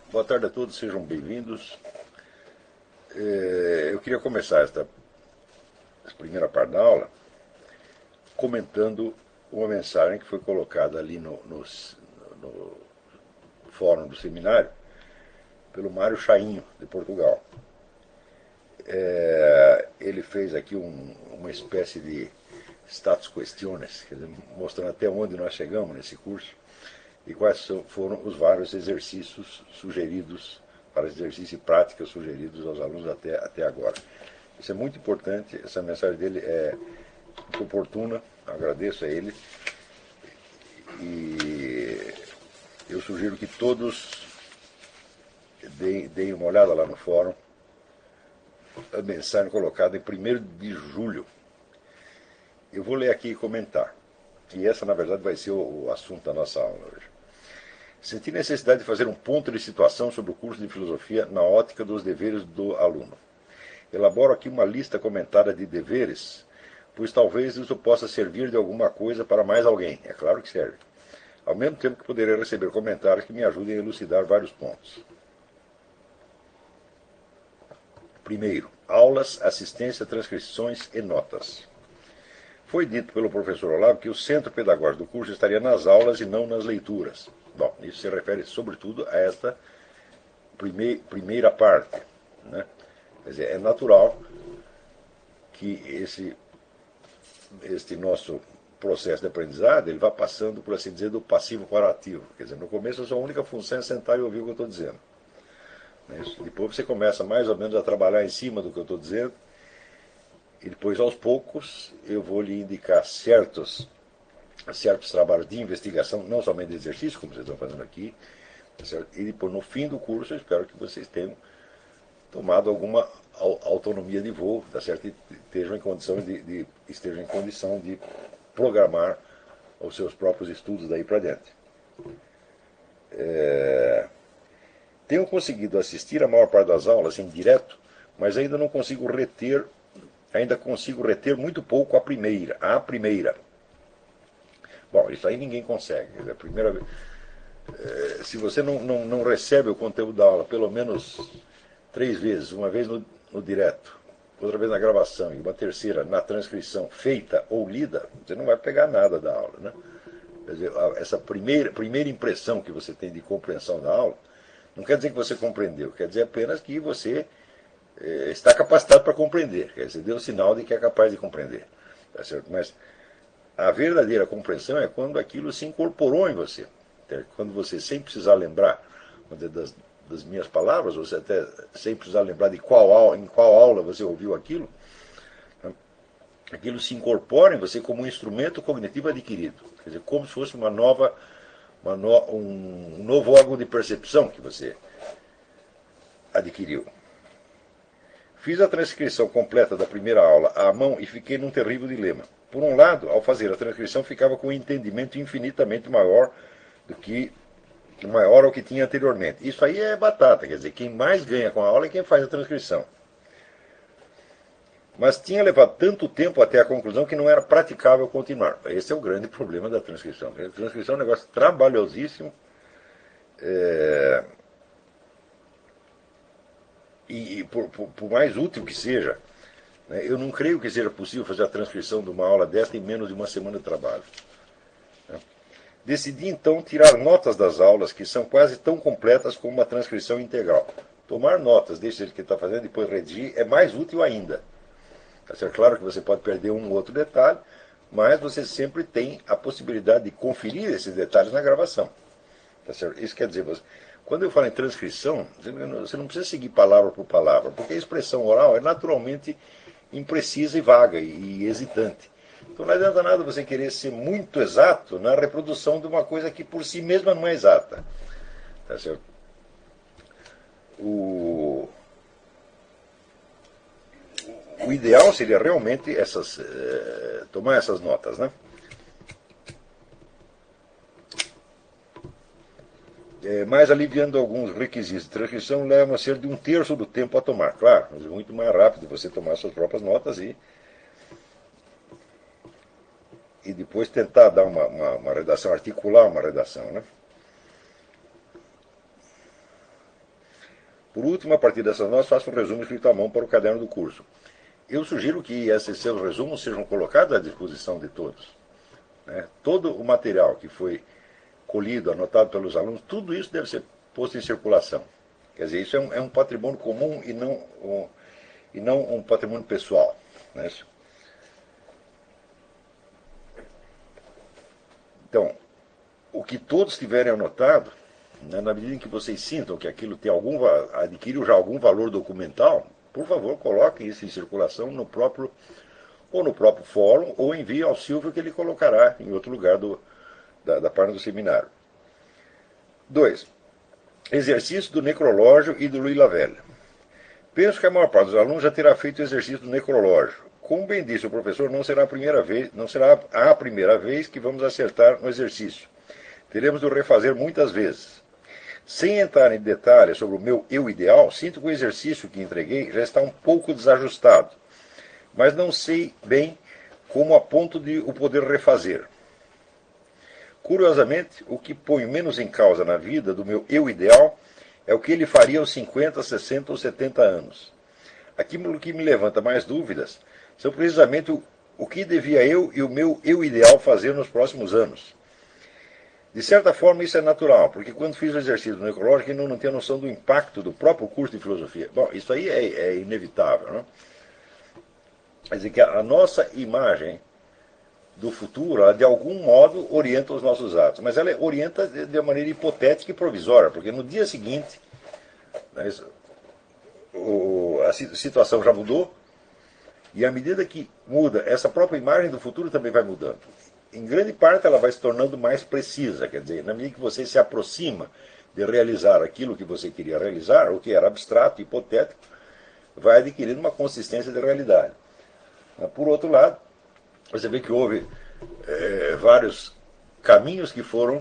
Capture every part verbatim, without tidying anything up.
Boa tarde a todos, sejam bem-vindos. É, eu queria começar esta, esta primeira parte da aula comentando uma mensagem que foi colocada ali no, no, no fórum do seminário pelo Mário Chainho, de Portugal. É, ele fez aqui um, uma espécie de status questiones, quer dizer, mostrando até onde nós chegamos nesse curso e quais foram os vários exercícios sugeridos, para exercício e práticas sugeridos aos alunos até, até agora. Isso é muito importante, essa mensagem dele é muito oportuna, agradeço a ele e eu sugiro que todos deem, deem uma olhada lá no fórum, a mensagem colocada em primeiro de julho. Eu vou ler aqui e comentar, que essa na verdade vai ser o, o assunto da nossa aula hoje. Senti necessidade de fazer um ponto de situação sobre o curso de filosofia na ótica dos deveres do aluno. Elaboro aqui uma lista comentada de deveres, pois talvez isso possa servir de alguma coisa para mais alguém. É claro que serve. Ao mesmo tempo que poderei receber comentários que me ajudem a elucidar vários pontos. Primeiro, aulas, assistência, transcrições e notas. Foi dito pelo professor Olavo que o centro pedagógico do curso estaria nas aulas e não nas leituras. Bom, isso se refere sobretudo a esta primeira parte, né? Quer dizer, é natural que esse, este nosso processo de aprendizado ele vá passando, por assim dizer, do passivo para o ativo. Quer dizer, no começo a sua única função é sentar e ouvir o que eu estou dizendo. Depois você começa mais ou menos a trabalhar em cima do que eu estou dizendo e depois, aos poucos, eu vou lhe indicar certos, certos trabalhos de investigação, não somente de exercício, como vocês estão fazendo aqui, e depois, no fim do curso, eu espero que vocês tenham tomado alguma autonomia de voo, tá certo? E estejam em condição de, de, estejam em condição de programar os seus próprios estudos daí para diante. É... Tenho conseguido assistir a maior parte das aulas em direto, mas ainda não consigo reter, ainda consigo reter muito pouco a primeira, a primeira. Bom, isso aí ninguém consegue. A primeira vez, é, se você não, não, não recebe o conteúdo da aula pelo menos três vezes, uma vez no, no direto, outra vez na gravação e uma terceira na transcrição feita ou lida, você não vai pegar nada da aula, né? Quer dizer, essa primeira, primeira impressão que você tem de compreensão da aula não quer dizer que você compreendeu, quer dizer apenas que você é, está capacitado para compreender, quer dizer, deu sinal de que é capaz de compreender, tá certo? Mas a verdadeira compreensão é quando aquilo se incorporou em você, quando você, sem precisar lembrar das, das minhas palavras, você até sem precisar lembrar de qual aula, em qual aula você ouviu aquilo, aquilo se incorpora em você como um instrumento cognitivo adquirido, quer dizer, como se fosse uma nova, uma no, um, um novo órgão de percepção que você adquiriu. Fiz a transcrição completa da primeira aula à mão e fiquei num terrível dilema. Por um lado, ao fazer a transcrição, ficava com um entendimento infinitamente maior do que maior ao que tinha anteriormente. Isso aí é batata, quer dizer, quem mais ganha com a aula é quem faz a transcrição. Mas tinha levado tanto tempo até a conclusão que não era praticável continuar. Esse é o grande problema da transcrição. A transcrição é um negócio trabalhosíssimo. É... E, e por, por, por mais útil que seja, né, eu não creio que seja possível fazer a transcrição de uma aula desta em menos de uma semana de trabalho. Né? Decidi então tirar notas das aulas, que são quase tão completas como uma transcrição integral. Tomar notas, deixa ele que está fazendo, depois redigir, é mais útil ainda. É claro que você pode perder um ou outro detalhe, mas você sempre tem a possibilidade de conferir esses detalhes na gravação. Tá certo? Isso quer dizer, você, quando eu falo em transcrição, você não precisa seguir palavra por palavra, porque a expressão oral é naturalmente imprecisa e vaga e hesitante. Então não adianta nada você querer ser muito exato na reprodução de uma coisa que por si mesma não é exata. Tá certo? O, o ideal seria realmente essas, eh, tomar essas notas, né? É, mas aliviando alguns requisitos de transcrição, leva a ser de um terço do tempo a tomar. Claro, mas é muito mais rápido você tomar suas próprias notas e, e depois tentar dar uma, uma, uma redação, articular uma redação, né? Por último, a partir dessas notas, faça um resumo escrito à mão para o caderno do curso. Eu sugiro que esses seus resumos sejam colocados à disposição de todos. Né? Todo o material que foi colhido, anotado pelos alunos, tudo isso deve ser posto em circulação. Quer dizer, isso é um, é um patrimônio comum e não um, e não um patrimônio pessoal. Né? Então, o que todos tiverem anotado, né, na medida em que vocês sintam que aquilo tem algum, adquiriu já algum valor documental, por favor, coloquem isso em circulação no próprio, ou no próprio fórum, ou envie ao Silvio que ele colocará em outro lugar do, da, da página do seminário. dois. Exercício do necrológio e do Louis Lavelle. Penso que a maior parte dos alunos já terá feito o exercício do necrológio. Como bem disse o professor, não será a primeira vez, não será a primeira vez que vamos acertar no exercício. Teremos de o refazer muitas vezes. Sem entrar em detalhes sobre o meu eu ideal, sinto que o exercício que entreguei já está um pouco desajustado, mas não sei bem como a ponto de o poder refazer. Curiosamente, o que ponho menos em causa na vida do meu eu ideal é o que ele faria aos cinquenta, sessenta ou setenta anos. Aquilo que me levanta mais dúvidas são precisamente o, o que devia eu e o meu eu ideal fazer nos próximos anos. De certa forma, isso é natural, porque quando fiz o exercício do necrológico, eu não tinha noção do impacto do próprio curso de filosofia. Bom, isso aí é, é inevitável, não? Quer dizer que a, a nossa imagem do futuro, ela, de algum modo, orienta os nossos atos. Mas ela orienta de, de maneira hipotética e provisória, porque no dia seguinte, né, o, a situação já mudou, e à medida que muda, essa própria imagem do futuro também vai mudando. Em grande parte ela vai se tornando mais precisa, quer dizer, na medida que você se aproxima de realizar aquilo que você queria realizar, o que era abstrato, hipotético, vai adquirindo uma consistência de realidade. Por outro lado, você vê que houve é, vários caminhos que foram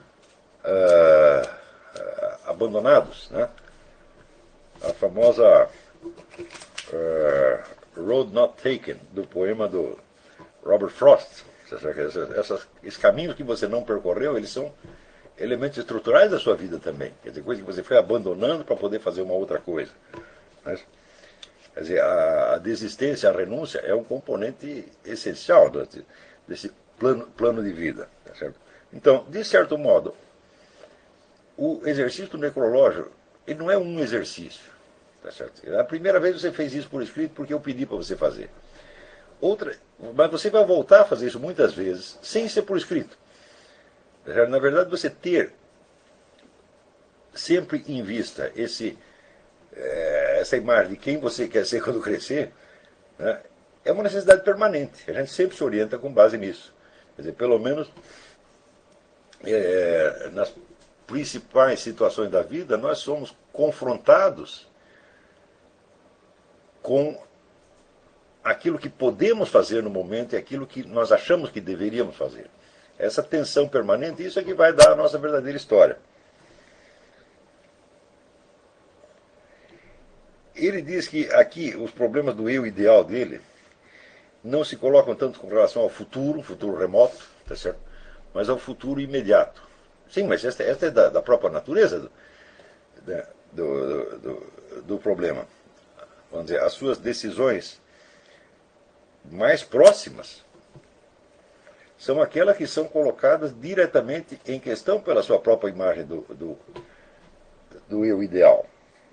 ah, ah, abandonados, né? A famosa uh, Road Not Taken, do poema do Robert Frost. Essas, esses caminhos que você não percorreu, eles são elementos estruturais da sua vida também. Quer dizer, coisa que você foi abandonando para poder fazer uma outra coisa. Mas, quer dizer, a, a desistência, a renúncia é um componente essencial desse, desse plano, plano de vida. Tá certo? Então, de certo modo, o exercício do necrológio, ele não é um exercício. Tá certo? A primeira vez você fez isso por escrito porque eu pedi para você fazer. Outra, mas você vai voltar a fazer isso muitas vezes, sem ser por escrito. Na verdade, você ter sempre em vista esse, essa imagem de quem você quer ser quando crescer, né, é uma necessidade permanente. A gente sempre se orienta com base nisso. Quer dizer, pelo menos é, nas principais situações da vida, nós somos confrontados com aquilo que podemos fazer no momento e aquilo que nós achamos que deveríamos fazer. Essa tensão permanente, isso é que vai dar a nossa verdadeira história. Ele diz que aqui os problemas do eu ideal dele não se colocam tanto com relação ao futuro, futuro remoto, tá certo? Mas ao futuro imediato. Sim, mas esta, esta é da, da própria natureza do, do, do, do problema. Vamos dizer, as suas decisões mais próximas são aquelas que são colocadas diretamente em questão pela sua própria imagem do, do, do eu ideal.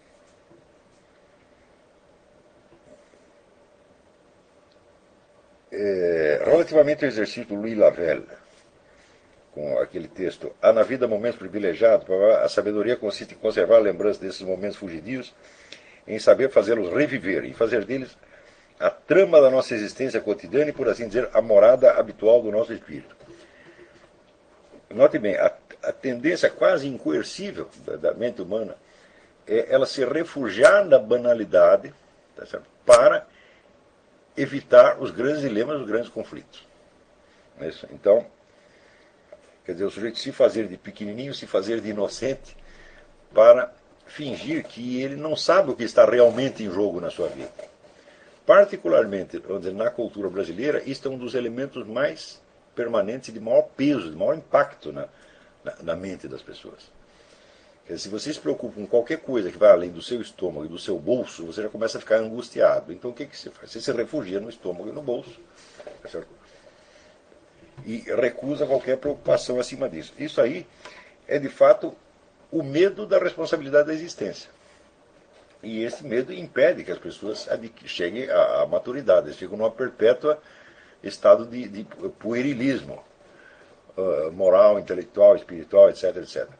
É, relativamente ao exercício do Louis Lavelle, com aquele texto, há na vida momentos privilegiados, a sabedoria consiste em conservar a lembrança desses momentos fugidios, em saber fazê-los reviver, em fazer deles a trama da nossa existência cotidiana e, por assim dizer, a morada habitual do nosso espírito. Note bem, a, a tendência quase incoercível da, da mente humana é ela se refugiar na banalidade, tá certo? Para evitar os grandes dilemas, os grandes conflitos. Não é isso? Então, quer dizer, o sujeito se fazer de pequenininho, se fazer de inocente, para fingir que ele não sabe o que está realmente em jogo na sua vida. Particularmente, vamos dizer, na cultura brasileira, isto é um dos elementos mais permanentes, de maior peso, de maior impacto na, na, na mente das pessoas. Se você se preocupa com qualquer coisa que vai além do seu estômago e do seu bolso, você já começa a ficar angustiado. Então o que, que você faz? Você se refugia no estômago e no bolso, tá certo? E recusa qualquer preocupação acima disso. Isso aí é de fato o medo da responsabilidade da existência. E esse medo impede que as pessoas cheguem à maturidade, eles ficam numa perpétua estado de, de puerilismo uh, moral, intelectual, espiritual, etc, etcétera.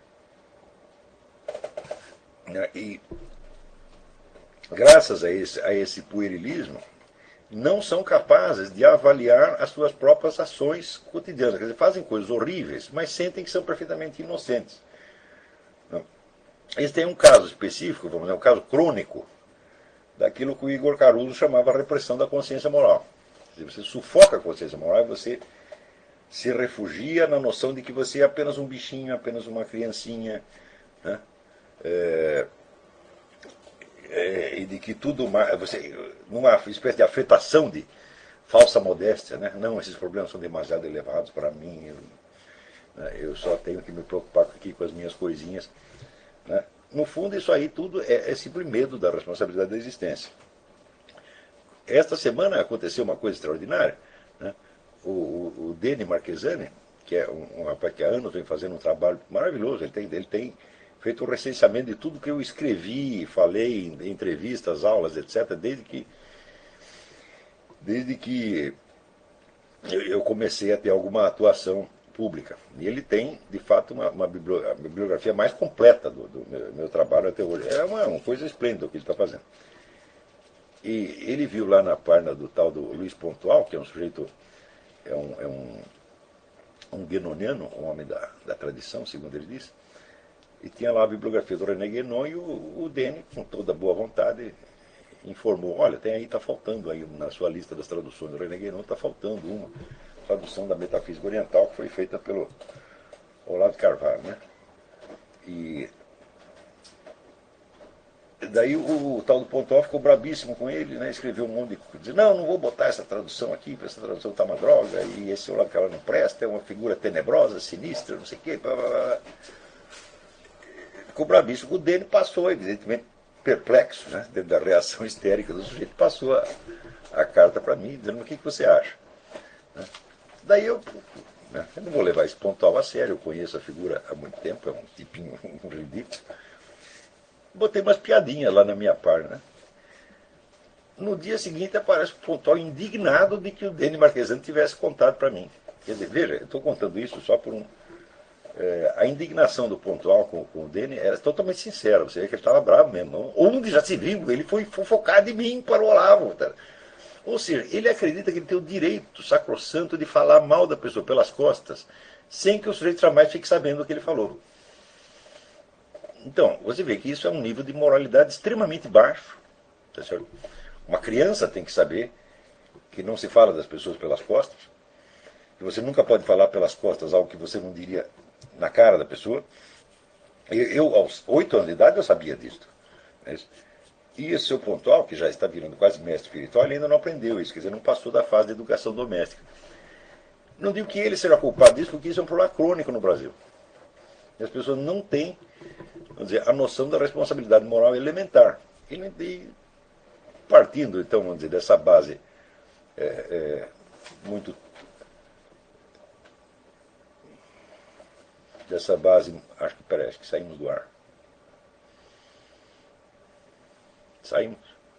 E graças a esse, a esse puerilismo, não são capazes de avaliar as suas próprias ações cotidianas. Quer dizer, fazem coisas horríveis, mas sentem que são perfeitamente inocentes. Esse tem um caso específico, vamos dizer, um caso crônico, daquilo que o Igor Caruso chamava repressão da consciência moral. Quer dizer, você sufoca a consciência moral e você se refugia na noção de que você é apenas um bichinho, apenas uma criancinha, né? É, é, e de que tudo mais, você, numa espécie de afetação de falsa modéstia, né? Não, esses problemas são demasiado elevados para mim, eu, né, eu só tenho que me preocupar aqui com as minhas coisinhas, né? No fundo, isso aí tudo é, é simples medo da responsabilidade da existência. Esta semana aconteceu uma coisa extraordinária, né? O, o, o Deni Marchesani, que é um, um rapaz que há anos vem fazendo um trabalho maravilhoso, ele tem, ele tem feito um recenseamento de tudo que eu escrevi, falei em entrevistas, aulas, etcétera, desde que, desde que eu comecei a ter alguma atuação pública. E ele tem, de fato, uma, uma bibliografia mais completa do, do meu, meu trabalho até hoje. É uma, uma coisa esplêndida o que ele está fazendo. E ele viu lá na página do tal do Luiz Pontual, que é um sujeito, é um, é um, um guénoniano, um homem da, da tradição, segundo ele diz, e tinha lá a bibliografia do René Guénon, e o, o Deni, com toda boa vontade, informou, olha, tem aí, está faltando aí na sua lista das traduções do René Guénon, está faltando uma tradução da Metafísica Oriental que foi feita pelo Olavo de Carvalho, né? E daí o, o tal do Pontual ficou brabíssimo com ele, né? Escreveu um monte de coisa, dizia, não, não vou botar essa tradução aqui, porque essa tradução está uma droga, e esse Olavo de Carvalho não presta, é uma figura tenebrosa, sinistra, não sei o quê, blá, blá, blá. Ficou brabíssimo. O dele passou, evidentemente, perplexo, né, dentro da reação histérica do sujeito, passou a, a carta para mim, dizendo o que, que você acha. Né? Daí eu, né, eu não vou levar esse Pontual a sério, eu conheço a figura há muito tempo, é um tipinho um ridículo. Botei umas piadinhas lá na minha página. Né? No dia seguinte aparece o Pontual indignado de que o Deni Marchesani tivesse contado para mim. Quer dizer, veja, eu estou contando isso só por um... É, a indignação do Pontual com, com o Deni era totalmente sincera, você vê que ele estava bravo mesmo. Onde já se viu, ele foi fofocado em mim para o Olavo. Tá? Ou seja, ele acredita que ele tem o direito sacrossanto de falar mal da pessoa pelas costas, sem que o sujeito jamais fique sabendo o que ele falou. Então, você vê que isso é um nível de moralidade extremamente baixo. Tá certo? Uma criança tem que saber que não se fala das pessoas pelas costas, que você nunca pode falar pelas costas algo que você não diria na cara da pessoa. Eu, aos oito anos de idade, eu sabia disso. E esse seu Pontual, que já está virando quase mestre espiritual, ele ainda não aprendeu isso, quer dizer, não passou da fase de educação doméstica. Não digo que ele seja culpado disso, porque isso é um problema crônico no Brasil. E as pessoas não têm, vamos dizer, a noção da responsabilidade moral elementar. E, partindo, então, vamos dizer, dessa base é, é, muito... dessa base, acho que parece que saímos do ar. Saímos.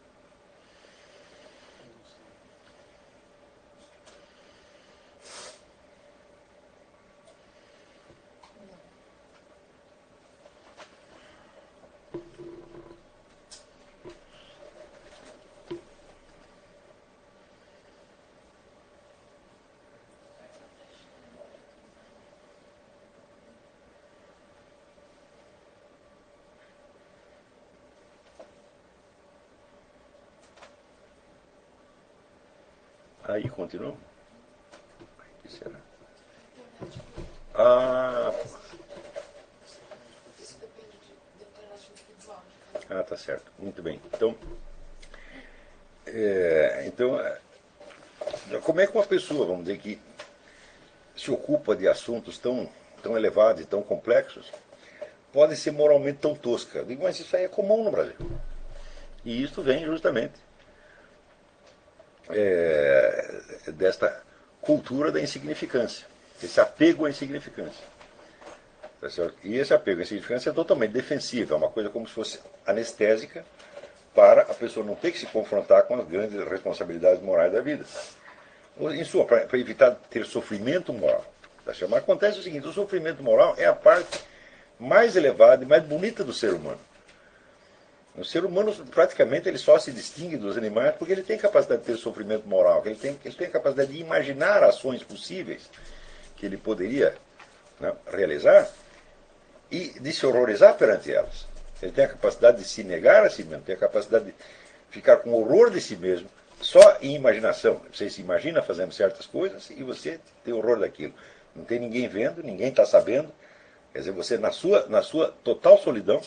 Aí continua? O que será? Ah, ah, tá certo. Muito bem. Então, é, então, como é que uma pessoa, vamos dizer, que se ocupa de assuntos tão, tão elevados e tão complexos, pode ser moralmente tão tosca. Eu digo, mas isso aí é comum no Brasil. E isso vem justamente é, desta cultura da insignificância, esse apego à insignificância. Tá certo? E esse apego à insignificância é totalmente defensivo, é uma coisa como se fosse anestésica para a pessoa não ter que se confrontar com as grandes responsabilidades morais da vida. Em suma, para evitar ter sofrimento moral. Tá certo? Mas acontece o seguinte, o sofrimento moral é a parte mais elevada e mais bonita do ser humano. O ser humano, praticamente, ele só se distingue dos animais porque ele tem capacidade de ter sofrimento moral, ele tem, ele tem capacidade de imaginar ações possíveis que ele poderia, né, realizar e de se horrorizar perante elas. Ele tem a capacidade de se negar a si mesmo, tem a capacidade de ficar com horror de si mesmo, só em imaginação. Você se imagina fazendo certas coisas e você tem horror daquilo. Não tem ninguém vendo, ninguém está sabendo. Quer dizer, você na sua, na sua total solidão,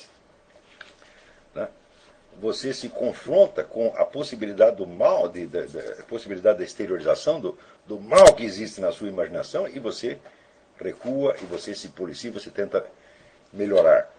né, você se confronta com a possibilidade do mal, de, de, de, a possibilidade da exteriorização do, do mal que existe na sua imaginação e você recua e você se policia, você tenta melhorar.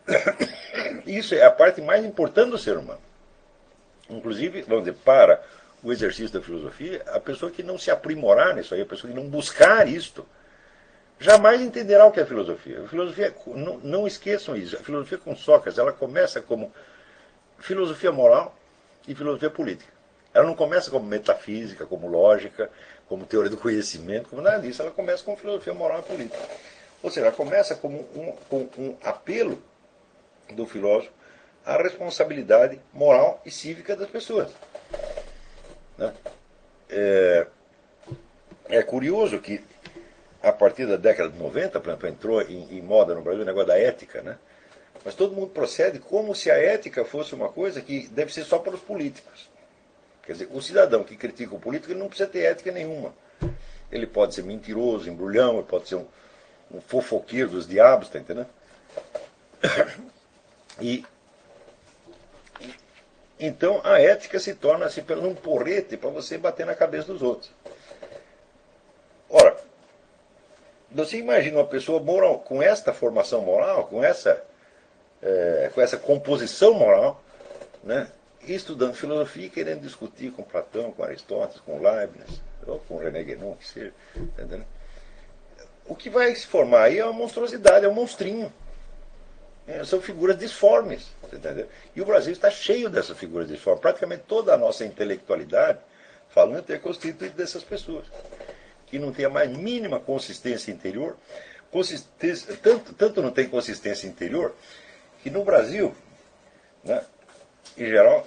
Isso é a parte mais importante do ser humano. Inclusive, vamos dizer, para o exercício da filosofia, a pessoa que não se aprimorar nisso aí, a pessoa que não buscar isto, jamais entenderá o que é filosofia. A filosofia, não, não esqueçam isso, a filosofia com Sócrates, ela começa como filosofia moral e filosofia política. Ela não começa como metafísica, como lógica, como teoria do conhecimento, como nada disso. Ela começa como filosofia moral e política. Ou seja, ela começa como um, com um apelo do filósofo à responsabilidade moral e cívica das pessoas. Né? É, é curioso que, a partir da década de noventa, por exemplo, entrou em, em moda no Brasil o negócio da ética, né? Mas todo mundo procede como se a ética fosse uma coisa que deve ser só para os políticos. Quer dizer, o cidadão que critica o político ele não precisa ter ética nenhuma. Ele pode ser mentiroso, embrulhão, ele pode ser um, um fofoqueiro dos diabos, tá entendendo? E então a ética se torna assim um porrete para você bater na cabeça dos outros. Ora, você imagina uma pessoa moral, com esta formação moral, com essa, é, com essa composição moral, né, estudando filosofia e querendo discutir com Platão, com Aristóteles, com Leibniz, ou com René Guénon, que seja. Entendeu? O que vai se formar aí é uma monstruosidade, é um monstrinho. É, são figuras disformes. Entendeu? E o Brasil está cheio dessas figuras disformes. Praticamente toda a nossa intelectualidade falante é constituída dessas pessoas, que não tem a mais mínima consistência interior. Consistência, tanto, tanto não tem consistência interior, que no Brasil, né, em geral,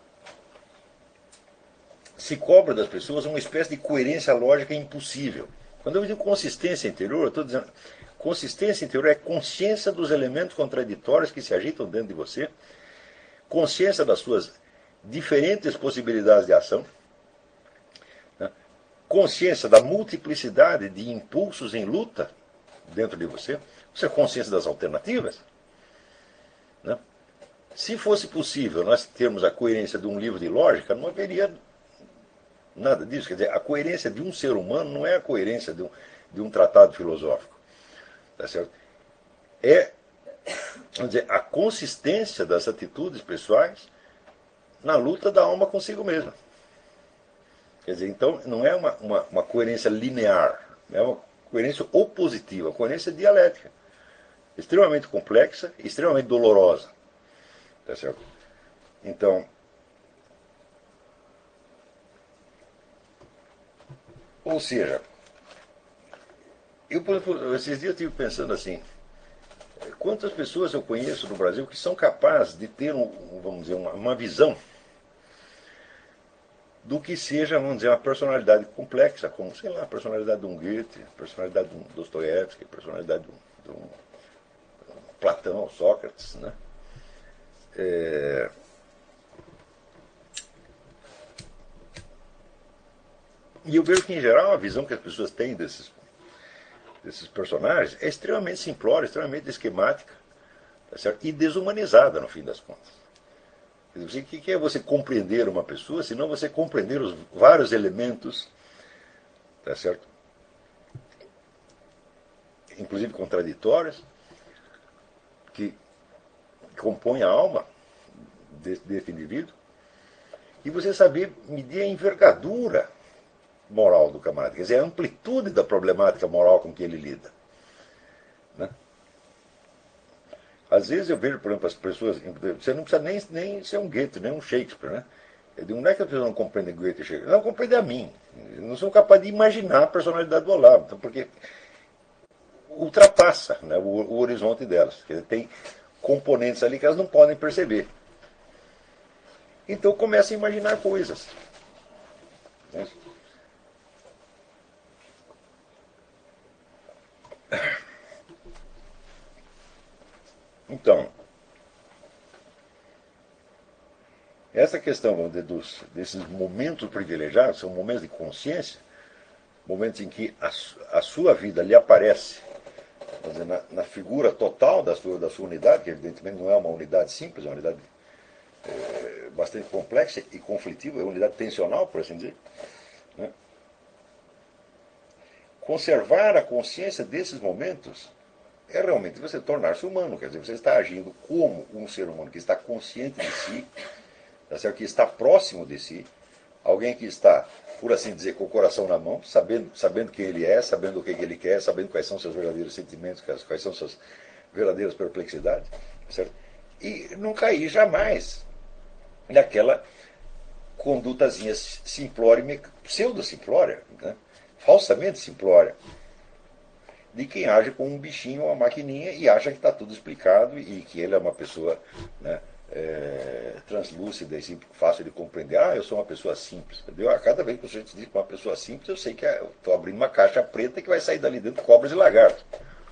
se cobra das pessoas uma espécie de coerência lógica impossível. Quando eu digo consistência interior, eu estou dizendo consistência interior é consciência dos elementos contraditórios que se agitam dentro de você, consciência das suas diferentes possibilidades de ação, né? Consciência da multiplicidade de impulsos em luta dentro de você, você é consciência das alternativas. Né? Se fosse possível nós termos a coerência de um livro de lógica, não haveria nada disso. Quer dizer, a coerência de um ser humano não é a coerência de um, de um tratado filosófico. Tá certo? É, vamos dizer, a consistência das atitudes pessoais na luta da alma consigo mesma. Quer dizer, então não é uma, uma, uma coerência linear, é uma coerência opositiva, coerência dialética, extremamente complexa e extremamente dolorosa. Tá certo? Então, ou seja, eu, esses dias eu estive pensando assim, quantas pessoas eu conheço no Brasil que são capazes de ter, um, vamos dizer, uma, uma visão do que seja, vamos dizer, uma personalidade complexa, como, sei lá, a personalidade de um Goethe, a personalidade de um Dostoiévski, a personalidade de um, de um Platão, Sócrates, né? É... E eu vejo que, em geral, a visão que as pessoas têm desses, desses personagens é extremamente simplória, extremamente esquemática, tá certo? E desumanizada, no fim das contas. O que é você compreender uma pessoa, senão você compreender os vários elementos, tá certo? Inclusive contraditórios, que compõe a alma desse, desse indivíduo, e você saber medir a envergadura moral do camarada, quer dizer, a amplitude da problemática moral com que ele lida. Né? Às vezes eu vejo, por exemplo, as pessoas, você não precisa nem, nem ser um Goethe, nem um Shakespeare, né? Eu digo, não é que as pessoas não compreendem Goethe e Shakespeare, não compreendem a mim. Não são capazes de imaginar a personalidade do Olavo, então, porque ultrapassa, né, o, o horizonte delas. Quer dizer, tem componentes ali que elas não podem perceber. Então começa a imaginar coisas. Né? Então, essa questão, vamos dizer, dos, desses momentos privilegiados, são momentos de consciência, momentos em que a, a sua vida lhe aparece, vamos dizer, na, na figura total da sua, da sua unidade, que evidentemente não é uma unidade simples, é uma unidade é, bastante complexa e conflitiva, é uma unidade tensional, por assim dizer. Né? Conservar a consciência desses momentos é realmente você tornar-se humano, quer dizer, você está agindo como um ser humano que está consciente de si, que está próximo de si, alguém que está, por assim dizer, com o coração na mão, sabendo, sabendo quem ele é, sabendo o que ele quer, sabendo quais são seus verdadeiros sentimentos, quais são suas verdadeiras perplexidades, certo? E não cair jamais naquela condutazinha simplória, pseudo-simplória, né? Falsamente simplória, de quem age como um bichinho, uma maquininha, e acha que está tudo explicado e que ele é uma pessoa, né, é, translúcida e fácil de compreender. Ah, eu sou uma pessoa simples. Entendeu? A cada vez que você diz que uma pessoa simples, eu sei que estou abrindo uma caixa preta que vai sair dali dentro cobras e lagartos.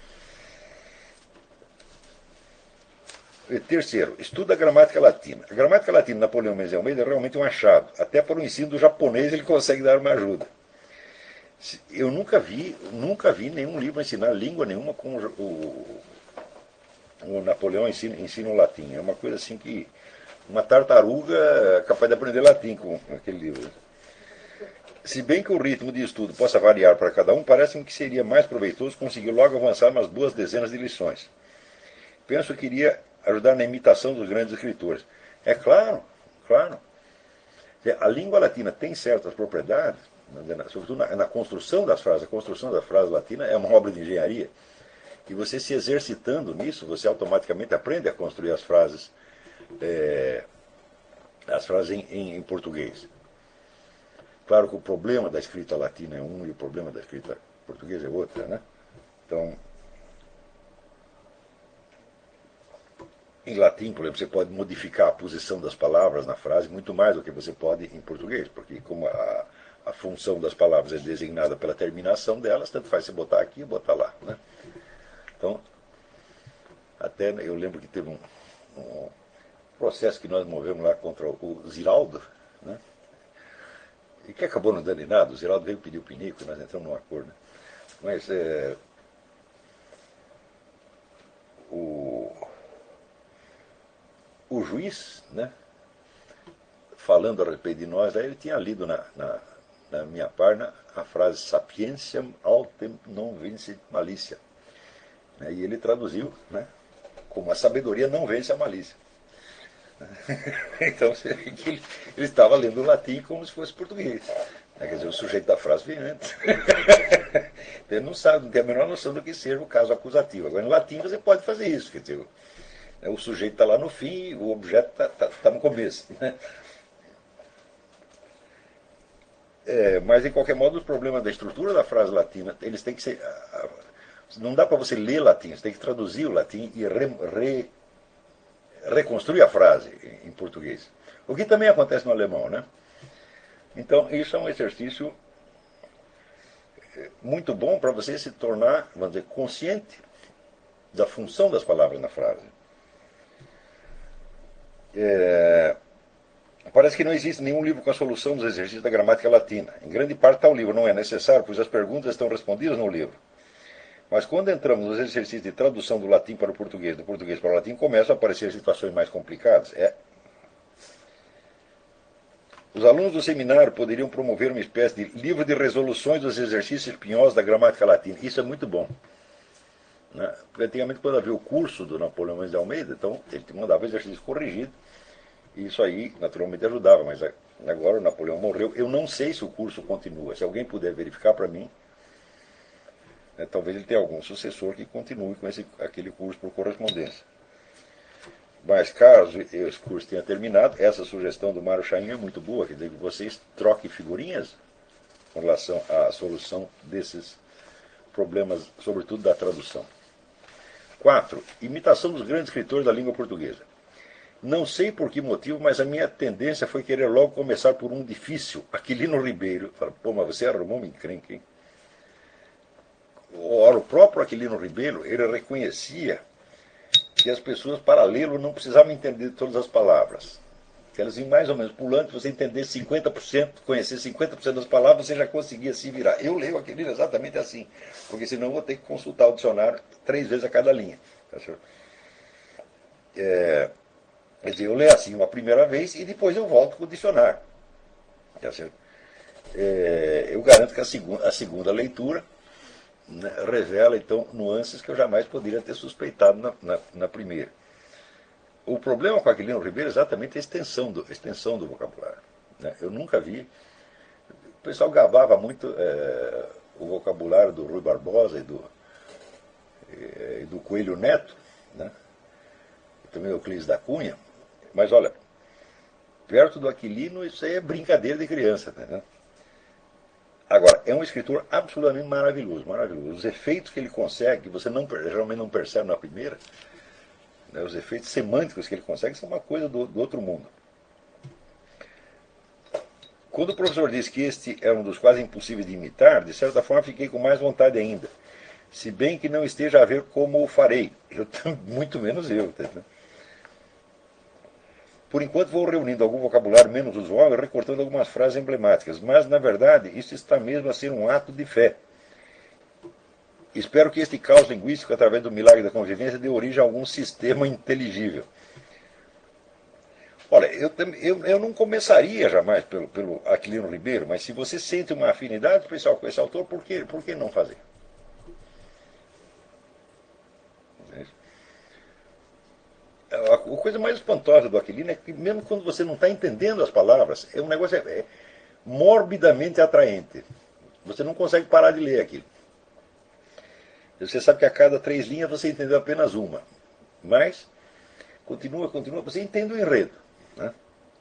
E terceiro, estuda a gramática latina. A gramática latina de Napoleão Mendes de Almeida é realmente um achado. Até para o ensino do japonês ele consegue dar uma ajuda. Eu nunca vi, nunca vi nenhum livro ensinar língua nenhuma com o, o Napoleão ensina, ensina o latim. É uma coisa assim que uma tartaruga é capaz de aprender latim com aquele livro. Se bem que o ritmo de estudo possa variar para cada um, parece-me que seria mais proveitoso conseguir logo avançar umas boas dezenas de lições. Penso que iria ajudar na imitação dos grandes escritores. É claro, claro. A língua latina tem certas propriedades, sobretudo na, na construção das frases. A construção da frase latina é uma obra de engenharia. E você se exercitando nisso, você automaticamente aprende a construir as frases, é, as frases em, em, em português. Claro que o problema da escrita latina é um e o problema da escrita portuguesa é outra, né? Então, em latim, por exemplo, você pode modificar a posição das palavras na frase muito mais do que você pode em português, porque como a, a função das palavras é designada pela terminação delas, tanto faz você botar aqui e botar lá, né? Então, até eu lembro que teve um, um processo que nós movemos lá contra o Ziraldo, né? E que acabou não dando em nada. O Ziraldo veio pedir o pinico, nós entramos num acordo. Né? Mas é, o, o juiz, né, falando a respeito de nós, aí ele tinha lido na, na, na minha página a frase sapientiam autem non vincit malicia. E ele traduziu, né, como a sabedoria não vence a malícia. Então ele, ele estava lendo o latim como se fosse português. Quer dizer, o sujeito da frase vem antes. Ele não sabe, não tem a menor noção do que seja o caso acusativo. Agora, em latim você pode fazer isso. Quer dizer, o sujeito está lá no fim, o objeto está tá, tá no começo. É, mas, de qualquer modo, os problemas da estrutura da frase latina, eles têm que ser... Não dá para você ler latim, você tem que traduzir o latim e re, re, reconstruir a frase em português. O que também acontece no alemão, né? Então, isso é um exercício muito bom para você se tornar, vamos dizer, consciente da função das palavras na frase. É, parece que não existe nenhum livro com a solução dos exercícios da gramática latina. Em grande parte tal livro não é necessário, pois as perguntas estão respondidas no livro. Mas quando entramos nos exercícios de tradução do latim para o português, do português para o latim, começam a aparecer situações mais complicadas. É. Os alunos do seminário poderiam promover uma espécie de livro de resoluções dos exercícios espinhosos da gramática latina. Isso é muito bom. Né? Porque antigamente, quando havia o curso do Napoleão Mendes de Almeida, então ele te mandava exercício corrigido, e isso aí naturalmente ajudava, mas agora o Napoleão morreu. Eu não sei se o curso continua. Se alguém puder verificar para mim, né, talvez ele tenha algum sucessor que continue com esse, aquele curso por correspondência. Mas caso esse curso tenha terminado, essa sugestão do Mário Chain é muito boa, quer dizer, que vocês troquem figurinhas com relação à solução desses problemas, sobretudo da tradução. quatro. Imitação dos grandes escritores da língua portuguesa. Não sei por que motivo, mas a minha tendência foi querer logo começar por um difícil, Aquilino Ribeiro. Fala, pô, mas você arrumou uma encrenca, hein? Ora, o próprio Aquilino Ribeiro, ele reconhecia que as pessoas, para lê-lo, não precisavam entender todas as palavras. Que elas iam mais ou menos pulando, se você entender cinquenta por cento, conhecer cinquenta por cento das palavras, você já conseguia se virar. Eu leio Aquilino exatamente assim, porque senão eu vou ter que consultar o dicionário três vezes a cada linha. Tá certo? É, quer dizer, eu leio assim uma primeira vez e depois eu volto com o dicionário. Tá certo? É, eu garanto que a segunda, a segunda leitura, né, revela então nuances que eu jamais poderia ter suspeitado na, na, na primeira. O problema com Aquilino Ribeiro é exatamente a extensão do, a extensão do vocabulário. Né? Eu nunca vi. O pessoal gabava muito é, o vocabulário do Rui Barbosa e do, e do Coelho Neto, né? E também o Euclides da Cunha. Mas olha, perto do Aquilino, isso aí é brincadeira de criança. Né? Agora, é um escritor absolutamente maravilhoso, maravilhoso. Os efeitos que ele consegue, que você não, geralmente não percebe na primeira, né, os efeitos semânticos que ele consegue são uma coisa do, do outro mundo. Quando o professor disse que este é um dos quase impossíveis de imitar, de certa forma fiquei com mais vontade ainda. Se bem que não esteja a ver como o farei. Eu, muito menos eu. Tá? Por enquanto vou reunindo algum vocabulário menos usual e recortando algumas frases emblemáticas, mas na verdade isso está mesmo a ser um ato de fé. Espero que este caos linguístico, através do milagre da convivência, dê origem a algum sistema inteligível. Olha, eu, eu, eu não começaria jamais pelo, pelo Aquilino Ribeiro, mas se você sente uma afinidade, pessoal, com esse autor, por que, por que não fazer? A coisa mais espantosa do Aquilino é que mesmo quando você não está entendendo as palavras, é um negócio é, é morbidamente atraente. Você não consegue parar de ler aquilo. Você sabe que a cada três linhas você entendeu apenas uma. Mas, continua, continua, você entende o enredo. Né?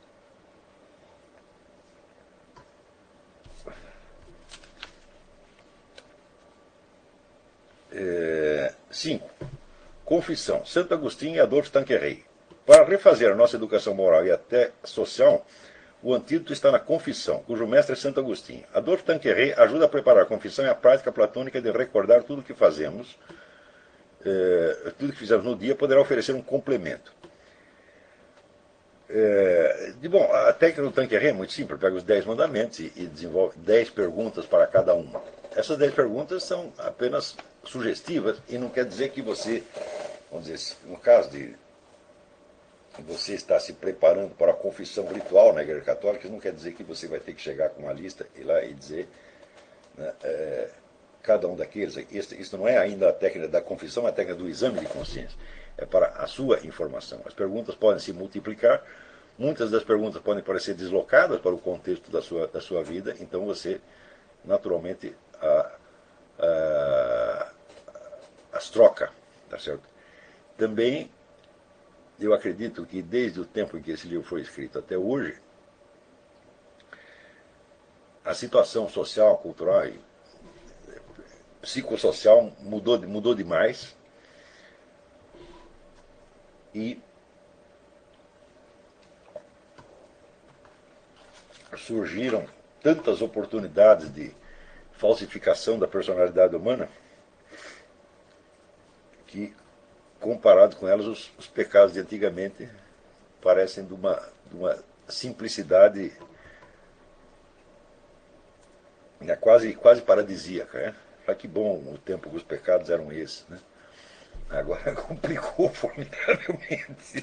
É, cinco. Confissão. Santo Agostinho e Adolphe Tanqueray. Para refazer a nossa educação moral e até social, o antídoto está na confissão, cujo mestre é Santo Agostinho. Adolphe Tanqueray ajuda a preparar a confissão e a prática platônica de recordar tudo o que fazemos, eh, tudo que fizemos no dia poderá oferecer um complemento. É, de, bom, a técnica do Tanqueray é muito simples, pega os dez mandamentos e, e desenvolve dez perguntas para cada uma. Essas dez perguntas são apenas sugestivas e não quer dizer que você, vamos dizer, no caso de você estar se preparando para a confissão ritual na Igreja Católica, isso não quer dizer que você vai ter que chegar com uma lista e lá e dizer, né, é, cada um daqueles. Isso, isso não é ainda a técnica da confissão, é a técnica do exame de consciência. É para a sua informação. As perguntas podem se multiplicar, muitas das perguntas podem parecer deslocadas para o contexto da sua, da sua vida, então você, naturalmente, a, a, as troca. Tá certo? Também, eu acredito que desde o tempo em que esse livro foi escrito até hoje, a situação social, cultural e psicossocial mudou, mudou demais e surgiram tantas oportunidades de falsificação da personalidade humana que, comparado com elas, os, os pecados de antigamente parecem de uma, de uma simplicidade, né, quase, quase paradisíaca. Né? Ah, que bom o tempo que os pecados eram esses. Né? Agora complicou formidavelmente.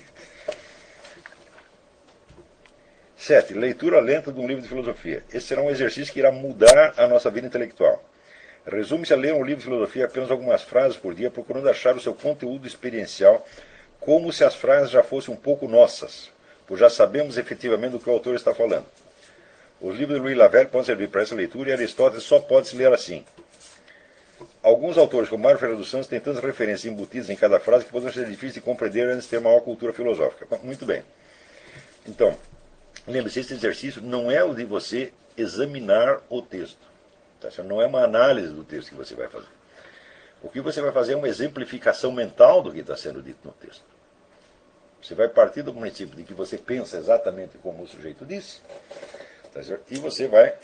Sete. Leitura lenta de um livro de filosofia. Esse será um exercício que irá mudar a nossa vida intelectual. Resume-se a ler um livro de filosofia apenas algumas frases por dia, procurando achar o seu conteúdo experiencial, como se as frases já fossem um pouco nossas, pois já sabemos efetivamente do que o autor está falando. Os livros de Louis Lavelle podem servir para essa leitura e Aristóteles só pode se ler assim. Alguns autores, como Mário Ferreira dos Santos, têm tantas referências embutidas em cada frase que podem ser difíceis de compreender antes de ter maior cultura filosófica. Muito bem. Então, lembre-se, esse exercício não é o de você examinar o texto. Tá? Não é uma análise do texto que você vai fazer. O que você vai fazer é uma exemplificação mental do que está sendo dito no texto. Você vai partir do princípio de que você pensa exatamente como o sujeito disse, tá certo? E você vai,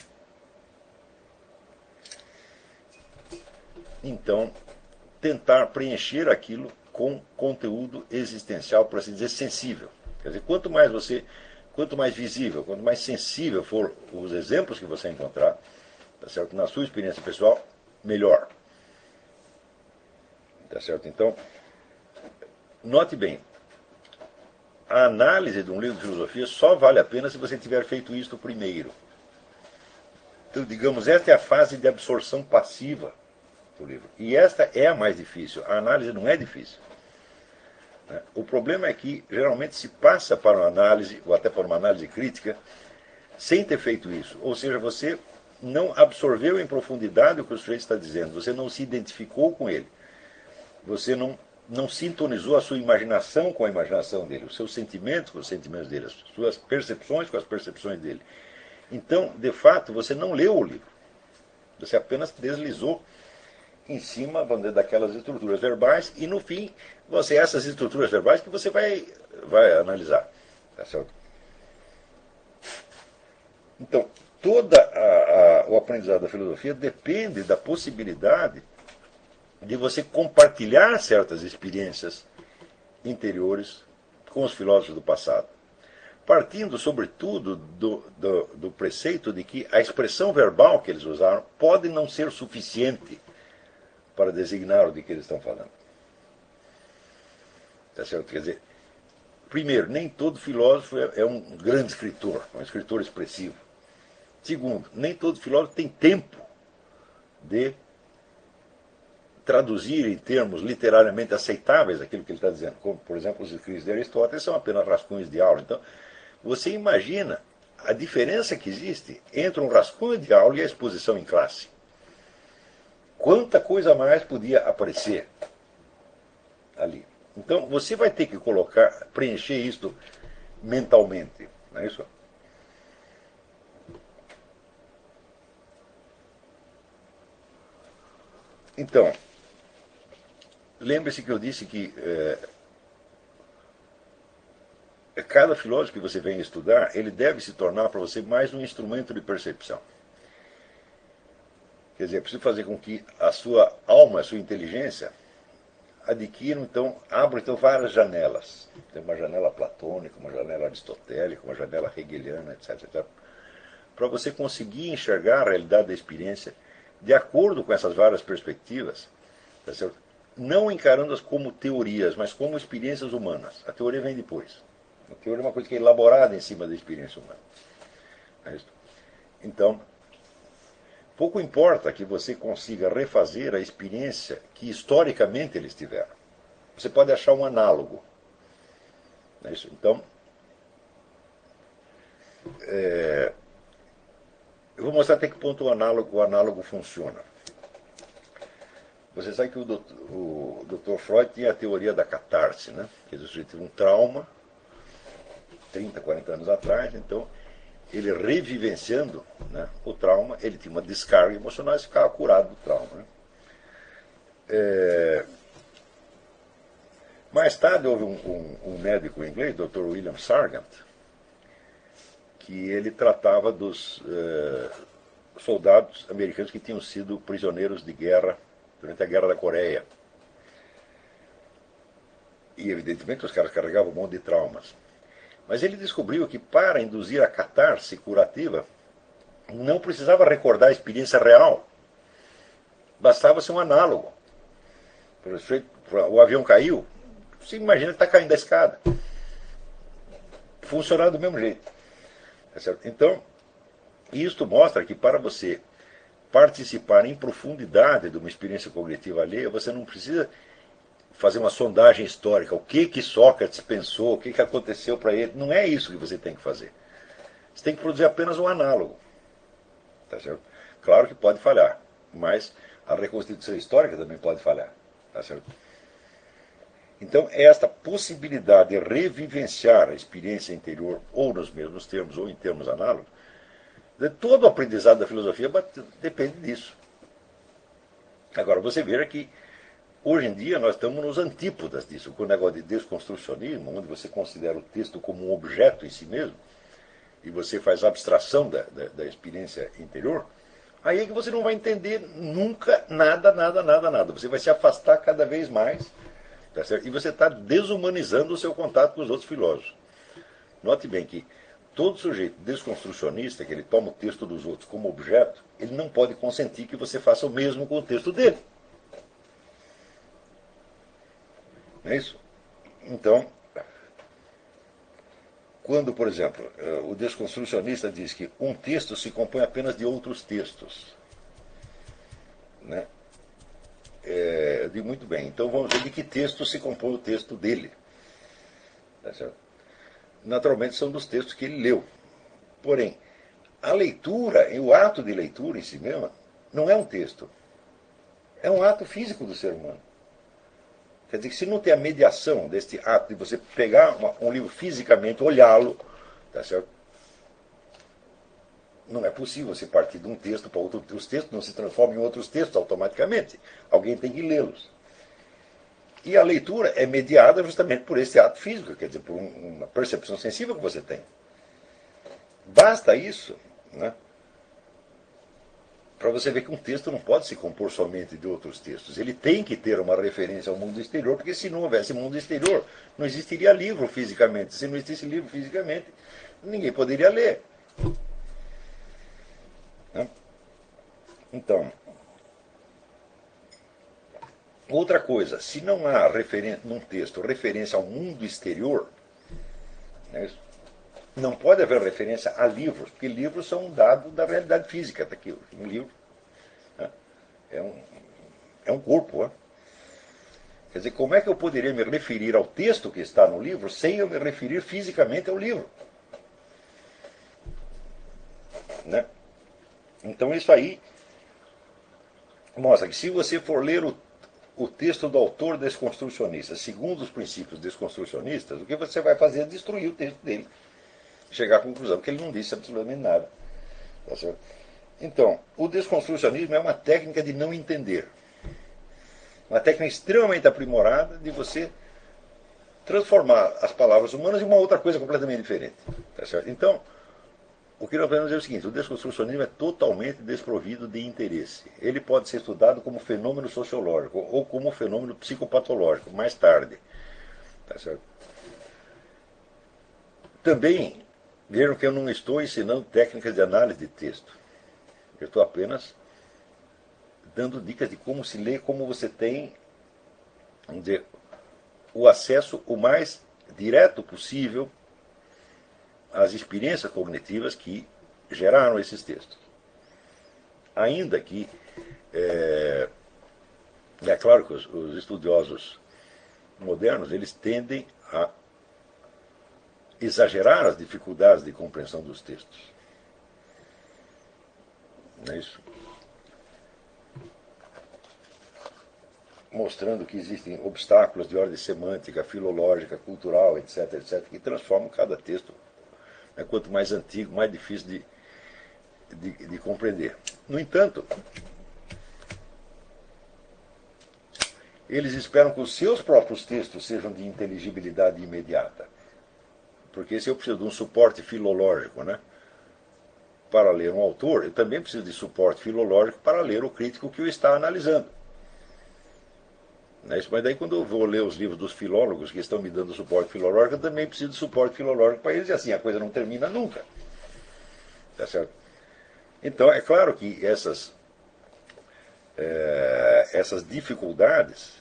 então, tentar preencher aquilo com conteúdo existencial, por assim dizer, sensível. Quer dizer, quanto mais você, quanto mais visível, quanto mais sensível for os exemplos que você encontrar, tá certo? Na sua experiência pessoal, melhor. Tá certo? Então, note bem, a análise de um livro de filosofia só vale a pena se você tiver feito isto primeiro. Então, digamos, esta é a fase de absorção passiva do livro. E esta é a mais difícil. A análise não é difícil. O problema é que, geralmente, se passa para uma análise, ou até para uma análise crítica, sem ter feito isso. Ou seja, você não absorveu em profundidade o que o sujeito está dizendo, você não se identificou com ele, você não, não sintonizou a sua imaginação com a imaginação dele, os seus sentimentos com os sentimentos dele, as suas percepções com as percepções dele. Então, de fato, você não leu o livro, você apenas deslizou em cima, vamos dizer, daquelas estruturas verbais, e no fim, você essas estruturas verbais que você vai, vai analisar. Tá certo? Então, todo o aprendizado da filosofia depende da possibilidade de você compartilhar certas experiências interiores com os filósofos do passado, partindo, sobretudo, do, do, do preceito de que a expressão verbal que eles usaram pode não ser suficiente para designar o de que eles estão falando. Tá certo? Quer dizer, primeiro, nem todo filósofo é, é um grande escritor, um escritor expressivo. Segundo, nem todo filósofo tem tempo de traduzir em termos literariamente aceitáveis aquilo que ele está dizendo. Como, por exemplo, os escritos de Aristóteles são apenas rascunhos de aula. Então, você imagina a diferença que existe entre um rascunho de aula e a exposição em classe. Quanta coisa mais podia aparecer ali. Então, você vai ter que colocar, preencher isto mentalmente. Não é isso? Então, lembre-se que eu disse que é, cada filósofo que você vem estudar, ele deve se tornar para você mais um instrumento de percepção. Quer dizer, é preciso fazer com que a sua alma, a sua inteligência, adquiram, então, abram então, várias janelas. Tem uma janela platônica, uma janela aristotélica, uma janela hegeliana, etc, etcétera. Para você conseguir enxergar a realidade da experiência de acordo com essas várias perspectivas, tá certo? Não encarando-as como teorias, mas como experiências humanas. A teoria vem depois. A teoria é uma coisa que é elaborada em cima da experiência humana. É isso. Então, pouco importa que você consiga refazer a experiência que historicamente eles tiveram. Você pode achar um análogo. É isso. Então, é, eu vou mostrar até que ponto o análogo, o análogo funciona. Você sabe que o doutor, o doutor Freud tinha a teoria da catarse, né? Que ele teve um trauma, trinta, quarenta anos atrás, então ele revivenciando, né, o trauma, ele tinha uma descarga emocional e ficava curado do trauma. Né? É... Mais tarde houve um, um, um médico inglês, doutor William Sargant, que ele tratava dos eh, soldados americanos que tinham sido prisioneiros de guerra durante a Guerra da Coreia. E evidentemente os caras carregavam um monte de traumas. Mas ele descobriu que para induzir a catarse curativa, não precisava recordar a experiência real. Bastava ser um análogo. O avião caiu, você imagina que está caindo da escada. Funcionar do mesmo jeito. Então, isto mostra que para você participar em profundidade de uma experiência cognitiva alheia, você não precisa fazer uma sondagem histórica. O que que Sócrates pensou, o que que aconteceu para ele. Não é isso que você tem que fazer. Você tem que produzir apenas um análogo. Tá certo? Claro que pode falhar, mas a reconstituição histórica também pode falhar. Tá certo? Então, esta possibilidade de revivenciar a experiência interior, ou nos mesmos termos, ou em termos análogos, de todo o aprendizado da filosofia depende disso. Agora, você veja que, hoje em dia, nós estamos nos antípodas disso, com o negócio de desconstrucionismo, onde você considera o texto como um objeto em si mesmo, e você faz abstração da, da, da experiência interior, aí é que você não vai entender nunca nada, nada, nada, nada. Você vai se afastar cada vez mais. Tá certo? E você está desumanizando o seu contato com os outros filósofos. Note bem que todo sujeito desconstrucionista, que ele toma o texto dos outros como objeto, ele não pode consentir que você faça o mesmo com o texto dele. Não é isso? Então, quando, por exemplo, o desconstrucionista diz que um texto se compõe apenas de outros textos, né? É, eu digo muito bem, então vamos ver de que texto se compõe o texto dele. Tá certo? Naturalmente são dos textos que ele leu. Porém, a leitura, e o ato de leitura em si mesmo, não é um texto. É um ato físico do ser humano. Quer dizer que se não tem a mediação deste ato de você pegar uma, um livro fisicamente, olhá-lo, tá certo? Não é possível você partir de um texto para outro. Os textos não se transformam em outros textos automaticamente. Alguém tem que lê-los. E a leitura é mediada justamente por esse ato físico, quer dizer, por um, uma percepção sensível que você tem. Basta isso, né, para você ver que um texto não pode se compor somente de outros textos. Ele tem que ter uma referência ao mundo exterior, porque se não houvesse mundo exterior, não existiria livro fisicamente. Se não existisse livro fisicamente, ninguém poderia ler. Então, outra coisa, se não há referência, num texto referência ao mundo exterior, né, não pode haver referência a livros, porque livros são um dado da realidade física. Tá aqui, um livro, né, é, um, é um corpo. Né? Quer dizer, como é que eu poderia me referir ao texto que está no livro sem eu me referir fisicamente ao livro? Né? Então isso aí mostra que se você for ler o, o texto do autor desconstrucionista, segundo os princípios desconstrucionistas, o que você vai fazer é destruir o texto dele. Chegar à conclusão que ele não disse absolutamente nada. Tá certo? Então, o desconstrucionismo é uma técnica de não entender. Uma técnica extremamente aprimorada de você transformar as palavras humanas em uma outra coisa completamente diferente. Tá certo? Então, o que nós podemos dizer é o seguinte: o desconstrucionismo é totalmente desprovido de interesse. Ele pode ser estudado como fenômeno sociológico ou como fenômeno psicopatológico mais tarde. Tá certo? Também, vejam que eu não estou ensinando técnicas de análise de texto. Eu estou apenas dando dicas de como se lê, como você tem, vamos dizer, o acesso o mais direto possível às experiências cognitivas que geraram esses textos. Ainda que, é, é claro que os, os estudiosos modernos, eles tendem a exagerar as dificuldades de compreensão dos textos. Não é isso? Mostrando que existem obstáculos de ordem semântica, filológica, cultural, etc, etc, que transformam cada texto, né, quanto mais antigo, mais difícil de, de, de compreender. No entanto, eles esperam que os seus próprios textos sejam de inteligibilidade imediata. Porque se eu preciso de um suporte filológico, né, para ler um autor, eu também preciso de suporte filológico para ler o crítico que o está analisando. Mas daí quando eu vou ler os livros dos filólogos que estão me dando suporte filológico, eu também preciso de suporte filológico para eles, e assim a coisa não termina nunca. Tá certo? Então é claro que essas, é, essas dificuldades,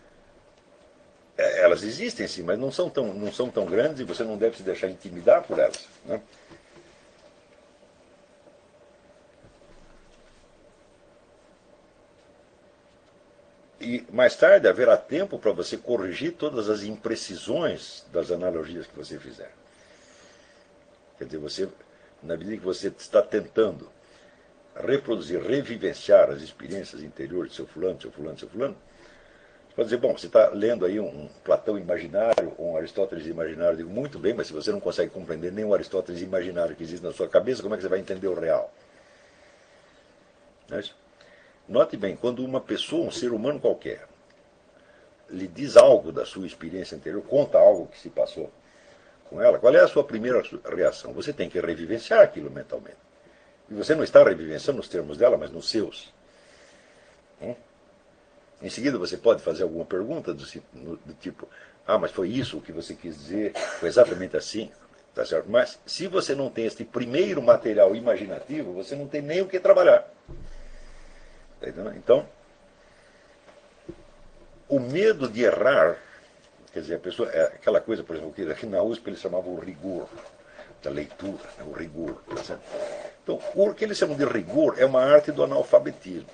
é, elas existem sim, mas não são, tão, não são tão grandes e você não deve se deixar intimidar por elas. Né? E mais tarde haverá tempo para você corrigir todas as imprecisões das analogias que você fizer. Quer dizer, você, na medida que você está tentando reproduzir, revivenciar as experiências interiores de seu fulano, seu fulano, seu fulano, você pode dizer, bom, você está lendo aí um Platão imaginário, um Aristóteles imaginário. Eu digo, muito bem, mas se você não consegue compreender nem o Aristóteles imaginário que existe na sua cabeça, como é que você vai entender o real? Não é isso? Note bem, quando uma pessoa, um ser humano qualquer, lhe diz algo da sua experiência anterior, conta algo que se passou com ela, qual é a sua primeira reação? Você tem que revivenciar aquilo mentalmente. E você não está revivenciando nos termos dela, mas nos seus. Hum? Em seguida, você pode fazer alguma pergunta do, do tipo, ah, mas foi isso o que você quis dizer? Foi exatamente assim? Tá certo? Mas se você não tem este primeiro material imaginativo, você não tem nem o que trabalhar. Tá entendendo? Então, o medo de errar, quer dizer, a pessoa, é aquela coisa, por exemplo, que aqui na U S P eles chamavam o rigor da leitura, né, o rigor. Tá certo? Então, o que eles chamam de rigor é uma arte do analfabetismo.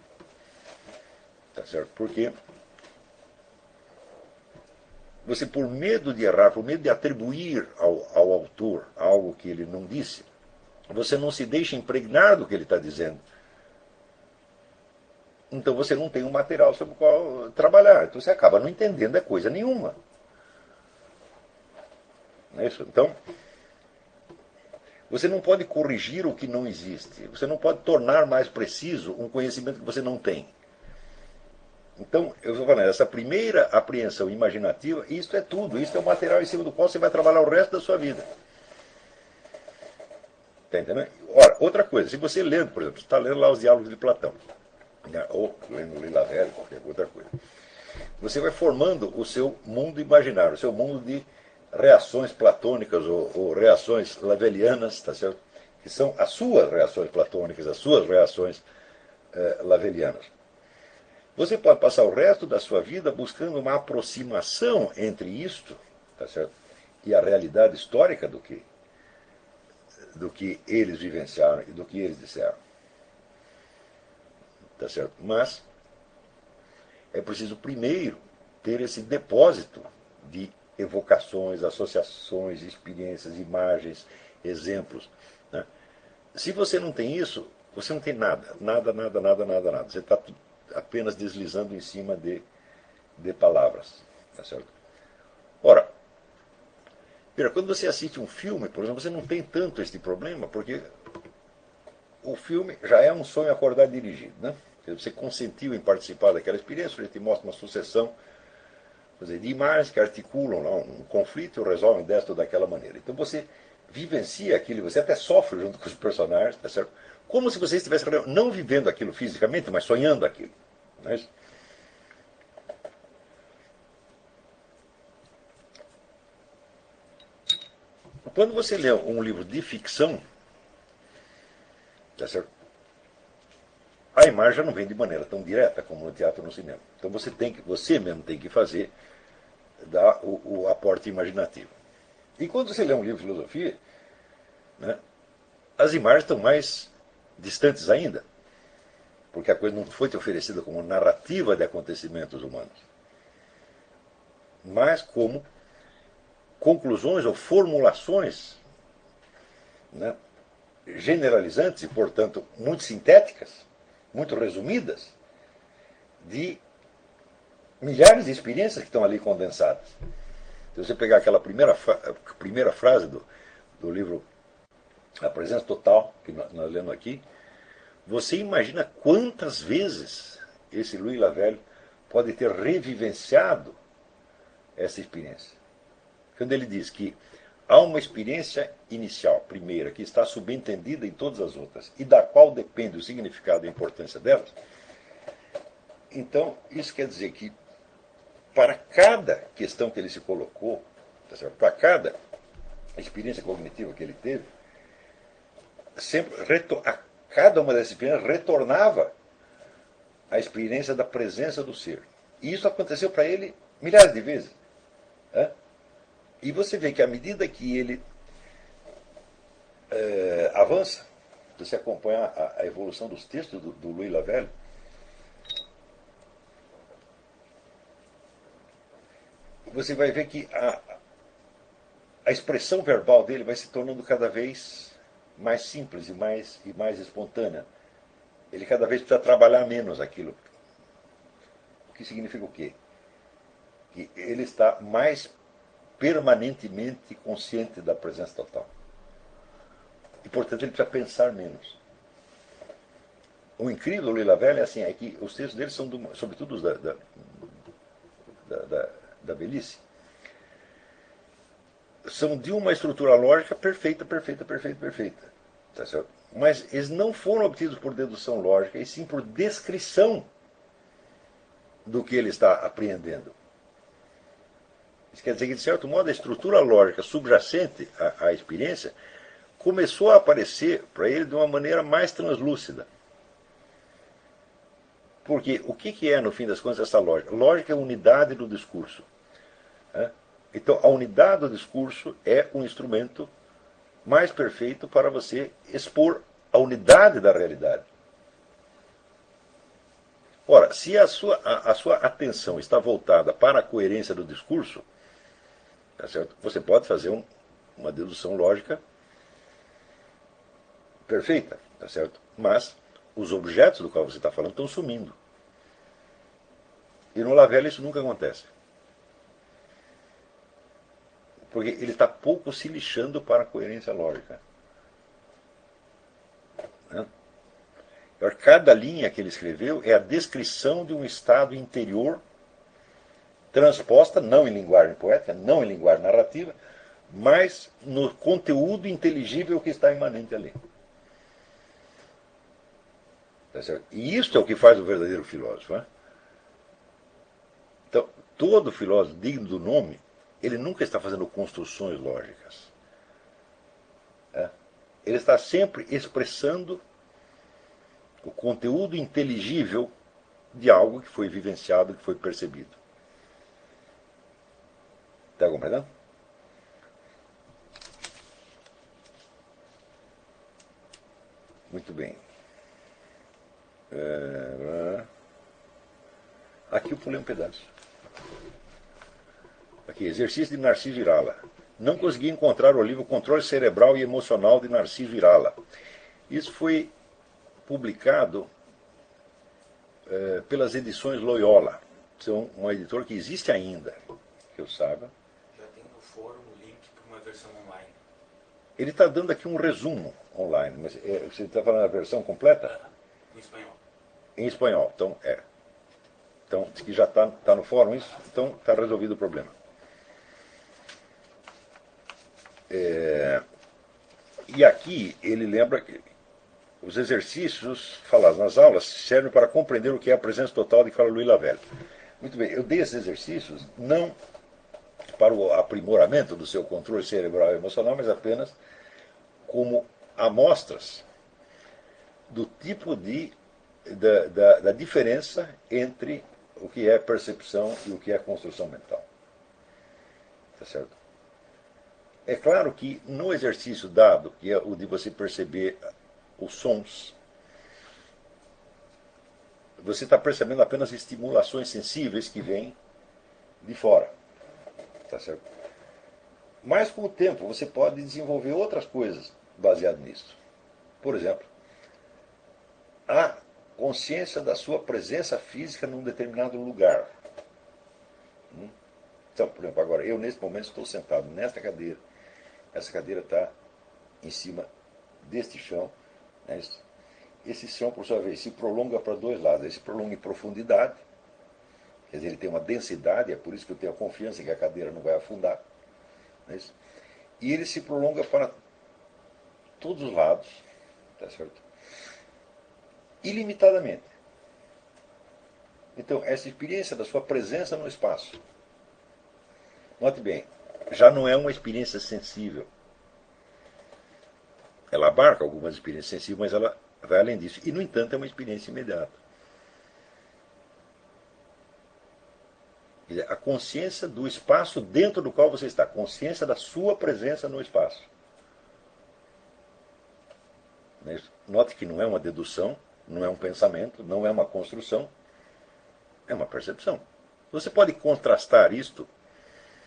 Tá certo? Porque você, por medo de errar, por medo de atribuir ao, ao autor algo que ele não disse, você não se deixa impregnar do que ele está dizendo. Então você não tem um material sobre o qual trabalhar. Então você acaba não entendendo é coisa nenhuma. Não é isso? Então, você não pode corrigir o que não existe. Você não pode tornar mais preciso um conhecimento que você não tem. Então, eu estou falando, essa primeira apreensão imaginativa, isto é tudo, isto é o material em cima do qual você vai trabalhar o resto da sua vida. Está entendendo? Ora, outra coisa, se você lendo, por exemplo, você está lendo lá os diálogos de Platão, né, ou lendo Lila Velho, qualquer outra coisa, você vai formando o seu mundo imaginário, o seu mundo de reações platônicas ou, ou reações lavelianas, tá certo? Que são as suas reações platônicas, as suas reações eh, lavelianas. Você pode passar o resto da sua vida buscando uma aproximação entre isto, tá certo? E a realidade histórica do que, do que eles vivenciaram e do que eles disseram. Tá certo? Mas é preciso primeiro ter esse depósito de evocações, associações, experiências, imagens, exemplos. Né? Se você não tem isso, você não tem nada, nada, nada, nada, nada, nada. Você está apenas deslizando em cima de, de palavras. Tá certo? Ora, quando você assiste um filme, por exemplo, você não tem tanto este problema, porque o filme já é um sonho acordar dirigido. Né? Você consentiu em participar daquela experiência, ele te mostra uma sucessão de imagens que articulam lá, um conflito e resolvem desta ou daquela maneira. Então você vivencia aquilo, você até sofre junto com os personagens, tá certo? Como se você estivesse não vivendo aquilo fisicamente, mas sonhando aquilo. Não é isso? Quando você lê um livro de ficção, tá certo? A imagem já não vem de maneira tão direta como no teatro ou no cinema. Então você, tem que, você mesmo tem que fazer dar o, o aporte imaginativo. E quando você lê um livro de filosofia, né, as imagens estão mais distantes ainda, porque a coisa não foi te oferecida como narrativa de acontecimentos humanos, mas como conclusões ou formulações, né, generalizantes e, portanto, muito sintéticas, muito resumidas, de milhares de experiências que estão ali condensadas. Se você pegar aquela primeira, primeira frase do, do livro A Presença Total, que nós, nós lemos aqui, você imagina quantas vezes esse Louis Lavelle pode ter revivenciado essa experiência. Quando ele diz que há uma experiência inicial, primeira, que está subentendida em todas as outras, e da qual depende o significado e a importância delas, então isso quer dizer que para cada questão que ele se colocou, para cada experiência cognitiva que ele teve, sempre, a cada uma dessas experiências retornava a experiência da presença do ser. E isso aconteceu para ele milhares de vezes. Né? E você vê que à medida que ele é, avança, você acompanha a, a evolução dos textos do, do Louis Lavelle, você vai ver que a, a expressão verbal dele vai se tornando cada vez mais simples e mais, e mais espontânea. Ele cada vez precisa trabalhar menos aquilo. O que significa o quê? Que ele está mais permanentemente consciente da presença total. E, portanto, ele precisa pensar menos. O incrível do Lila Velha é assim, é que os textos dele são, do, sobretudo os da, da, da, da, da velhice, são de uma estrutura lógica perfeita, perfeita, perfeita, perfeita. Tá certo? Mas eles não foram obtidos por dedução lógica, e sim por descrição do que ele está apreendendo. Isso quer dizer que, de certo modo, a estrutura lógica subjacente à, à experiência começou a aparecer para ele de uma maneira mais translúcida. Porque o que é, no fim das contas, essa lógica? Lógica é a unidade do discurso. Então, a unidade do discurso é um instrumento mais perfeito para você expor a unidade da realidade. Ora, se a sua, a, a sua atenção está voltada para a coerência do discurso, tá certo? Você pode fazer um, uma dedução lógica perfeita, tá certo? Mas os objetos do qual você está falando estão sumindo. E no Lavelle isso nunca acontece. Porque ele está pouco se lixando para a coerência lógica. Né? Cada linha que ele escreveu é a descrição de um estado interior transposta, não em linguagem poética, não em linguagem narrativa, mas no conteúdo inteligível que está imanente ali. Tá certo? E isso é o que faz o verdadeiro filósofo. Né? Então, todo filósofo digno do nome, ele nunca está fazendo construções lógicas. É? Ele está sempre expressando o conteúdo inteligível de algo que foi vivenciado, que foi percebido. Está compreendendo? Muito bem. É... Aqui eu pulei um pedaço. Aqui, exercício de Narciso Virala. Não consegui encontrar o livro Controle Cerebral e Emocional de Narciso Virala. Isso foi publicado é, pelas edições Loyola. São uma editora que existe ainda, que eu saiba. Já tem no fórum o link para uma versão online. Ele está dando aqui um resumo online, mas é, você está falando a versão completa? Em espanhol. Em espanhol, então é. Então, diz que já está tá no fórum isso, então está resolvido o problema. É, e aqui ele lembra que os exercícios falados nas aulas servem para compreender o que é a presença total de fala Louis Lavelle. Muito bem, eu dei esses exercícios não para o aprimoramento do seu controle cerebral e emocional, mas apenas como amostras do tipo de da, da, da diferença entre o que é percepção e o que é construção mental. Tá certo? É claro que no exercício dado, que é o de você perceber os sons, você está percebendo apenas estimulações sensíveis que vêm de fora. Tá certo? Mas com o tempo você pode desenvolver outras coisas baseado nisso. Por exemplo, a consciência da sua presença física num determinado lugar. Então, por exemplo, agora, eu nesse momento estou sentado nesta cadeira. Essa cadeira está em cima deste chão. Né? Esse chão, por sua vez, se prolonga para dois lados. Ele se prolonga em profundidade, quer dizer, ele tem uma densidade, é por isso que eu tenho a confiança em que a cadeira não vai afundar. Né? E ele se prolonga para todos os lados, tá certo? Ilimitadamente. Então, essa experiência da sua presença no espaço, note bem, já não é uma experiência sensível. Ela abarca algumas experiências sensíveis, mas ela vai além disso. E, no entanto, é uma experiência imediata. Quer dizer, a consciência do espaço dentro do qual você está, a consciência da sua presença no espaço. Note que não é uma dedução, não é um pensamento, não é uma construção, é uma percepção. Você pode contrastar isto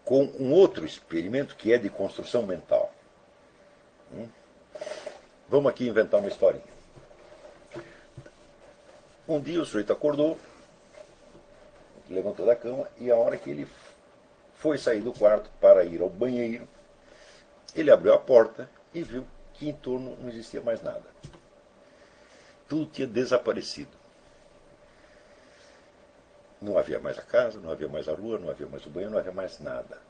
com um outro experimento que é de construção mental. Hum? Vamos aqui inventar uma historinha. Um dia o sujeito acordou, levantou da cama, e a hora que ele foi sair do quarto para ir ao banheiro, ele abriu a porta e viu que em torno não existia mais nada. Tudo tinha desaparecido. Não havia mais a casa, não havia mais a rua, não havia mais o banheiro, não havia mais nada.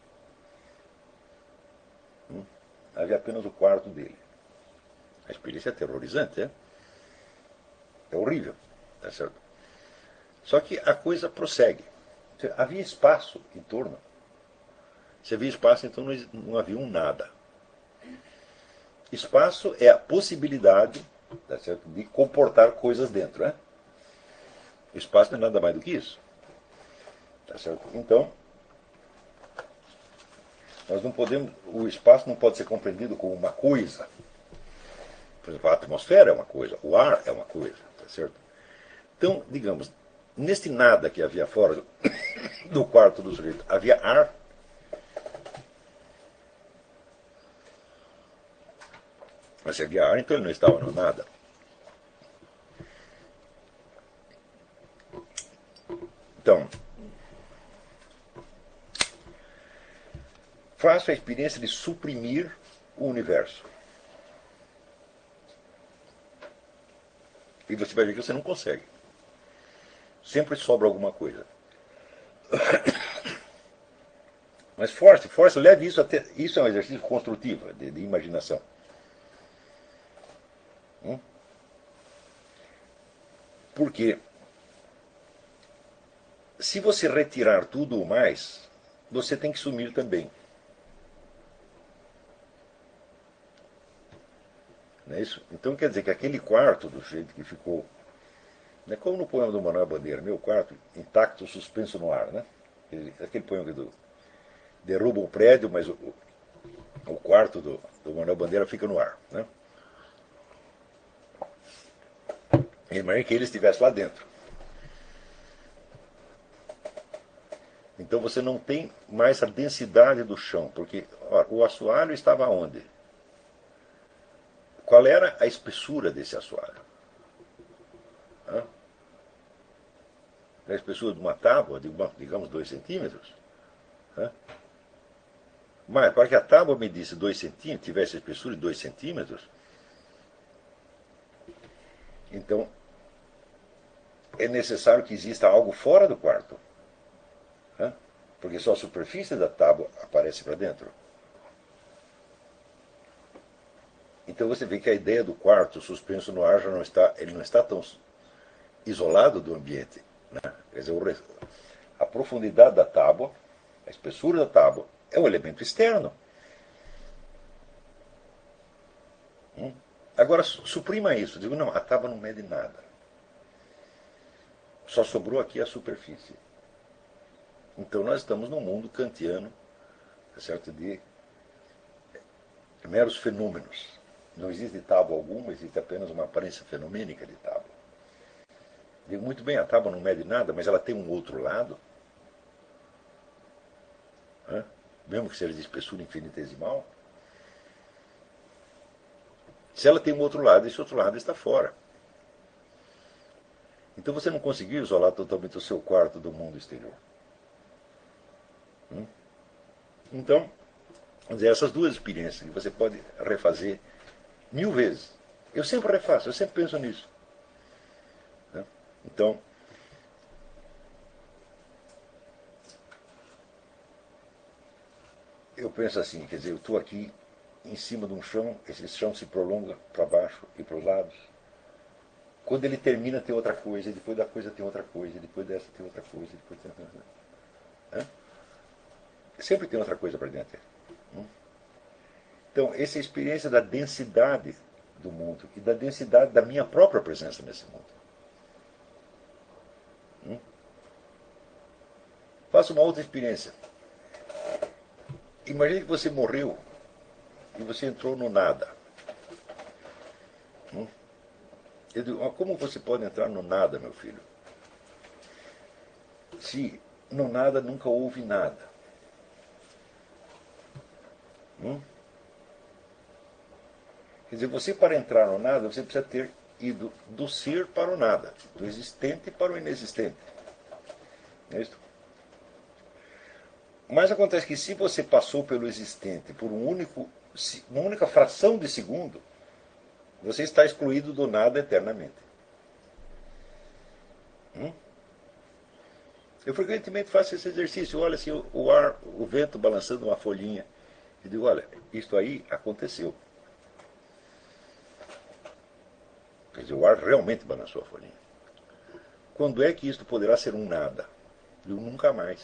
Hum? Havia apenas o quarto dele. A experiência é aterrorizante, é? É horrível, tá certo? Só que a coisa prossegue. Havia espaço em torno. Se havia espaço, então não, não havia um nada. Espaço é a possibilidade, tá certo, de comportar coisas dentro, né? Espaço não é nada mais do que isso. Tá certo? Então, nós não podemos, o espaço não pode ser compreendido como uma coisa. Por exemplo, a atmosfera é uma coisa, o ar é uma coisa, tá certo? Então, digamos, neste nada que havia fora do quarto do sujeito, havia ar. Mas se havia ar, então ele não estava no nada. Então, faça a experiência de suprimir o universo. E você vai ver que você não consegue. Sempre sobra alguma coisa. Mas force, force, leve isso até. Isso é um exercício construtivo, de, de imaginação. Hum? Porque se você retirar tudo o mais, você tem que sumir também. Não é isso? Então quer dizer que aquele quarto do jeito que ficou, né, como no poema do Manuel Bandeira, meu quarto intacto, suspenso no ar, né? Aquele poema do derruba o prédio, mas o, o quarto do, do Manuel Bandeira fica no ar, né? Imagina que ele estivesse lá dentro. Então você não tem mais a densidade do chão, porque ó, o assoalho estava onde? Qual era a espessura desse assoalho? Hã? A espessura de uma tábua, de uma, digamos, dois centímetros? Hã? Mas para que a tábua medisse dois centímetros, tivesse a espessura de dois centímetros, então é necessário que exista algo fora do quarto. Hã? Porque só a superfície da tábua aparece para dentro. Então você vê que a ideia do quarto suspenso no ar já não está, ele não está tão isolado do ambiente. Né? Quer dizer, a profundidade da tábua, a espessura da tábua, é um elemento externo. Hum? Agora, suprima isso. Digo, não, a tábua não mede nada. Só sobrou aqui a superfície. Então nós estamos num mundo kantiano, tá certo, de meros fenômenos. Não existe tábua alguma, existe apenas uma aparência fenomênica de tábua. Digo, muito bem, a tábua não mede nada, mas ela tem um outro lado. Né? Mesmo que seja de espessura infinitesimal. Se ela tem um outro lado, esse outro lado está fora. Então você não conseguiu isolar totalmente o seu quarto do mundo exterior. Hum? Então, vamos dizer, essas duas experiências que você pode refazer mil vezes. Eu sempre refaço, eu sempre penso nisso. Né? Então, eu penso assim, quer dizer, eu estou aqui em cima de um chão, esse chão se prolonga para baixo e para os lados. Quando ele termina tem outra coisa, depois da coisa tem outra coisa, depois dessa tem outra coisa, depois tem outra coisa. Hã? Sempre tem outra coisa para dentro. Hum? Então, essa é a experiência da densidade do mundo e da densidade da minha própria presença nesse mundo. Hum? Faça uma outra experiência. Imagine que você morreu e você entrou no nada. Hum? Eu digo, como você pode entrar no nada, meu filho? Se no nada nunca houve nada. Hum? Quer dizer, você para entrar no nada, você precisa ter ido do ser para o nada, do existente para o inexistente. Não é isso? Mas acontece que se você passou pelo existente por um único, uma única fração de segundo, você está excluído do nada eternamente. Hum? Eu frequentemente faço esse exercício. Olha assim, o ar, o vento balançando uma folhinha. E digo, olha, isto aí aconteceu. Quer dizer, o ar realmente balançou a folhinha. Quando é que isto poderá ser um nada? Eu nunca mais.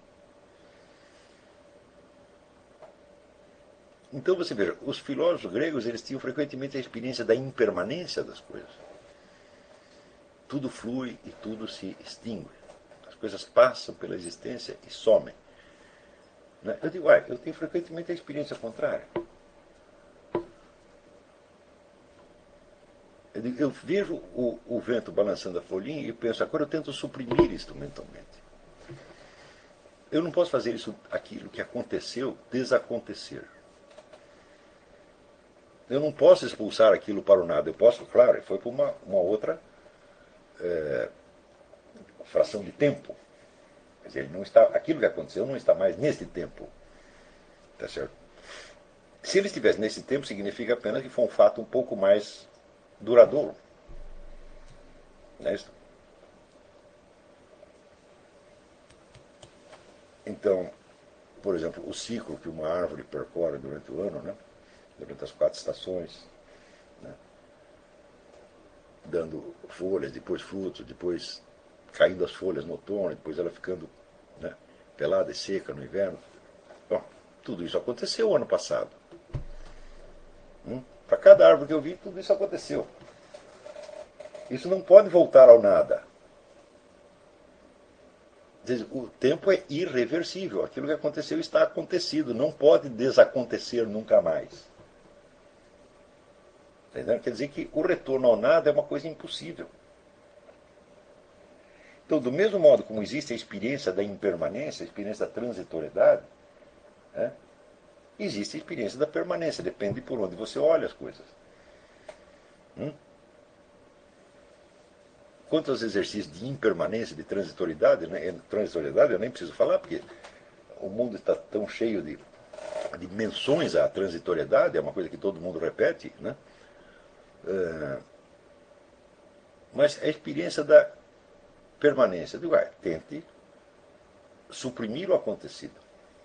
Então você veja, os filósofos gregos eles tinham frequentemente a experiência da impermanência das coisas. Tudo flui e tudo se extingue. As coisas passam pela existência e somem. Eu digo, uai, eu tenho frequentemente a experiência contrária. Eu, digo, eu vejo o, o vento balançando a folhinha e penso, agora eu tento suprimir isto mentalmente. Eu não posso fazer isso, aquilo que aconteceu, desacontecer. Eu não posso expulsar aquilo para o nada. Eu posso, claro, foi para uma, uma outra é, fração de tempo. Quer dizer, ele não está, aquilo que aconteceu não está mais neste tempo. Tá certo? Se ele estivesse nesse tempo, significa apenas que foi um fato um pouco mais duradouro. Não é isso? Então, por exemplo, o ciclo que uma árvore percorre durante o ano, né? Durante as quatro estações, né? Dando folhas, depois frutos, depois caindo as folhas no outono, depois ela ficando, né, pelada e seca no inverno. Bom, tudo isso aconteceu ano passado. Hum? Para cada árvore que eu vi, tudo isso aconteceu. Isso não pode voltar ao nada. O tempo é irreversível. Aquilo que aconteceu está acontecido. Não pode desacontecer nunca mais. Entendeu? Quer dizer que o retorno ao nada é uma coisa impossível. Então, do mesmo modo como existe a experiência da impermanência, a experiência da transitoriedade, né, existe a experiência da permanência. Depende de por onde você olha as coisas. Hum? Quanto aos exercícios de impermanência, de transitoriedade, né, transitoriedade eu nem preciso falar, porque o mundo está tão cheio de, de menções à transitoriedade, é uma coisa que todo mundo repete, né? É, mas a experiência da permanência, digo, ah, tente suprimir o acontecido.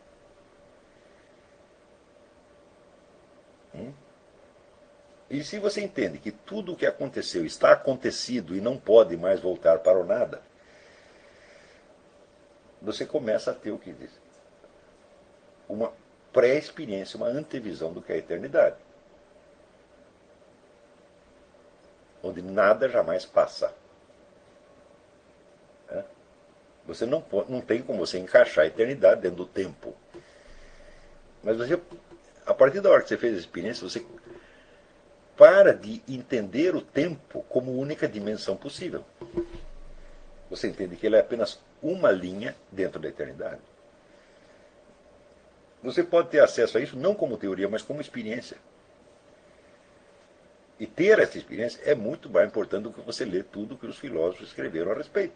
Hum? E se você entende que tudo o que aconteceu está acontecido e não pode mais voltar para o nada, você começa a ter o que diz? Uma pré-experiência, uma antevisão do que é a eternidade. Onde nada jamais passa. É? Você não, pode, não tem como você encaixar a eternidade dentro do tempo. Mas você, a partir da hora que você fez a experiência, você para de entender o tempo como única dimensão possível. Você entende que ele é apenas uma linha dentro da eternidade. Você pode ter acesso a isso não como teoria, mas como experiência. E ter essa experiência é muito mais importante do que você ler tudo que os filósofos escreveram a respeito.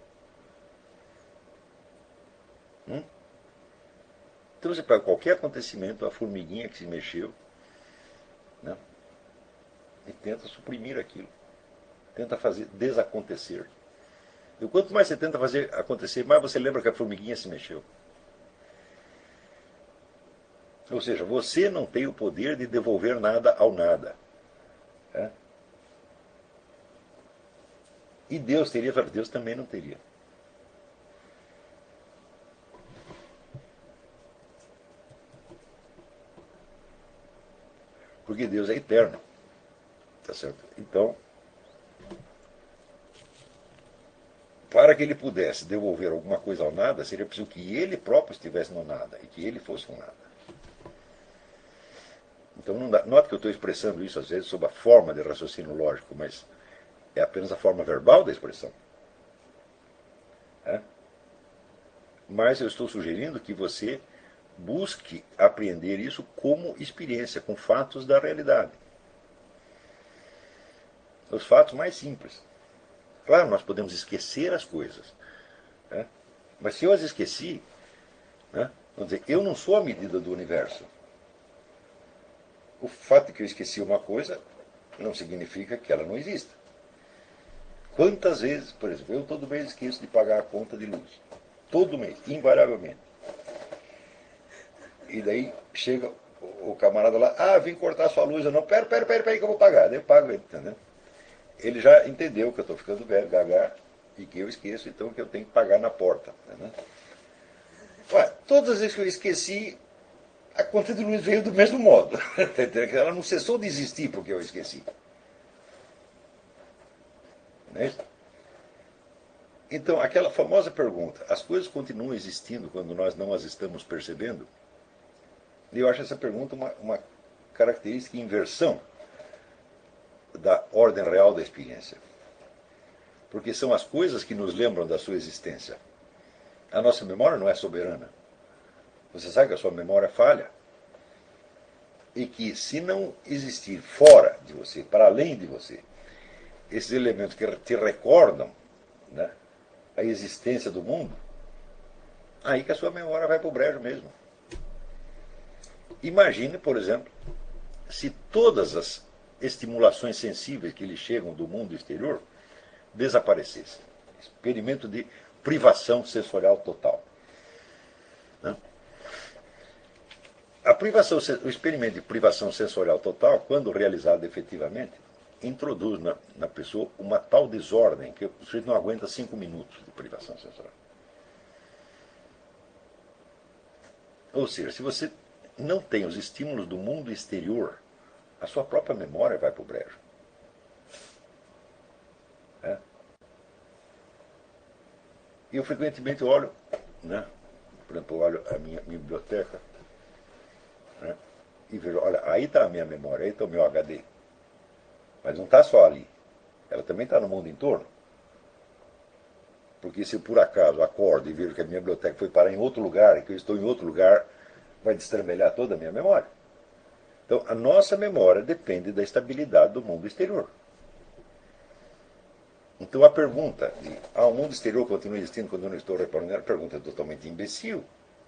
Hum? Então você pega qualquer acontecimento, a formiguinha que se mexeu, né, e tenta suprimir aquilo. Tenta fazer desacontecer. E quanto mais você tenta fazer acontecer, mais você lembra que a formiguinha se mexeu. Ou seja, você não tem o poder de devolver nada ao nada. É? E Deus teria? Deus também não teria. Porque Deus é eterno. Tá certo? Então, para que ele pudesse devolver alguma coisa ao nada, seria preciso que ele próprio estivesse no nada e que ele fosse um nada. Então, não dá, note que eu estou expressando isso às vezes sob a forma de raciocínio lógico, mas é apenas a forma verbal da expressão. É? Mas eu estou sugerindo que você busque apreender isso como experiência, com fatos da realidade. Os fatos mais simples. Claro, nós podemos esquecer as coisas, né? Mas se eu as esqueci, né, vamos dizer, eu não sou a medida do universo. O fato de que eu esqueci uma coisa não significa que ela não exista. Quantas vezes, por exemplo, eu todo mês esqueço de pagar a conta de luz. Todo mês, invariavelmente. E daí chega o camarada lá, ah, vem cortar sua luz. Eu não, pera, pera, pera, pera que eu vou pagar. Daí eu pago ele, entendeu? Ele já entendeu que eu estou ficando velho, gaga, e que eu esqueço, então que eu tenho que pagar na porta. Né? Ué, todas as vezes que eu esqueci, a conta de luz veio do mesmo modo. Ela não cessou de existir porque eu esqueci. Não é isso? Então, aquela famosa pergunta, as coisas continuam existindo quando nós não as estamos percebendo? Eu acho essa pergunta uma, uma característica inversão da ordem real da experiência. Porque são as coisas que nos lembram da sua existência. A nossa memória não é soberana. Você sabe que a sua memória falha. E que se não existir fora de você, para além de você, esses elementos que te recordam, né, a existência do mundo, aí que a sua memória vai para o brejo mesmo. Imagine, por exemplo, se todas as estimulações sensíveis que lhe chegam do mundo exterior desaparecessem. Experimento de privação sensorial total. Né? A privação, o experimento de privação sensorial total, quando realizado efetivamente, introduz na, na pessoa uma tal desordem que o sujeito não aguenta cinco minutos de privação sensorial. Ou seja, se você não tem os estímulos do mundo exterior, a sua própria memória vai para o brejo. É. E eu frequentemente olho, né, por exemplo, olho a minha, minha biblioteca, né, e vejo, olha, aí está a minha memória, aí está o meu H D. Mas não está só ali. Ela também está no mundo em torno. Porque se eu por acaso acordo e vejo que a minha biblioteca foi parar em outro lugar, e que eu estou em outro lugar, vai destrambelhar toda a minha memória. Então, a nossa memória depende da estabilidade do mundo exterior. Então, a pergunta de, ah, o mundo exterior continua existindo quando eu não estou reparando nela, a pergunta é totalmente imbecil.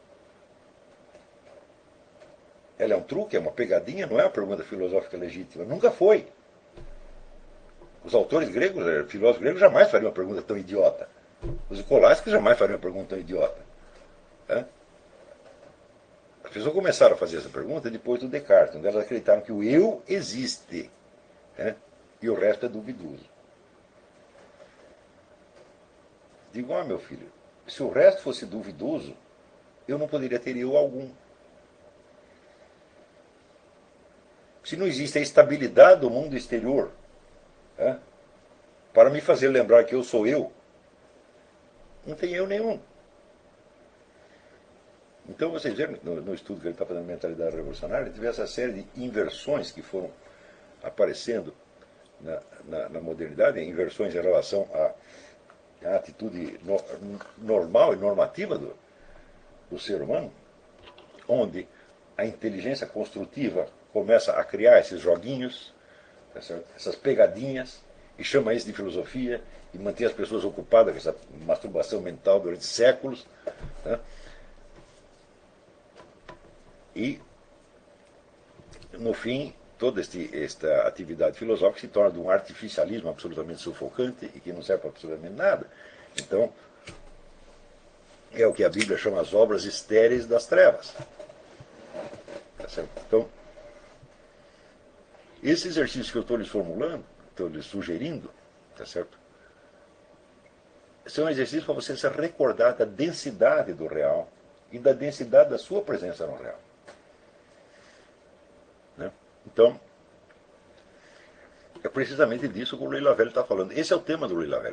Ela é um truque, é uma pegadinha, não é uma pergunta filosófica legítima. Nunca foi. Os autores gregos, filósofos gregos, jamais fariam uma pergunta tão idiota. Os escolásticos jamais fariam uma pergunta tão idiota. É? As pessoas começaram a fazer essa pergunta depois do Descartes, onde elas acreditaram que o eu existe, né? E o resto é duvidoso. Digo, ah, meu filho, se o resto fosse duvidoso, eu não poderia ter eu algum. Se não existe a estabilidade do mundo exterior, né, para me fazer lembrar que eu sou eu, não tem eu nenhum. Então, vocês viram no, no estudo que ele está fazendo de mentalidade revolucionária, ele teve essa série de inversões que foram aparecendo na, na, na modernidade, inversões em relação à, à atitude no, normal e normativa do, do ser humano, onde a inteligência construtiva começa a criar esses joguinhos, essas pegadinhas, e chama isso de filosofia, e mantém as pessoas ocupadas com essa masturbação mental durante séculos. Né? E, no fim, toda este, esta atividade filosófica se torna de um artificialismo absolutamente sufocante e que não serve para absolutamente nada. Então, é o que a Bíblia chama as obras estéreis das trevas. Tá certo? Então, esse exercício que eu estou lhes formulando, estou lhes sugerindo, tá certo? São exercícios para você se recordar da densidade do real e da densidade da sua presença no real. Né? Então, é precisamente disso que o Louis Lavelle está falando. Esse é o tema do Louis Lavelle.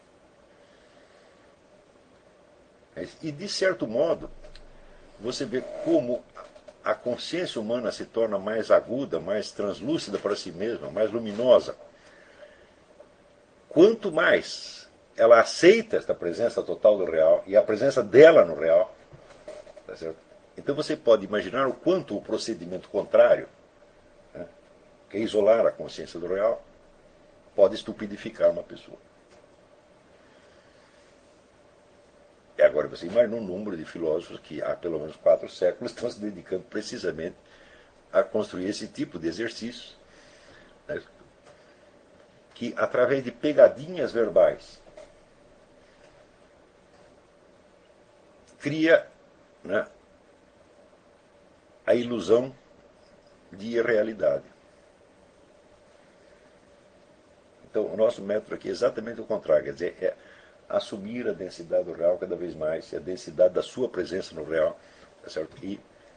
E, de certo modo, você vê como a consciência humana se torna mais aguda, mais translúcida para si mesma, mais luminosa. Quanto mais ela aceita esta presença total do real e a presença dela no real, tá certo? Então você pode imaginar o quanto o procedimento contrário, né, que é isolar a consciência do real, pode estupidificar uma pessoa. E agora você imagina um número de filósofos que há pelo menos quatro séculos estão se dedicando precisamente a construir esse tipo de exercícios, né, que através de pegadinhas verbais cria, né, a ilusão de irrealidade. Então, o nosso método aqui é exatamente o contrário, quer dizer, é assumir a densidade do real cada vez mais, a densidade da sua presença no real, tá certo? E,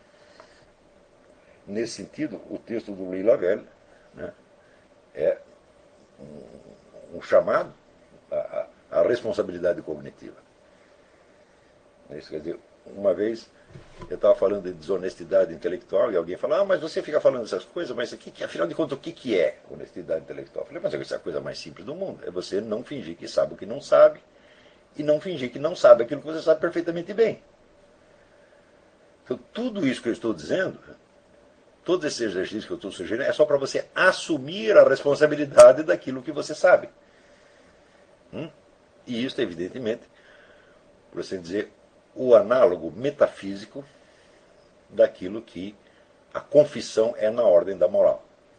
nesse sentido, o texto do Louis Lavelle, né, é um, um chamado à, à responsabilidade cognitiva. Isso quer dizer, uma vez eu estava falando de desonestidade intelectual e alguém falou, ah, mas você fica falando essas coisas, mas aqui, afinal de contas, o que, que é honestidade intelectual? Eu falei, mas essa é a coisa mais simples do mundo. É você não fingir que sabe o que não sabe e não fingir que não sabe aquilo que você sabe perfeitamente bem. Então, tudo isso que eu estou dizendo, todo esse exercício que eu estou sugerindo, é só para você assumir a responsabilidade daquilo que você sabe. Hum? E isso, evidentemente, por assim dizer, o análogo metafísico daquilo que a confissão é na ordem da moral.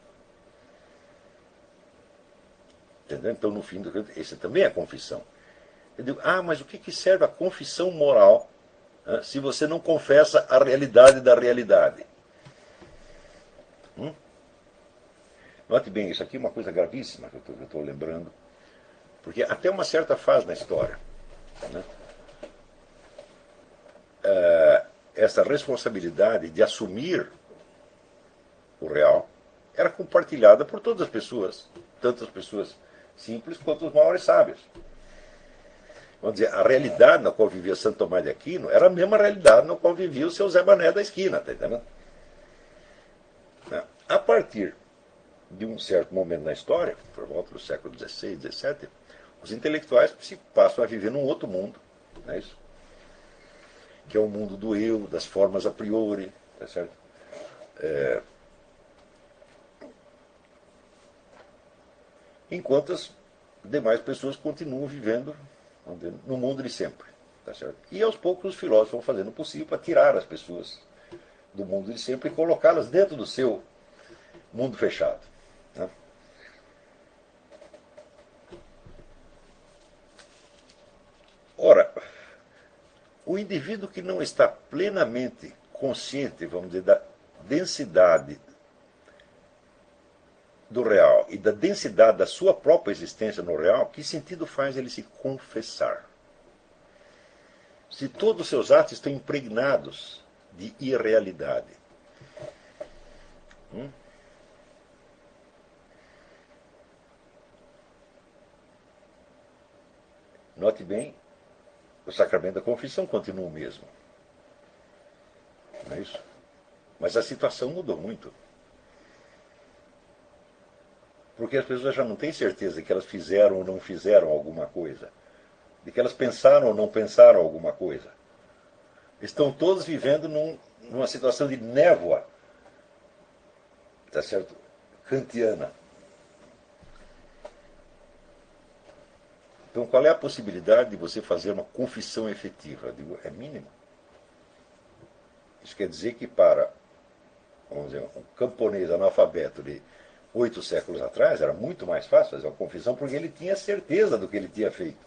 Entendeu? Então, no fim do esse também é a confissão. Eu digo, ah, mas o que, que serve a confissão moral, né, se você não confessa a realidade da realidade? Hum? Note bem, isso aqui é uma coisa gravíssima que eu estou lembrando, porque até uma certa fase na história, né, essa responsabilidade de assumir o real era compartilhada por todas as pessoas, tanto as pessoas simples quanto os maiores sábios. Vamos dizer, a realidade na qual vivia Santo Tomás de Aquino era a mesma realidade na qual vivia o seu Zé Mané da esquina, tá entendendo? A partir de um certo momento na história, por volta do século dezesseis, dezessete, os intelectuais se passam a viver num outro mundo, não é isso? Que é o mundo do eu, das formas a priori, tá certo? É... Enquanto as demais pessoas continuam vivendo, vamos dizer, no mundo de sempre, tá certo? E aos poucos os filósofos vão fazendo o possível para tirar as pessoas do mundo de sempre e colocá-las dentro do seu mundo fechado, né? Ora, o indivíduo que não está plenamente consciente, vamos dizer, da densidade do real e da densidade da sua própria existência no real, que sentido faz ele se confessar? Se todos os seus atos estão impregnados de irrealidade. Hum? Note bem, o sacramento da confissão continua o mesmo. Não é isso? Mas a situação mudou muito. Porque as pessoas já não têm certeza de que elas fizeram ou não fizeram alguma coisa. De que elas pensaram ou não pensaram alguma coisa. Estão todos vivendo num, numa situação de névoa, tá certo? Kantiana. Então, qual é a possibilidade de você fazer uma confissão efetiva? Eu digo, é mínima. Isso quer dizer que para, vamos dizer, um camponês analfabeto de oito séculos atrás, era muito mais fácil fazer uma confissão, porque ele tinha certeza do que ele tinha feito.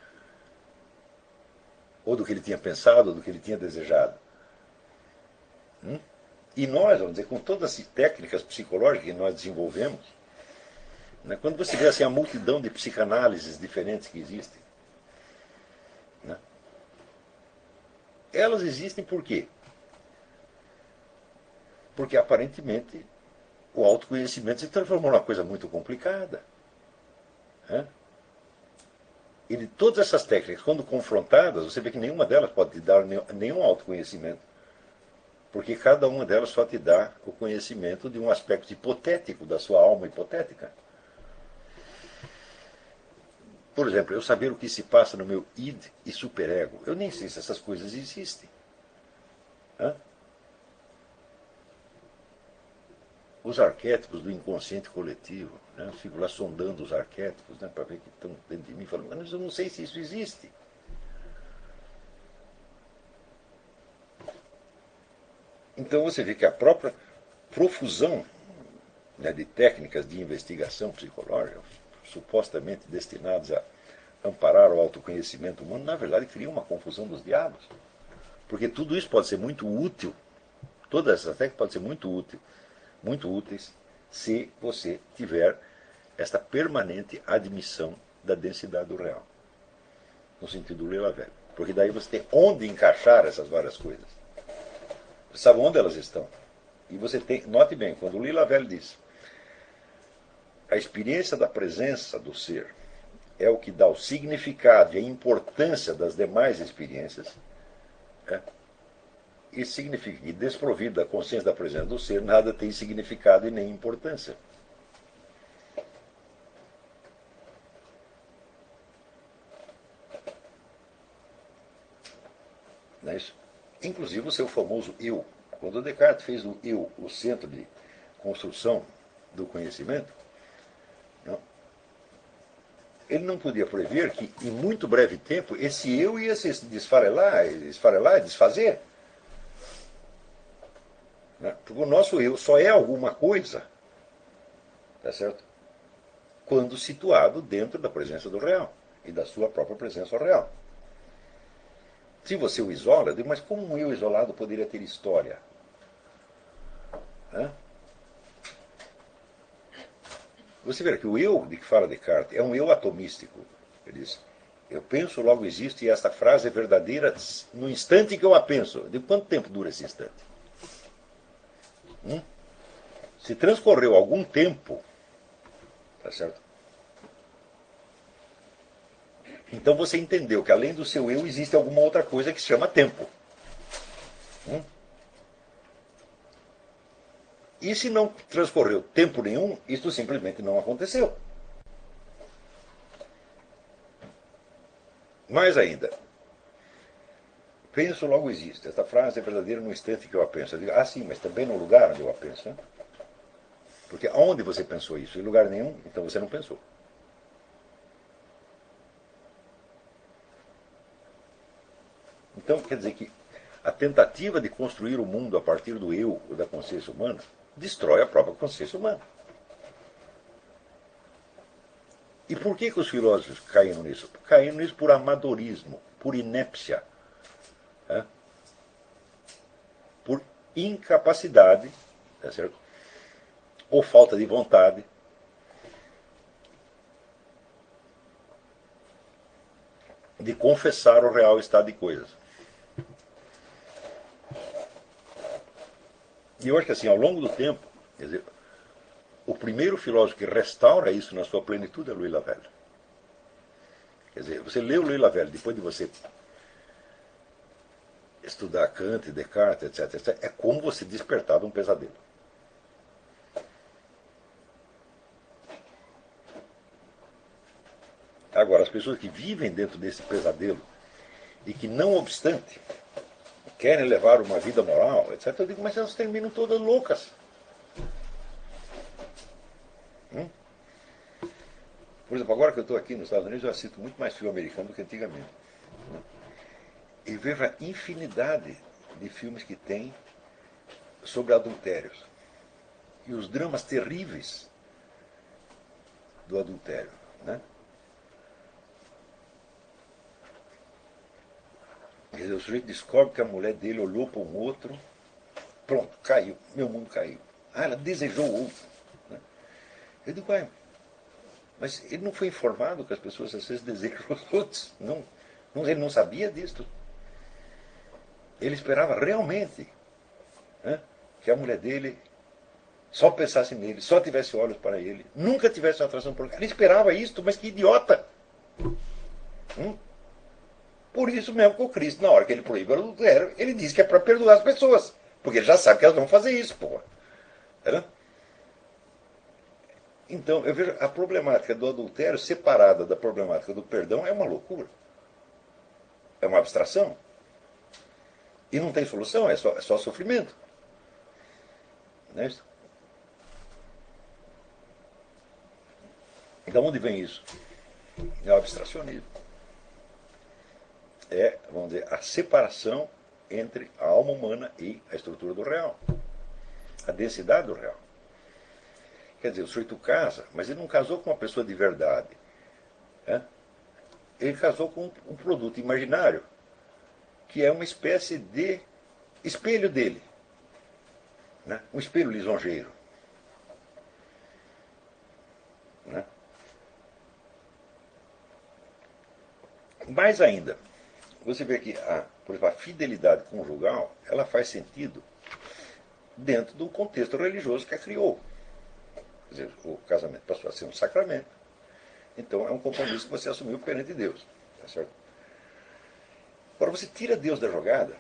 Ou do que ele tinha pensado, ou do que ele tinha desejado. Hum? E nós, vamos dizer, com todas as técnicas psicológicas que nós desenvolvemos, né, quando você vê assim, a multidão de psicanálises diferentes que existem, né, elas existem por quê? Porque aparentemente o autoconhecimento se transformou numa coisa muito complicada. Né? E de todas essas técnicas, quando confrontadas, você vê que nenhuma delas pode te dar nenhum autoconhecimento. Porque cada uma delas só te dá o conhecimento de um aspecto hipotético da sua alma hipotética. Por exemplo, eu saber o que se passa no meu id e superego. Eu nem sei se essas coisas existem. Hã? os arquétipos do inconsciente coletivo. Né? Eu fico lá sondando os arquétipos, né, para ver que estão dentro de mim, falando, mas eu não sei se isso existe. Então você vê que a própria profusão, né, de técnicas de investigação psicológica, supostamente destinadas a amparar o autoconhecimento humano, na verdade cria uma confusão dos diabos. Porque tudo isso pode ser muito útil, todas essas técnicas podem ser muito útil, muito úteis, se você tiver esta permanente admissão da densidade do real, no sentido do Lila Velho. Porque daí você tem onde encaixar essas várias coisas. Você sabe onde elas estão. E você tem, note bem, quando o Lila Velho diz, a experiência da presença do ser é o que dá o significado e a importância das demais experiências, é, isso significa que, desprovido da consciência da presença do ser, nada tem significado e nem importância. Não é isso? Inclusive o seu famoso eu. Quando Descartes fez o eu o centro de construção do conhecimento, não, ele não podia prever que, em muito breve tempo, esse eu ia se desfarelar, esfarelar, desfazer. Né? Porque o nosso eu só é alguma coisa, tá certo? Quando situado dentro da presença do real e da sua própria presença real. Se você o isola, eu digo, mas como um eu isolado poderia ter história? Hã? Você vê que o eu de que fala Descartes é um eu atomístico. Ele diz, eu penso, logo existo, e esta frase é verdadeira no instante que eu a penso. De quanto tempo dura esse instante? Hum? Se transcorreu algum tempo, tá certo? Então você entendeu que além do seu eu existe alguma outra coisa que se chama tempo. Hum? E se não transcorreu tempo nenhum, isto simplesmente não aconteceu. Mais ainda, penso, logo existe. Esta frase é verdadeira no instante que eu a penso. Eu digo, ah, sim, mas também no lugar onde eu a penso. Né? Porque onde você pensou isso? Em lugar nenhum, então você não pensou. Então, quer dizer que a tentativa de construir o mundo a partir do eu, da consciência humana, destrói a própria consciência humana. E por que, que os filósofos caíram nisso? Caíram nisso por amadorismo, por inépcia, né? Por incapacidade, tá certo? Ou falta de vontade de confessar o real estado de coisas. E eu acho que assim, ao longo do tempo, quer dizer, o primeiro filósofo que restaura isso na sua plenitude é Louis Lavelle. Quer dizer, você lê o Louis Lavelle, depois de você estudar Kant, Descartes, etc, etc, é como você despertar de um pesadelo. Agora, as pessoas que vivem dentro desse pesadelo e que, não obstante, querem levar uma vida moral, etcétera, eu digo, mas elas terminam todas loucas. Hum? Por exemplo, agora que eu estou aqui nos Estados Unidos, eu assisto muito mais filme americano do que antigamente. Né? E vejo a infinidade de filmes que tem sobre adultérios. E os dramas terríveis do adultério. Né? Quer dizer, o sujeito descobre que a mulher dele olhou para um outro, pronto, caiu, meu mundo caiu. Ah, ela desejou outro. Né? Eu digo, ué, mas ele não foi informado que as pessoas às vezes desejam os outros. Não, não, ele não sabia disso. Ele esperava realmente, né, que a mulher dele só pensasse nele, só tivesse olhos para ele, nunca tivesse uma atração por ele. Ele esperava isto, mas que idiota! Hum? Por isso mesmo que o Cristo, na hora que ele proíbe o adultério, ele diz que é para perdoar as pessoas, porque ele já sabe que elas vão fazer isso, porra. Tá? Então, eu vejo a problemática do adultério separada da problemática do perdão é uma loucura. É uma abstração. E não tem solução, é só, é só sofrimento. Não é isso? De onde vem isso? É o abstracionismo. É, vamos dizer, a separação entre a alma humana e a estrutura do real. A densidade do real. Quer dizer, o sujeito casa, mas ele não casou com uma pessoa de verdade. Né? Ele casou com um produto imaginário, que é uma espécie de espelho dele. Né? Um espelho lisonjeiro. Né? Mais ainda, você vê que a, por exemplo, a fidelidade conjugal, ela faz sentido dentro do contexto religioso que a criou. Quer dizer, o casamento passou a ser um sacramento. Então é um compromisso que você assumiu perante Deus. Tá certo? Agora você tira Deus da jogada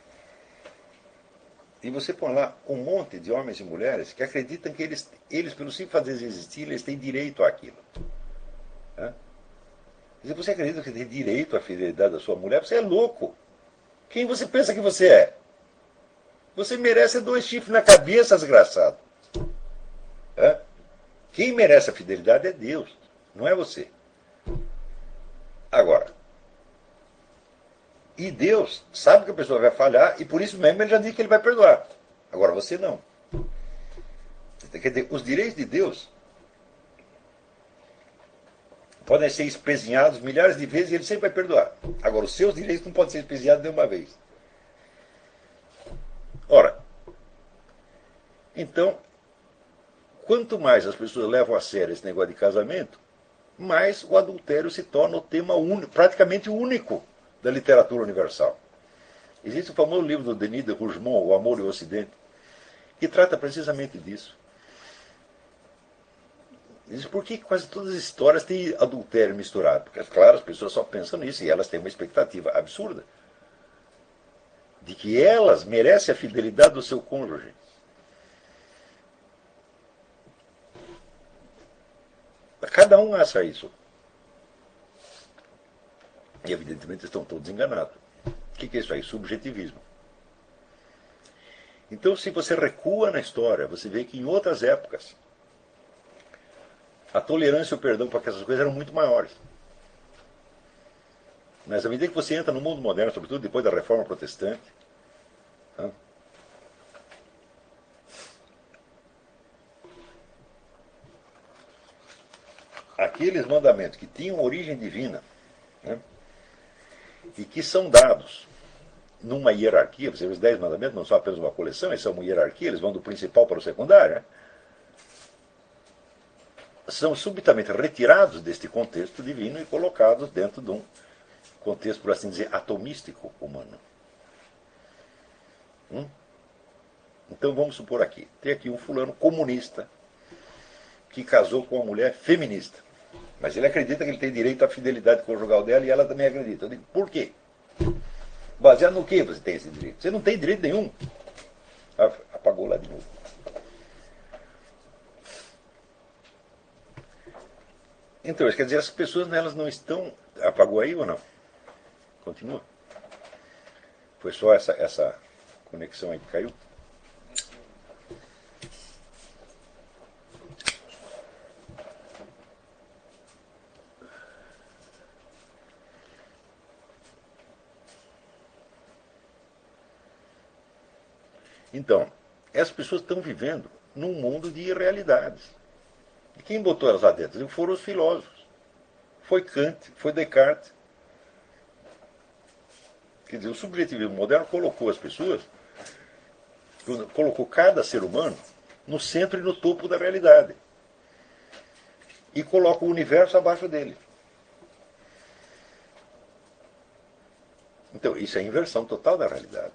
e você põe lá um monte de homens e mulheres que acreditam que eles, eles pelo simples fato de existir, eles têm direito àquilo. Tá? Se você acredita que tem direito à fidelidade da sua mulher, você é louco. Quem você pensa que você é? Você merece dois chifres na cabeça, desgraçado. É? Quem merece a fidelidade é Deus, não é você. Agora, e Deus sabe que a pessoa vai falhar e por isso mesmo ele já disse que ele vai perdoar. Agora você não. Quer dizer, os direitos de Deus podem ser espezinhados milhares de vezes e ele sempre vai perdoar. Agora, os seus direitos não podem ser espezinhados de uma vez. Ora, então, quanto mais as pessoas levam a sério esse negócio de casamento, mais o adultério se torna o tema único, praticamente único da literatura universal. Existe o famoso livro do Denis de Rougemont, O Amor e o Ocidente, que trata precisamente disso. Diz por que quase todas as histórias têm adultério misturado? Porque, claro, as pessoas só pensam nisso e elas têm uma expectativa absurda de que elas merecem a fidelidade do seu cônjuge. Cada um acha isso. E, evidentemente, estão todos enganados. O que é isso aí? Subjetivismo. Então, se você recua na história, você vê que em outras épocas a tolerância e o perdão para essas coisas eram muito maiores. Mas à medida que você entra no mundo moderno, sobretudo depois da Reforma Protestante, tá? Aqueles mandamentos que tinham origem divina, né? E que são dados numa hierarquia, você vê, os dez mandamentos não são apenas uma coleção, eles são uma hierarquia, eles vão do principal para o secundário, né? São subitamente retirados deste contexto divino e colocados dentro de um contexto, por assim dizer, atomístico humano. Hum? Então vamos supor aqui, tem aqui um fulano comunista que casou com uma mulher feminista. Mas ele acredita que ele tem direito à fidelidade conjugal dela e ela também acredita. Eu digo, por quê? Baseado no que você tem esse direito? Você não tem direito nenhum. Apagou lá de novo. Então, quer dizer, as pessoas elas não estão... Apagou aí ou não? Continua? Foi só essa, essa conexão aí que caiu? Então, essas pessoas estão vivendo num mundo de irrealidades. E quem botou elas lá dentro? Foram os filósofos. Foi Kant, foi Descartes. Quer dizer, o subjetivismo moderno colocou as pessoas, colocou cada ser humano no centro e no topo da realidade. E coloca o universo abaixo dele. Então, isso é a inversão total da realidade.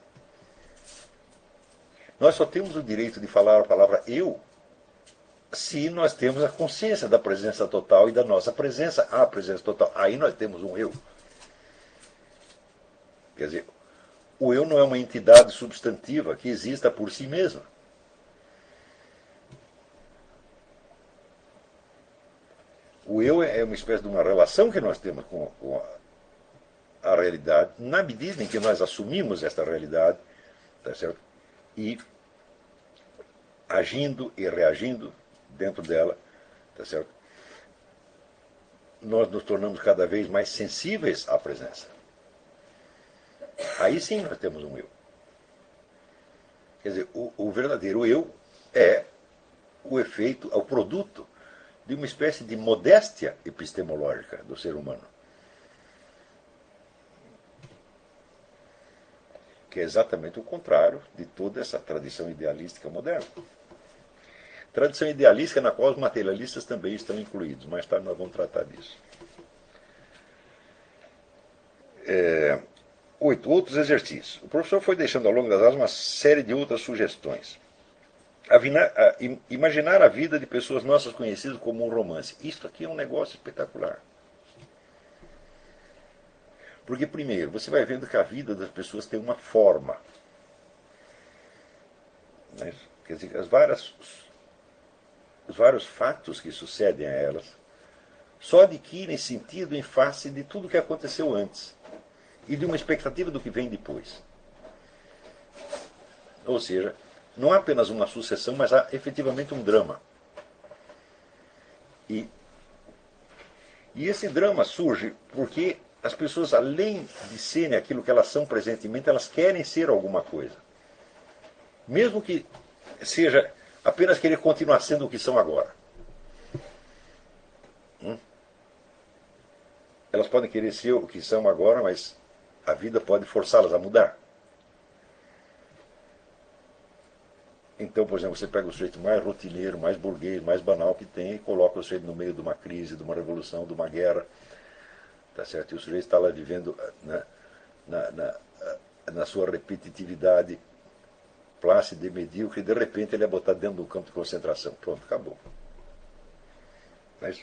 Nós só temos o direito de falar a palavra eu se nós temos a consciência da presença total e da nossa presença à presença total. Aí nós temos um eu. Quer dizer, o eu não é uma entidade substantiva que exista por si mesma. O eu é uma espécie de uma relação que nós temos com, com a, a realidade, na medida em que nós assumimos esta realidade, tá certo? E agindo e reagindo dentro dela, tá certo? nós nos tornamos cada vez mais sensíveis à presença. Aí sim nós temos um eu. Quer dizer, o, o verdadeiro eu é o efeito, é o produto de uma espécie de modéstia epistemológica do ser humano. Que é exatamente o contrário de toda essa tradição idealística moderna. Tradição idealística na qual os materialistas também estão incluídos. Mais tarde nós vamos tratar disso. É, oito. Outros exercícios. O professor foi deixando ao longo das aulas uma série de outras sugestões. A, a, imaginar a vida de pessoas nossas conhecidas como um romance. Isso aqui é um negócio espetacular. Porque, primeiro, você vai vendo que a vida das pessoas tem uma forma. Né? Quer dizer, as várias, os vários fatos que sucedem a elas só adquirem sentido em face de tudo que aconteceu antes e de uma expectativa do que vem depois. Ou seja, não há apenas uma sucessão, mas há efetivamente um drama. E, e esse drama surge porque as pessoas, além de serem aquilo que elas são presentemente, elas querem ser alguma coisa. Mesmo que seja apenas querer continuar sendo o que são agora. Hum? Elas podem querer ser o que são agora, mas a vida pode forçá-las a mudar. Então, por exemplo, você pega o sujeito mais rotineiro, mais burguês, mais banal que tem e coloca o sujeito no meio de uma crise, de uma revolução, de uma guerra. Tá certo? E o sujeito está lá vivendo, né, na, na, na sua repetitividade plácida e medíocre, e de repente ele é botado dentro de um campo de concentração. Pronto, acabou. Não é isso?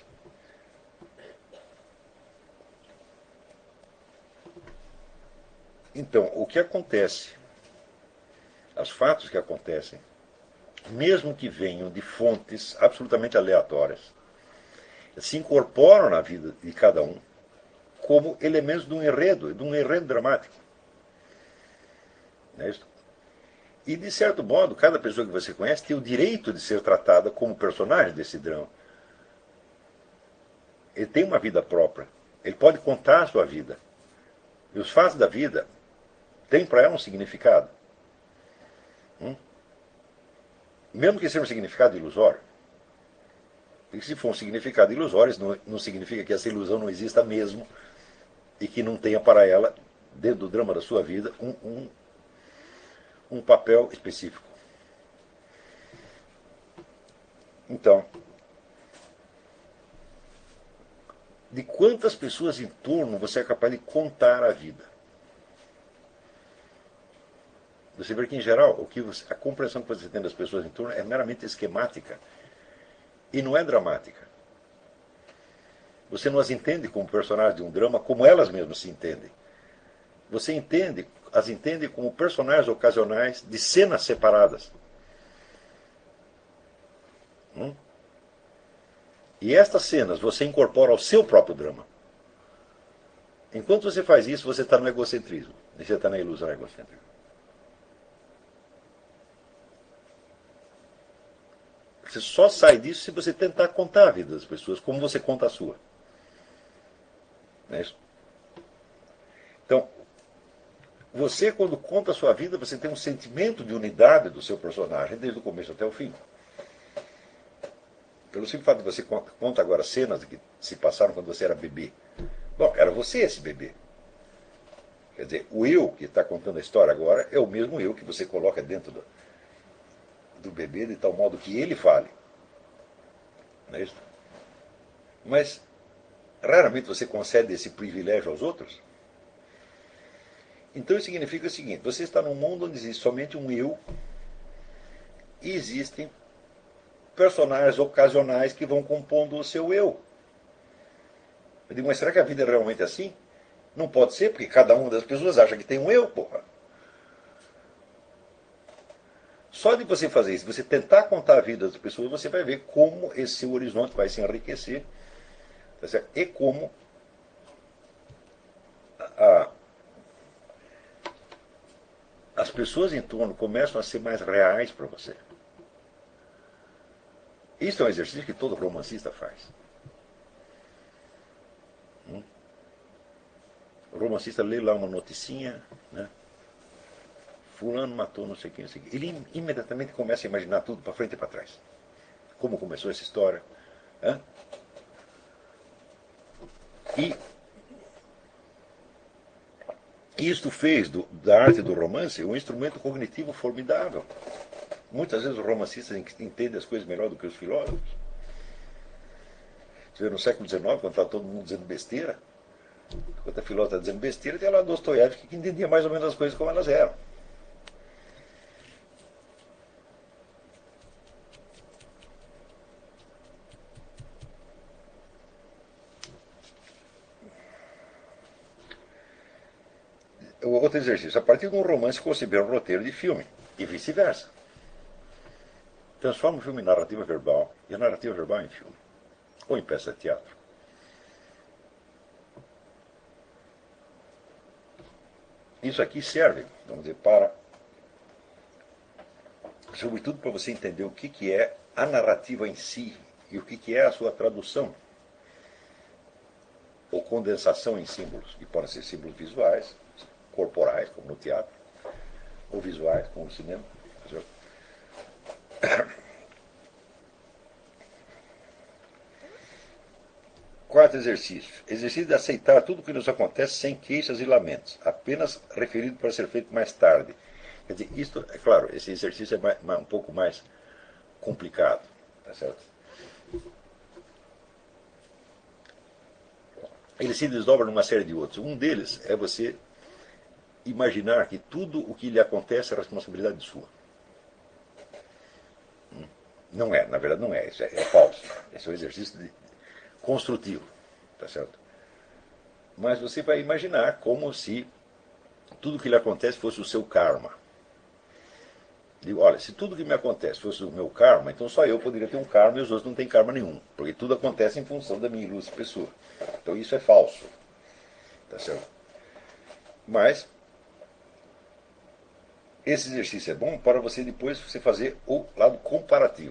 Então, o que acontece, os fatos que acontecem, mesmo que venham de fontes absolutamente aleatórias, se incorporam na vida de cada um como elementos de um enredo, de um enredo dramático. Não é isso? E, de certo modo, cada pessoa que você conhece tem o direito de ser tratada como personagem desse drama. Ele tem uma vida própria. Ele pode contar a sua vida. E os fatos da vida têm para ela um significado. Hum? Mesmo que seja um significado ilusório. Porque se for um significado ilusório, isso não, não significa que essa ilusão não exista mesmo e que não tenha para ela, dentro do drama da sua vida, um, um, um papel específico. Então, de quantas pessoas em torno você é capaz de contar a vida? Você vê que, em geral, o que você, a compreensão que você tem das pessoas em torno é meramente esquemática e não é dramática. Você não as entende como personagens de um drama como elas mesmas se entendem. Você entende, as entende como personagens ocasionais de cenas separadas. Hum? E estas cenas você incorpora ao seu próprio drama. Enquanto você faz isso, você está no egocentrismo. Você está na ilusão egocêntrica. Você só sai disso se você tentar contar a vida das pessoas como você conta a sua. Não é isso? Então, você, quando conta a sua vida, você tem um sentimento de unidade do seu personagem, desde o começo até o fim. Pelo simples fato de você conta, conta agora cenas que se passaram quando você era bebê. Bom, era você esse bebê. Quer dizer, o eu que está contando a história agora é o mesmo eu que você coloca dentro do, do bebê, de tal modo que ele fale. Não é isso? Mas, raramente você concede esse privilégio aos outros. Então isso significa o seguinte: você está num mundo onde existe somente um eu e existem personagens ocasionais que vão compondo o seu eu. Eu digo, mas será que a vida é realmente assim? Não pode ser, porque cada uma das pessoas acha que tem um eu, porra. Só de você fazer isso, você tentar contar a vida das pessoas, você vai ver como esse seu horizonte vai se enriquecer, tá certo? E como a, as pessoas em torno começam a ser mais reais para você. Isso é um exercício que todo romancista faz. O romancista lê lá uma noticinha, né? Fulano matou não sei quem, não sei quem. Ele imediatamente começa a imaginar tudo para frente e para trás. Como começou essa história. Né? E isto fez do, da arte do romance um instrumento cognitivo formidável. Muitas vezes os romancistas entendem as coisas melhor do que os filósofos. Você vê, no século dezenove, quando está todo mundo dizendo besteira, quando a filósofa está dizendo besteira, tem lá Dostoiévski que entendia mais ou menos as coisas como elas eram. Outro exercício. A partir de um romance, conceber um roteiro de filme. E vice-versa. Transforma o filme em narrativa verbal e a narrativa verbal em filme. Ou em peça de teatro. Isso aqui serve, vamos dizer, para, sobretudo para você entender o que, que é a narrativa em si e o que, que é a sua tradução ou condensação em símbolos, que podem ser símbolos visuais, corporais, como no teatro, ou visuais, como no cinema. Quarto exercício. Exercício de aceitar tudo o que nos acontece sem queixas e lamentos, apenas referido para ser feito mais tarde. Quer dizer, isto, é claro, esse exercício é mais, mais, um pouco mais complicado. Tá certo? Ele se desdobra numa série de outros. Um deles é você imaginar que tudo o que lhe acontece é responsabilidade sua. Não é, na verdade não é, isso é, é falso. Esse é um exercício de, construtivo, tá certo? Mas você vai imaginar como se tudo que lhe acontece fosse o seu karma. Digo, olha, se tudo que me acontece fosse o meu karma, então só eu poderia ter um karma e os outros não têm karma nenhum, porque tudo acontece em função da minha ilustre pessoa. Então isso é falso, tá certo? Mas esse exercício é bom para você depois você fazer o lado comparativo.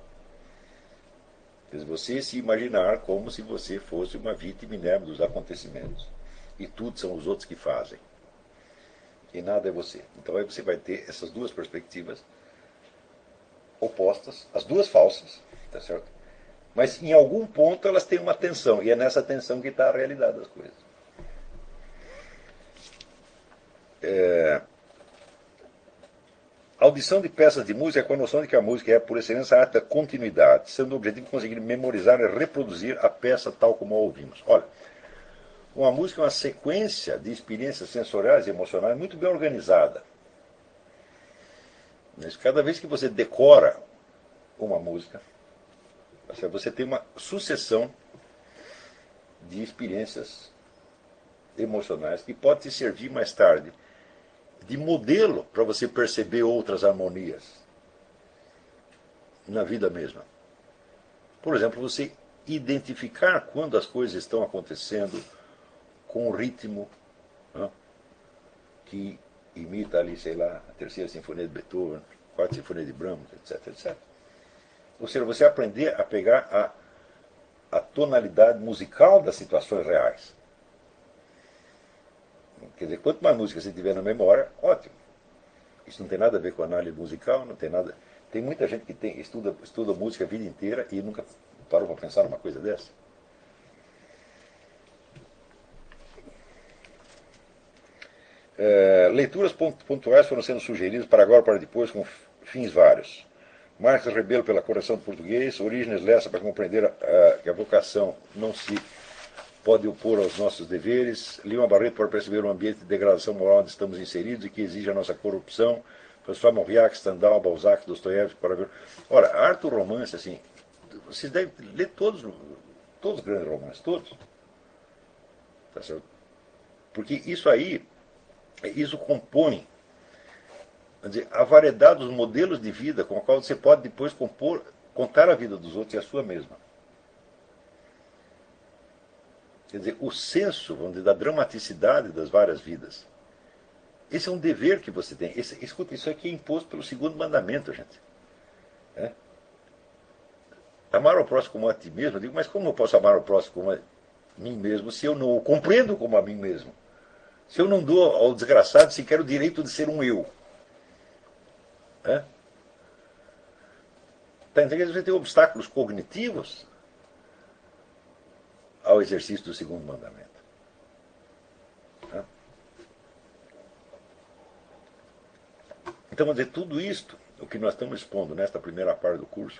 Quer dizer, você se imaginar como se você fosse uma vítima inerte dos acontecimentos. E tudo são os outros que fazem. E nada é você. Então aí você vai ter essas duas perspectivas opostas, as duas falsas, tá certo? Mas em algum ponto elas têm uma tensão, e é nessa tensão que está a realidade das coisas. É... A audição de peças de música é com a noção de que a música é, por excelência, a arte da continuidade, sendo o objetivo conseguir memorizar e reproduzir a peça tal como a ouvimos. Olha, uma música é uma sequência de experiências sensoriais e emocionais muito bem organizada. Mas cada vez que você decora uma música, você tem uma sucessão de experiências emocionais que pode te servir mais tarde de modelo para você perceber outras harmonias na vida mesma. Por exemplo, você identificar quando as coisas estão acontecendo com o ritmo, né, que imita ali, sei lá, a terceira sinfonia de Beethoven, a quarta sinfonia de Brahms, etc, etcétera. Ou seja, você aprender a pegar a, a tonalidade musical das situações reais. Quer dizer, quanto mais música você tiver na memória, ótimo. Isso não tem nada a ver com análise musical, não tem nada. Tem muita gente que tem, estuda, estuda música a vida inteira e nunca parou para pensar numa coisa dessa. É, leituras pontuais foram sendo sugeridas para agora para depois, com fins vários. Marx Rebelo pela correção do português, Orígenes Lessa para compreender a, a, que a vocação não se pode opor aos nossos deveres, Lima Barreto para perceber o ambiente de degradação moral onde estamos inseridos e que exige a nossa corrupção, François Mauriac, Stendhal, Balzac, Dostoiévski, para ver. Ora, a arte do romance, assim, vocês devem ler todos, todos os grandes romances, todos. Tá certo? Porque isso aí, isso compõe, quer dizer, a variedade dos modelos de vida com a qual você pode depois compor, contar a vida dos outros e a sua mesma. Quer dizer, o senso, vamos dizer, da dramaticidade das várias vidas. Esse é um dever que você tem. Esse, escuta, isso aqui é imposto pelo segundo mandamento, gente. É? Amar o próximo como a ti mesmo. Eu digo, mas como eu posso amar o próximo como a mim mesmo se eu não o compreendo como a mim mesmo? Se eu não dou ao desgraçado sequer o direito de ser um eu. Tá? Tá entendendo? Você tem obstáculos cognitivos ao exercício do segundo mandamento. Tá? Então, vamos dizer, tudo isto, o que nós estamos expondo nesta primeira parte do curso,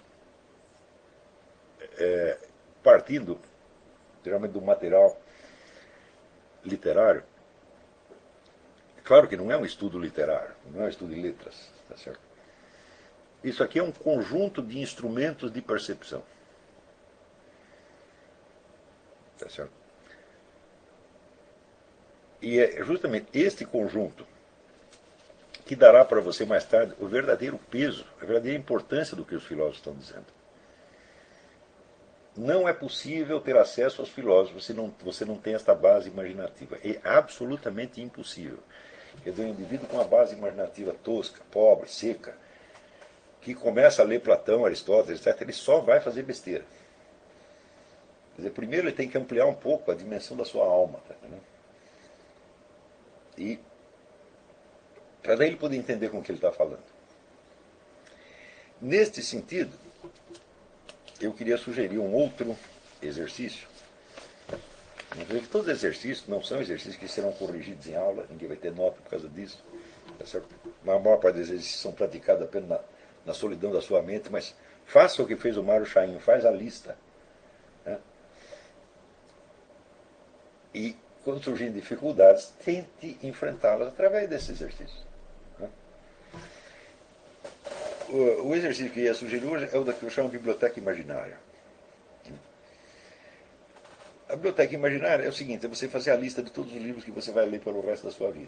é, partindo, geralmente, do material literário. Claro que não é um estudo literário, não é um estudo de letras, tá certo? Isso aqui é um conjunto de instrumentos de percepção. Tá certo? E é justamente este conjunto que dará para você mais tarde o verdadeiro peso, a verdadeira importância do que os filósofos estão dizendo. Não é possível ter acesso aos filósofos se não, você não tem esta base imaginativa. É absolutamente impossível. Quer dizer, um indivíduo com uma base imaginativa tosca, pobre, seca, que começa a ler Platão, Aristóteles, etcétera, ele só vai fazer besteira. Quer dizer, primeiro ele tem que ampliar um pouco a dimensão da sua alma. Tá, né? E para daí ele poder entender com o que ele está falando. Neste sentido, eu queria sugerir um outro exercício. Que todos os exercícios não são exercícios que serão corrigidos em aula, ninguém vai ter nota por causa disso. Tá certo? A maior parte dos exercícios são praticados apenas na, na solidão da sua mente, mas faça o que fez o Mário Chaim, faz a lista. Né? E, quando surgirem dificuldades, tente enfrentá-las através desse exercício. Né? O, o exercício que eu ia sugerir hoje é o da que eu chamo de biblioteca imaginária. A biblioteca imaginária é o seguinte, é você fazer a lista de todos os livros que você vai ler pelo resto da sua vida.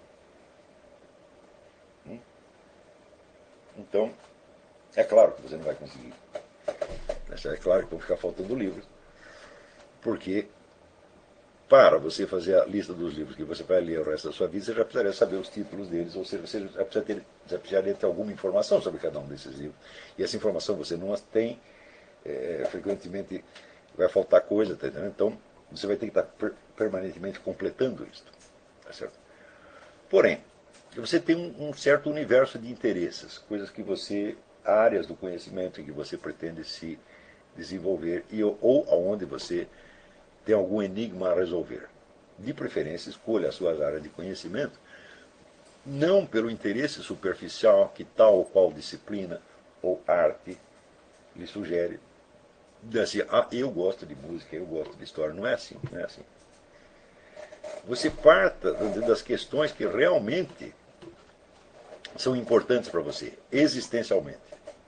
Então, é claro que você não vai conseguir. É claro que vão ficar faltando livros. Porque, para você fazer a lista dos livros que você vai ler o resto da sua vida, você já precisaria saber os títulos deles, ou seja, você já precisaria ter, já precisaria ter alguma informação sobre cada um desses livros. E essa informação você não as tem, é, frequentemente vai faltar coisa, tá entendendo? Então, você vai ter que estar per permanentemente completando isso. Tá certo? Porém, você tem um, um certo universo de interesses, coisas que você, áreas do conhecimento em que você pretende se desenvolver e, ou aonde você tem algum enigma a resolver. De preferência, escolha as suas áreas de conhecimento, não pelo interesse superficial que tal ou qual disciplina ou arte lhe sugere. Assim, ah, eu gosto de música, eu gosto de história. Não é assim, não é assim. Você parta das questões que realmente são importantes para você, existencialmente.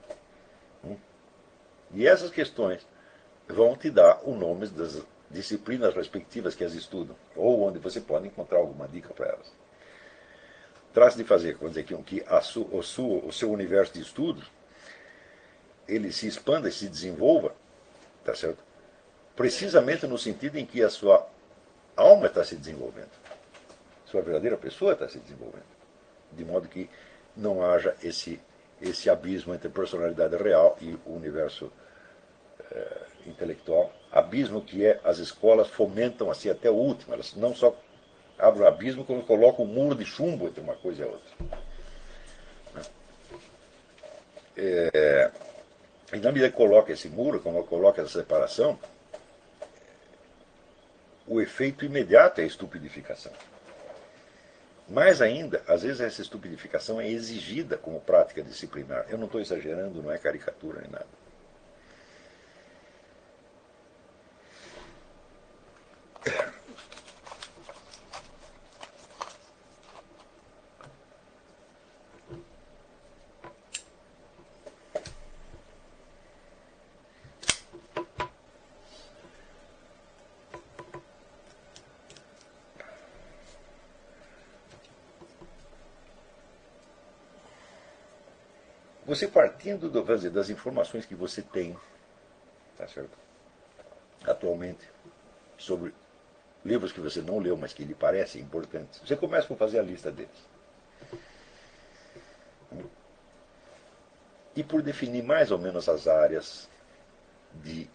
E essas questões vão te dar o nome das disciplinas respectivas que as estudam, ou onde você pode encontrar alguma dica para elas. Trata de fazer, vamos dizer, que a su, o, su, o seu universo de estudos ele se expanda e se desenvolva, tá certo? Precisamente no sentido em que a sua alma está se desenvolvendo, sua verdadeira pessoa está se desenvolvendo, de modo que não haja esse, esse abismo entre a personalidade real e o universo é, intelectual, abismo que é, as escolas fomentam assim até o último, elas não só abrem o abismo, como colocam um muro de chumbo entre uma coisa e a outra. É, e na medida que coloca esse muro, como coloca essa separação, o efeito imediato é a estupidificação. Mais ainda, às vezes essa estupidificação é exigida como prática disciplinar. Eu não estou exagerando, não é caricatura nem nada. Você partindo do, dizer, das informações que você tem, tá certo? Atualmente, sobre livros que você não leu, mas que lhe parecem importantes, você começa por fazer a lista deles. E por definir mais ou menos as áreas de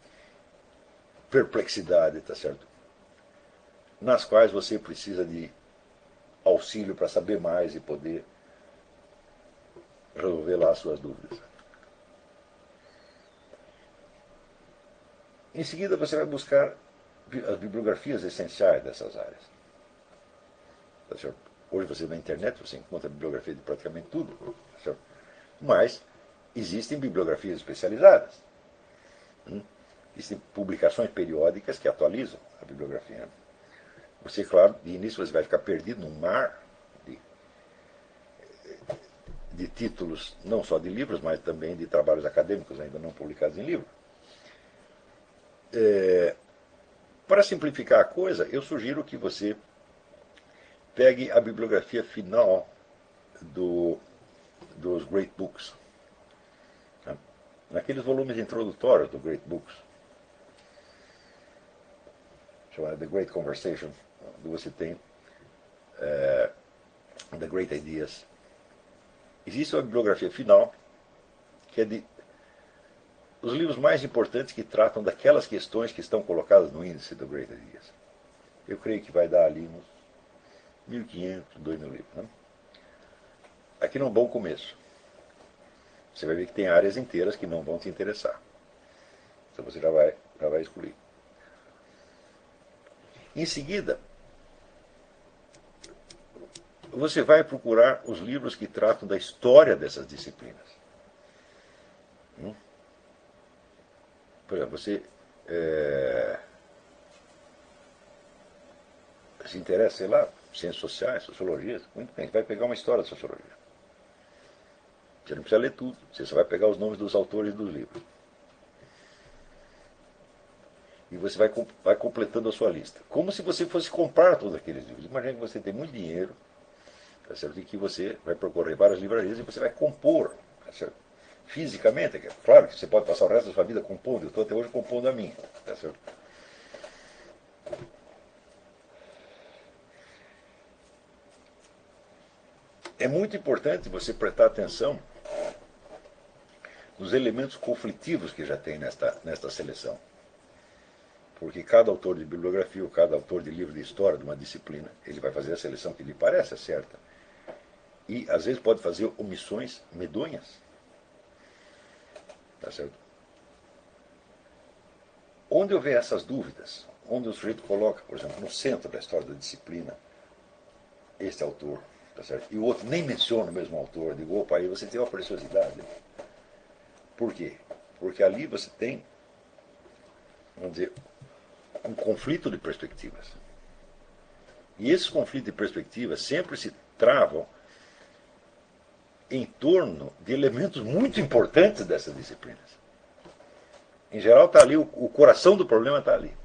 perplexidade, tá certo? Nas quais você precisa de auxílio para saber mais e poder resolver lá as suas dúvidas. Em seguida, você vai buscar as bibliografias essenciais dessas áreas. Tá certo? Hoje você na internet você encontra bibliografia de praticamente tudo. Tá certo? Mas existem bibliografias especializadas. Hum? Existem publicações periódicas que atualizam a bibliografia. Você, claro, de início você vai ficar perdido num mar de, de títulos, não só de livros, mas também de trabalhos acadêmicos ainda não publicados em livro. É, para simplificar a coisa, eu sugiro que você pegue a bibliografia final do, dos Great Books. Tá? Naqueles volumes introdutórios do Great Books, chamado The Great Conversation, onde você tem é, The Great Ideas. Existe uma bibliografia final, que é de os livros mais importantes que tratam daquelas questões que estão colocadas no índice do Great Ideas. Eu creio que vai dar ali uns mil e quinhentos, dois mil livros. Né? Aqui não é um bom começo. Você vai ver que tem áreas inteiras que não vão te interessar. Então você já vai, já vai excluir. Em seguida, você vai procurar os livros que tratam da história dessas disciplinas. Hum? Por exemplo, você é, se interessa, sei lá, ciências sociais, sociologia, muito bem, você vai pegar uma história da sociologia. Você não precisa ler tudo, você só vai pegar os nomes dos autores dos livros. E você vai, vai completando a sua lista. Como se você fosse comprar todos aqueles livros. Imagine que você tem muito dinheiro, tá certo? E que você vai percorrer várias livrarias e você vai compor, tá certo? Fisicamente. Claro que você pode passar o resto da sua vida compondo. Eu estou até hoje compondo a minha. Tá certo? É muito importante você prestar atenção nos elementos conflitivos que já tem nesta, nesta seleção. Porque cada autor de bibliografia ou cada autor de livro de história de uma disciplina, ele vai fazer a seleção que lhe parece certa. E às vezes pode fazer omissões medonhas. Tá certo? Onde houver essas dúvidas, onde o sujeito coloca, por exemplo, no centro da história da disciplina, este autor, tá certo? E o outro nem menciona o mesmo autor, digo, opa, aí você tem uma preciosidade. Por quê? Porque ali você tem, vamos dizer, um conflito de perspectivas. E esses conflitos de perspectivas sempre se travam em torno de elementos muito importantes dessas disciplinas. Em geral, está ali, o, o coração do problema está ali.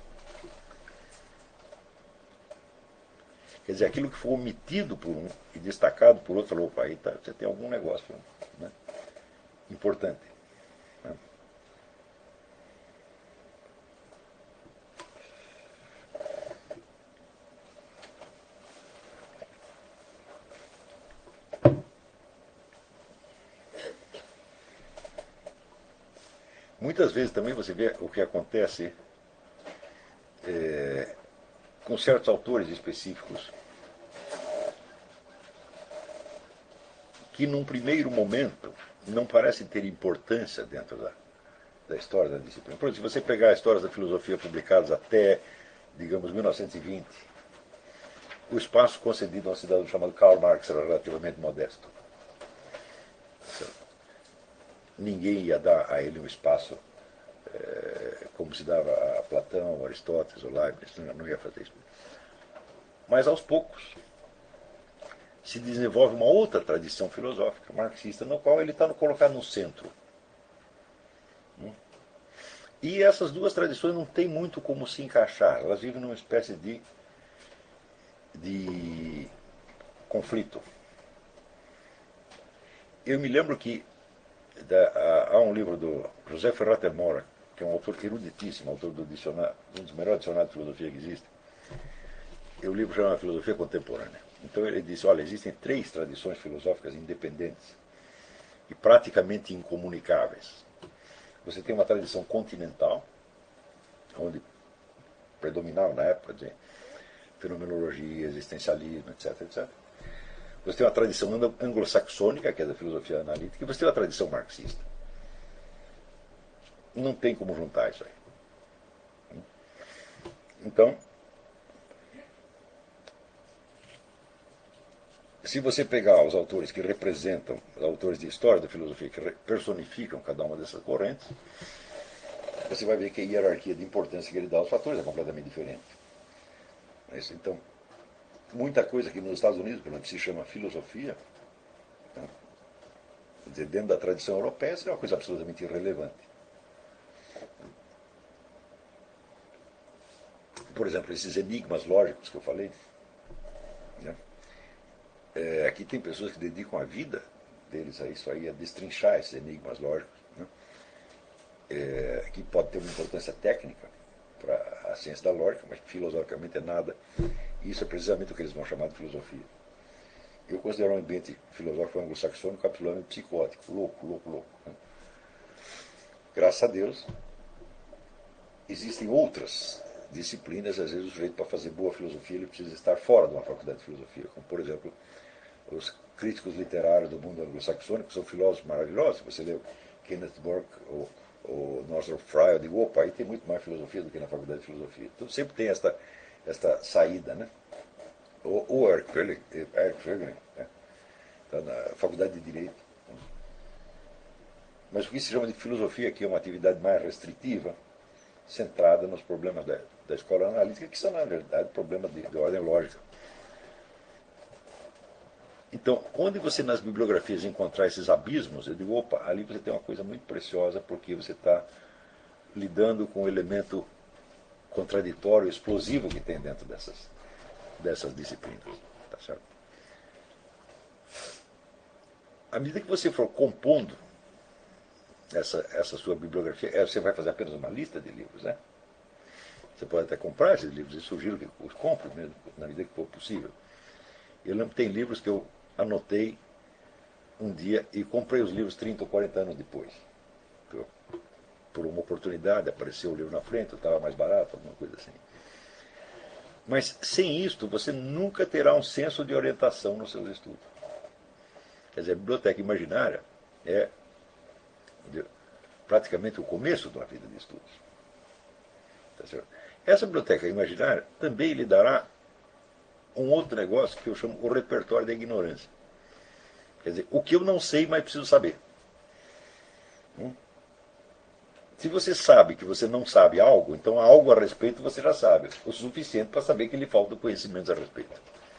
Quer dizer, aquilo que foi omitido por um e destacado por outro, falou, opa, aí tá, você tem algum negócio, né, importante. Né? Muitas vezes também você vê o que acontece é, com certos autores específicos que num primeiro momento não parecem ter importância dentro da, da história da disciplina. Por exemplo, se você pegar histórias da filosofia publicadas até, digamos, mil novecentos e vinte, o espaço concedido a um cidadão chamado Karl Marx era relativamente modesto. Ninguém ia dar a ele um espaço é, como se dava a Platão, Aristóteles ou Leibniz, não ia fazer isso. Mas aos poucos se desenvolve uma outra tradição filosófica marxista, no qual ele está colocado no centro. E essas duas tradições não têm muito como se encaixar, elas vivem numa espécie de, de conflito. Eu me lembro que da, há um livro do José Ferrater Mora, que é um autor eruditíssimo, autor do dicionário, um dos melhores dicionários de filosofia que existe. E o livro chama Filosofia Contemporânea. Então ele disse, olha, existem três tradições filosóficas independentes e praticamente incomunicáveis. Você tem uma tradição continental, onde predominava na época de fenomenologia, existencialismo, etc, etcétera. Você tem uma tradição anglo-saxônica, que é da filosofia analítica, e você tem uma tradição marxista. Não tem como juntar isso aí. Então, se você pegar os autores que representam, os autores de história da filosofia, que personificam cada uma dessas correntes, você vai ver que a hierarquia de importância que ele dá aos fatores é completamente diferente. Então, muita coisa que nos Estados Unidos, por exemplo, se chama filosofia, né? Quer dizer, dentro da tradição europeia, isso é uma coisa absolutamente irrelevante. Por exemplo, esses enigmas lógicos que eu falei, né? É, aqui tem pessoas que dedicam a vida deles a isso aí, a destrinchar esses enigmas lógicos, né? É, que pode ter uma importância técnica para a ciência da lógica, mas filosoficamente é nada. E isso é precisamente o que eles vão chamar de filosofia. Eu considero um ambiente filosófico anglo-saxônico absolutamente psicótico, louco, louco, louco. Né? Graças a Deus, existem outras disciplinas. Às vezes o sujeito, para fazer boa filosofia, ele precisa estar fora de uma faculdade de filosofia, como por exemplo os críticos literários do mundo anglo-saxônico, são filósofos maravilhosos. Você lê Kenneth Burke ou, ou Northrop Frye, eu digo, opa, aí tem muito mais filosofia do que na faculdade de filosofia. Então sempre tem esta, esta saída, né? Ou, ou Eric Feiglin, né? Tá na faculdade de Direito. Mas o que se chama de filosofia aqui é uma atividade mais restritiva, centrada nos problemas da, da escola analítica, que são, na verdade, problemas de, de ordem lógica. Então, onde você nas bibliografias encontrar esses abismos, eu digo, opa, ali você tem uma coisa muito preciosa, porque você está lidando com o elemento contraditório, explosivo que tem dentro dessas, dessas disciplinas. Tá certo? À medida que você for compondo essa, essa sua bibliografia, você vai fazer apenas uma lista de livros, né? Você pode até comprar esses livros, e sugiro que os compre mesmo, na medida que for possível. Eu lembro que tem livros que eu anotei um dia e comprei os livros trinta ou quarenta anos depois. Por uma oportunidade, apareceu o livro na frente, estava mais barato, alguma coisa assim. Mas sem isto, você nunca terá um senso de orientação nos seus estudos. Quer dizer, a biblioteca imaginária é praticamente o começo de uma vida de estudos. Tá certo? Essa biblioteca imaginária também lhe dará um outro negócio que eu chamo o repertório da ignorância. Quer dizer, o que eu não sei, mas preciso saber. Hum? Se você sabe que você não sabe algo, então algo a respeito você já sabe. O suficiente para saber que lhe falta conhecimentos a respeito.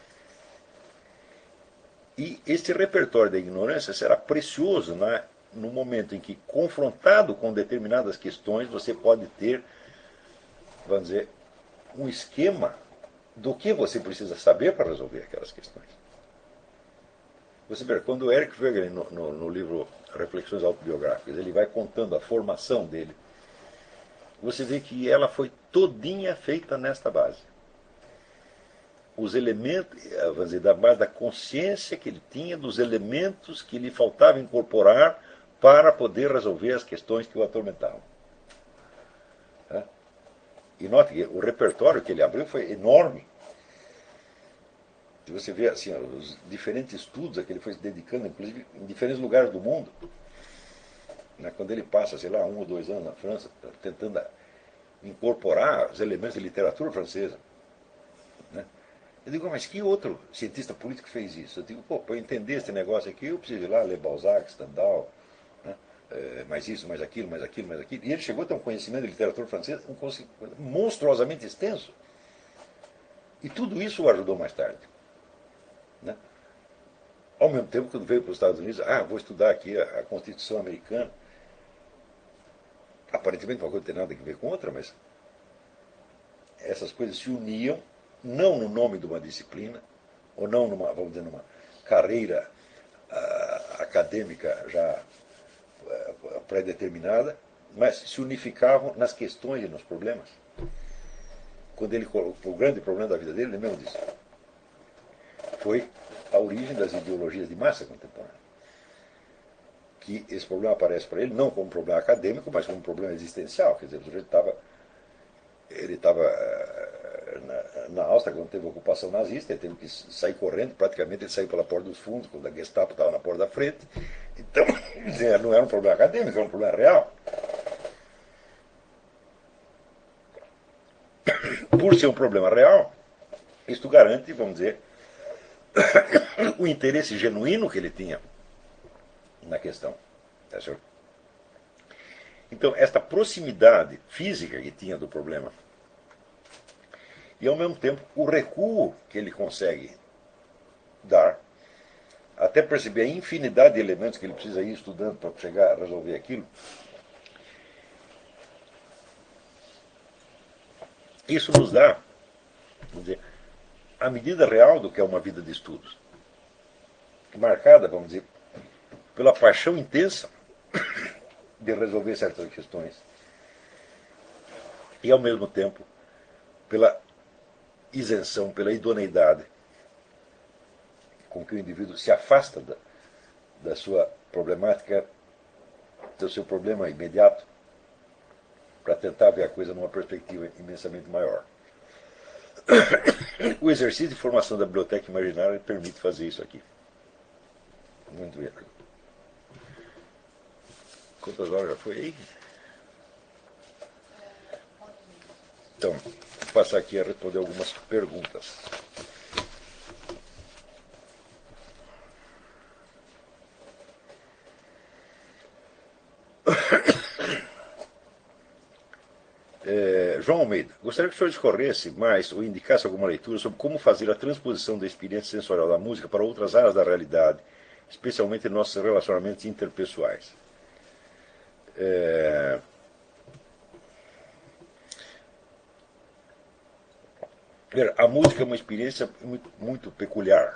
E esse repertório da ignorância será precioso na, no momento em que, confrontado com determinadas questões, você pode ter, vamos dizer, um esquema do que você precisa saber para resolver aquelas questões. Você vê, quando o Eric Feiglin, no, no, no livro Reflexões Autobiográficas, ele vai contando a formação dele, você vê que ela foi todinha feita nesta base. Os elementos, vamos dizer, da base da consciência que ele tinha, dos elementos que lhe faltava incorporar para poder resolver as questões que o atormentavam. E note que o repertório que ele abriu foi enorme. Se você vê assim, os diferentes estudos a que ele foi se dedicando, inclusive em diferentes lugares do mundo, né, quando ele passa, sei lá, um ou dois anos na França, tentando incorporar os elementos de literatura francesa. Né? Eu digo, mas que outro cientista político fez isso? Eu digo, pô, para eu entender esse negócio aqui, eu preciso ir lá ler Balzac, Stendhal, né? é, mais isso, mais aquilo, mais aquilo, mais aquilo. E ele chegou a ter um conhecimento de literatura francesa um, monstruosamente extenso. E tudo isso o ajudou mais tarde. Né? Ao mesmo tempo, quando veio para os Estados Unidos, ah, vou estudar aqui a, a Constituição americana. Aparentemente uma coisa não tem nada a ver com outra, mas essas coisas se uniam, não no nome de uma disciplina, ou não numa, vamos dizer, numa carreira uh, acadêmica já uh, pré-determinada, mas se unificavam nas questões e nos problemas. Quando ele colocou o grande problema da vida dele, ele mesmo disse, foi a origem das ideologias de massa contemporânea. Que esse problema aparece para ele não como um problema acadêmico, mas como um problema existencial. Quer dizer, o sujeito estava ele estava na, na Áustria, quando teve a ocupação nazista, ele teve que sair correndo, praticamente ele saiu pela porta dos fundos, quando a Gestapo estava na porta da frente. Então, não era um problema acadêmico, era um problema real. Por ser um problema real, isto garante, vamos dizer, o interesse genuíno que ele tinha na questão. Tá certo? Então, esta proximidade física que tinha do problema, e ao mesmo tempo o recuo que ele consegue dar, até perceber a infinidade de elementos que ele precisa ir estudando para chegar a resolver aquilo, isso nos dá, vamos dizer, a medida real do que é uma vida de estudos, marcada, vamos dizer, pela paixão intensa de resolver certas questões e, ao mesmo tempo, pela isenção, pela idoneidade com que o indivíduo se afasta da, da sua problemática, do seu problema imediato, para tentar ver a coisa numa perspectiva imensamente maior. O exercício de formação da biblioteca imaginária permite fazer isso aqui. Muito bem. Quantas horas já foi aí? Então, vou passar aqui a responder algumas perguntas. É, João Almeida, gostaria que o senhor discorresse mais ou indicasse alguma leitura sobre como fazer a transposição da experiência sensorial da música para outras áreas da realidade, especialmente em nossos relacionamentos interpessoais. É... A música é uma experiência muito, muito peculiar,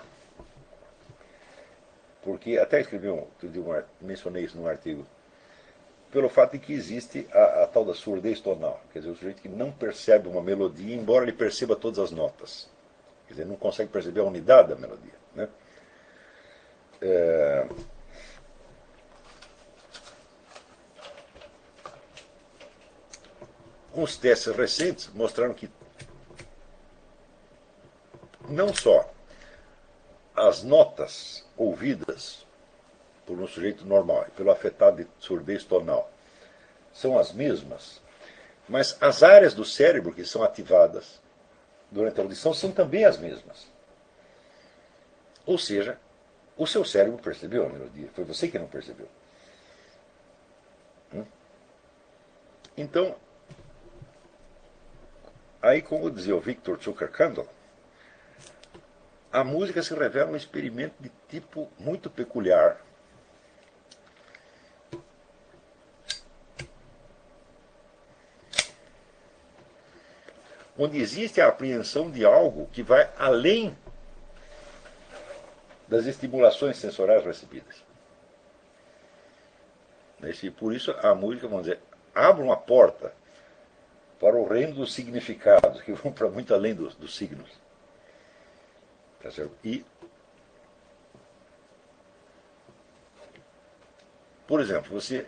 porque até escrevi um, um, mencionei isso num artigo, pelo fato de que existe a, a tal da surdez tonal, quer dizer, o sujeito que não percebe uma melodia, embora ele perceba todas as notas, quer dizer, não consegue perceber a unidade da melodia, né? É... Uns testes recentes mostraram que não só as notas ouvidas por um sujeito normal, pelo afetado de surdez tonal, são as mesmas, mas as áreas do cérebro que são ativadas durante a audição são também as mesmas. Ou seja, o seu cérebro percebeu a melodia, foi você que não percebeu. Então, aí, como dizia o Victor Zuckerkandl, a música se revela um experimento de tipo muito peculiar, onde existe a apreensão de algo que vai além das estimulações sensoriais recebidas. E por isso a música, vamos dizer, abre uma porta para o reino dos significados, que vão para muito além dos, dos signos. Tá certo? E, por exemplo, você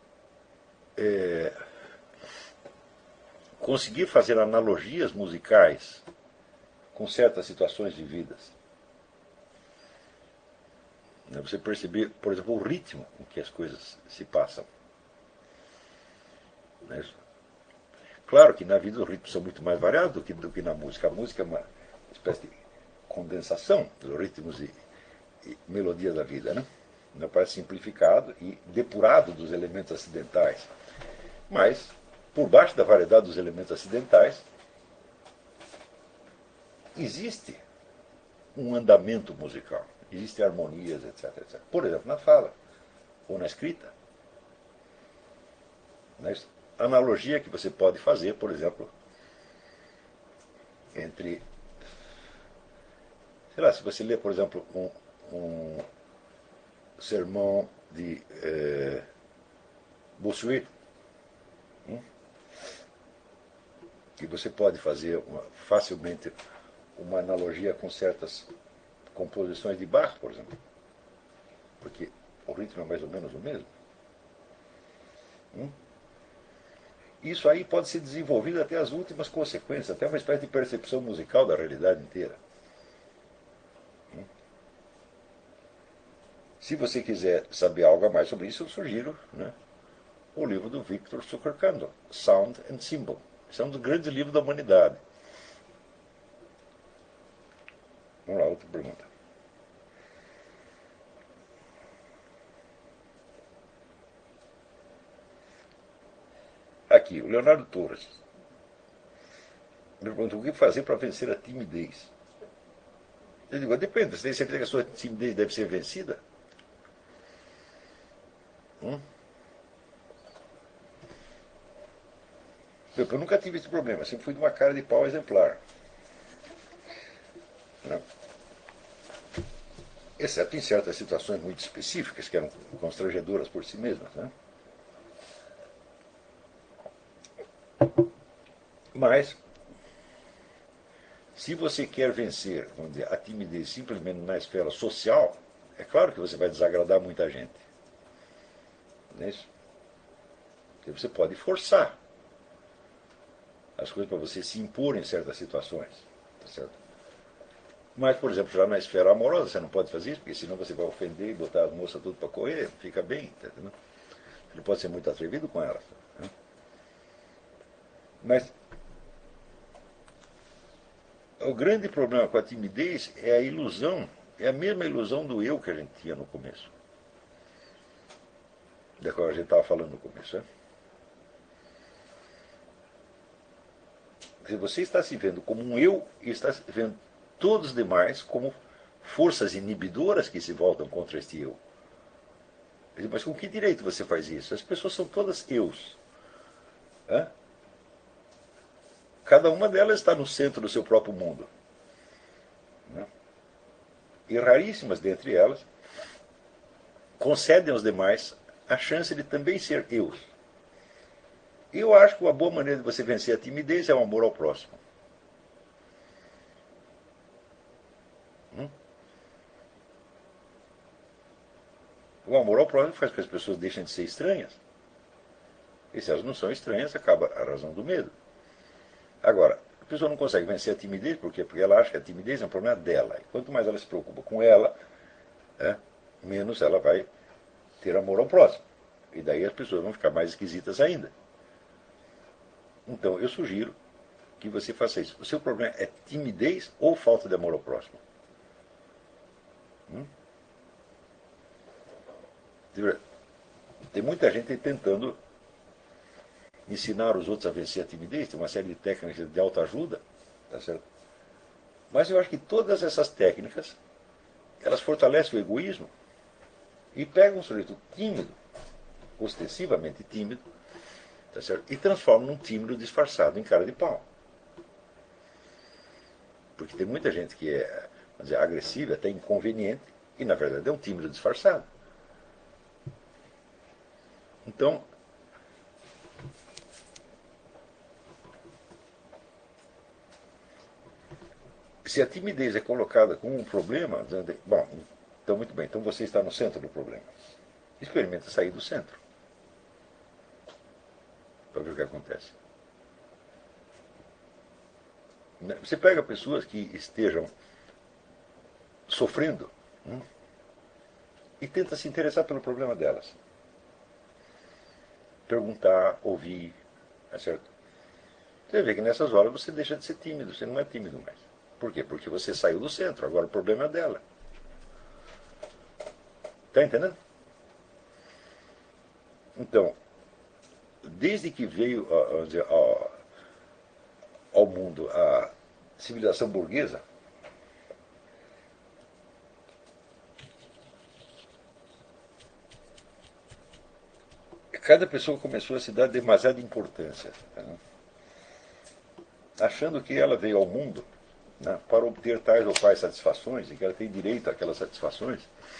é, conseguir fazer analogias musicais com certas situações vividas. Você perceber, por exemplo, o ritmo com que as coisas se passam. Claro que na vida os ritmos são muito mais variados do que, do que na música. A música é uma espécie de condensação dos ritmos e, e melodias da vida, né? Não parece simplificado e depurado dos elementos acidentais. Mas, por baixo da variedade dos elementos acidentais, existe um andamento musical. Existem harmonias, etc, etcétera. Por exemplo, na fala ou na escrita. Na analogia que você pode fazer, por exemplo, entre... Sei lá, se você lê, por exemplo, um, um sermão de eh, Bossuet, hum, que você pode fazer uma, facilmente uma analogia com certas composições de Bach, por exemplo, porque o ritmo é mais ou menos o mesmo. Hum? Isso aí pode ser desenvolvido até as últimas consequências, até uma espécie de percepção musical da realidade inteira. Se você quiser saber algo a mais sobre isso, eu sugiro, né, o livro do Victor Zuckerkandl, Sound and Symbol. Esse é um dos grandes livros da humanidade. Vamos lá, outra pergunta. Aqui, o Leonardo Torres. Me pergunta o que fazer para vencer a timidez. Eu digo, depende, você tem certeza que a sua timidez deve ser vencida? Hum? Eu nunca tive esse problema, sempre fui de uma cara de pau exemplar. Não. Exceto em certas situações muito específicas, que eram constrangedoras por si mesmas. Né? Mas, se você quer vencer, vamos dizer, a timidez simplesmente na esfera social, é claro que você vai desagradar muita gente. Não é isso? Porque você pode forçar as coisas para você se impor em certas situações. Tá certo? Mas, por exemplo, já na esfera amorosa você não pode fazer isso, porque senão você vai ofender e botar as moças tudo para correr, fica bem. Tá, você não pode ser muito atrevido com elas. Né? Mas o grande problema com a timidez é a ilusão, é a mesma ilusão do eu que a gente tinha no começo. Da qual a gente estava falando no começo. Né? Se você está se vendo como um eu e está se vendo todos os demais como forças inibidoras que se voltam contra este eu. Mas com que direito você faz isso? As pessoas são todas eus. Hã? Cada uma delas está no centro do seu próprio mundo. Né? E raríssimas dentre elas concedem aos demais a chance de também ser eus. E eu acho que uma boa maneira de você vencer a timidez é o amor ao próximo. Hum? O amor ao próximo faz com que as pessoas deixem de ser estranhas. E se elas não são estranhas, acaba a razão do medo. Agora, a pessoa não consegue vencer a timidez, por quê? Porque ela acha que a timidez é um problema dela. E quanto mais ela se preocupa com ela, é, menos ela vai ter amor ao próximo. E daí as pessoas vão ficar mais esquisitas ainda. Então, eu sugiro que você faça isso. O seu problema é timidez ou falta de amor ao próximo? Hum? Tem muita gente tentando ensinar os outros a vencer a timidez, tem uma série de técnicas de autoajuda, tá certo? Mas eu acho que todas essas técnicas, elas fortalecem o egoísmo e pegam um sujeito tímido, ostensivamente tímido, tá certo? E transformam num tímido disfarçado em cara de pau. Porque tem muita gente que é, vamos dizer, agressiva, até inconveniente, e na verdade é um tímido disfarçado. Então, se a timidez é colocada como um problema, bom, então muito bem, então você está no centro do problema. Experimenta sair do centro. Para ver o que acontece. Você pega pessoas que estejam sofrendo hum, e tenta se interessar pelo problema delas. Perguntar, ouvir, é certo? Você vê que nessas horas você deixa de ser tímido, você não é tímido mais. Por quê? Porque você saiu do centro, agora o problema é dela. Está entendendo? Então, desde que veio vamos dizer, ao, ao mundo a civilização burguesa, cada pessoa começou a se dar demasiada importância, né? Achando que ela veio ao mundo, né, para obter tais ou quais satisfações, e que ela tem direito àquelas satisfações.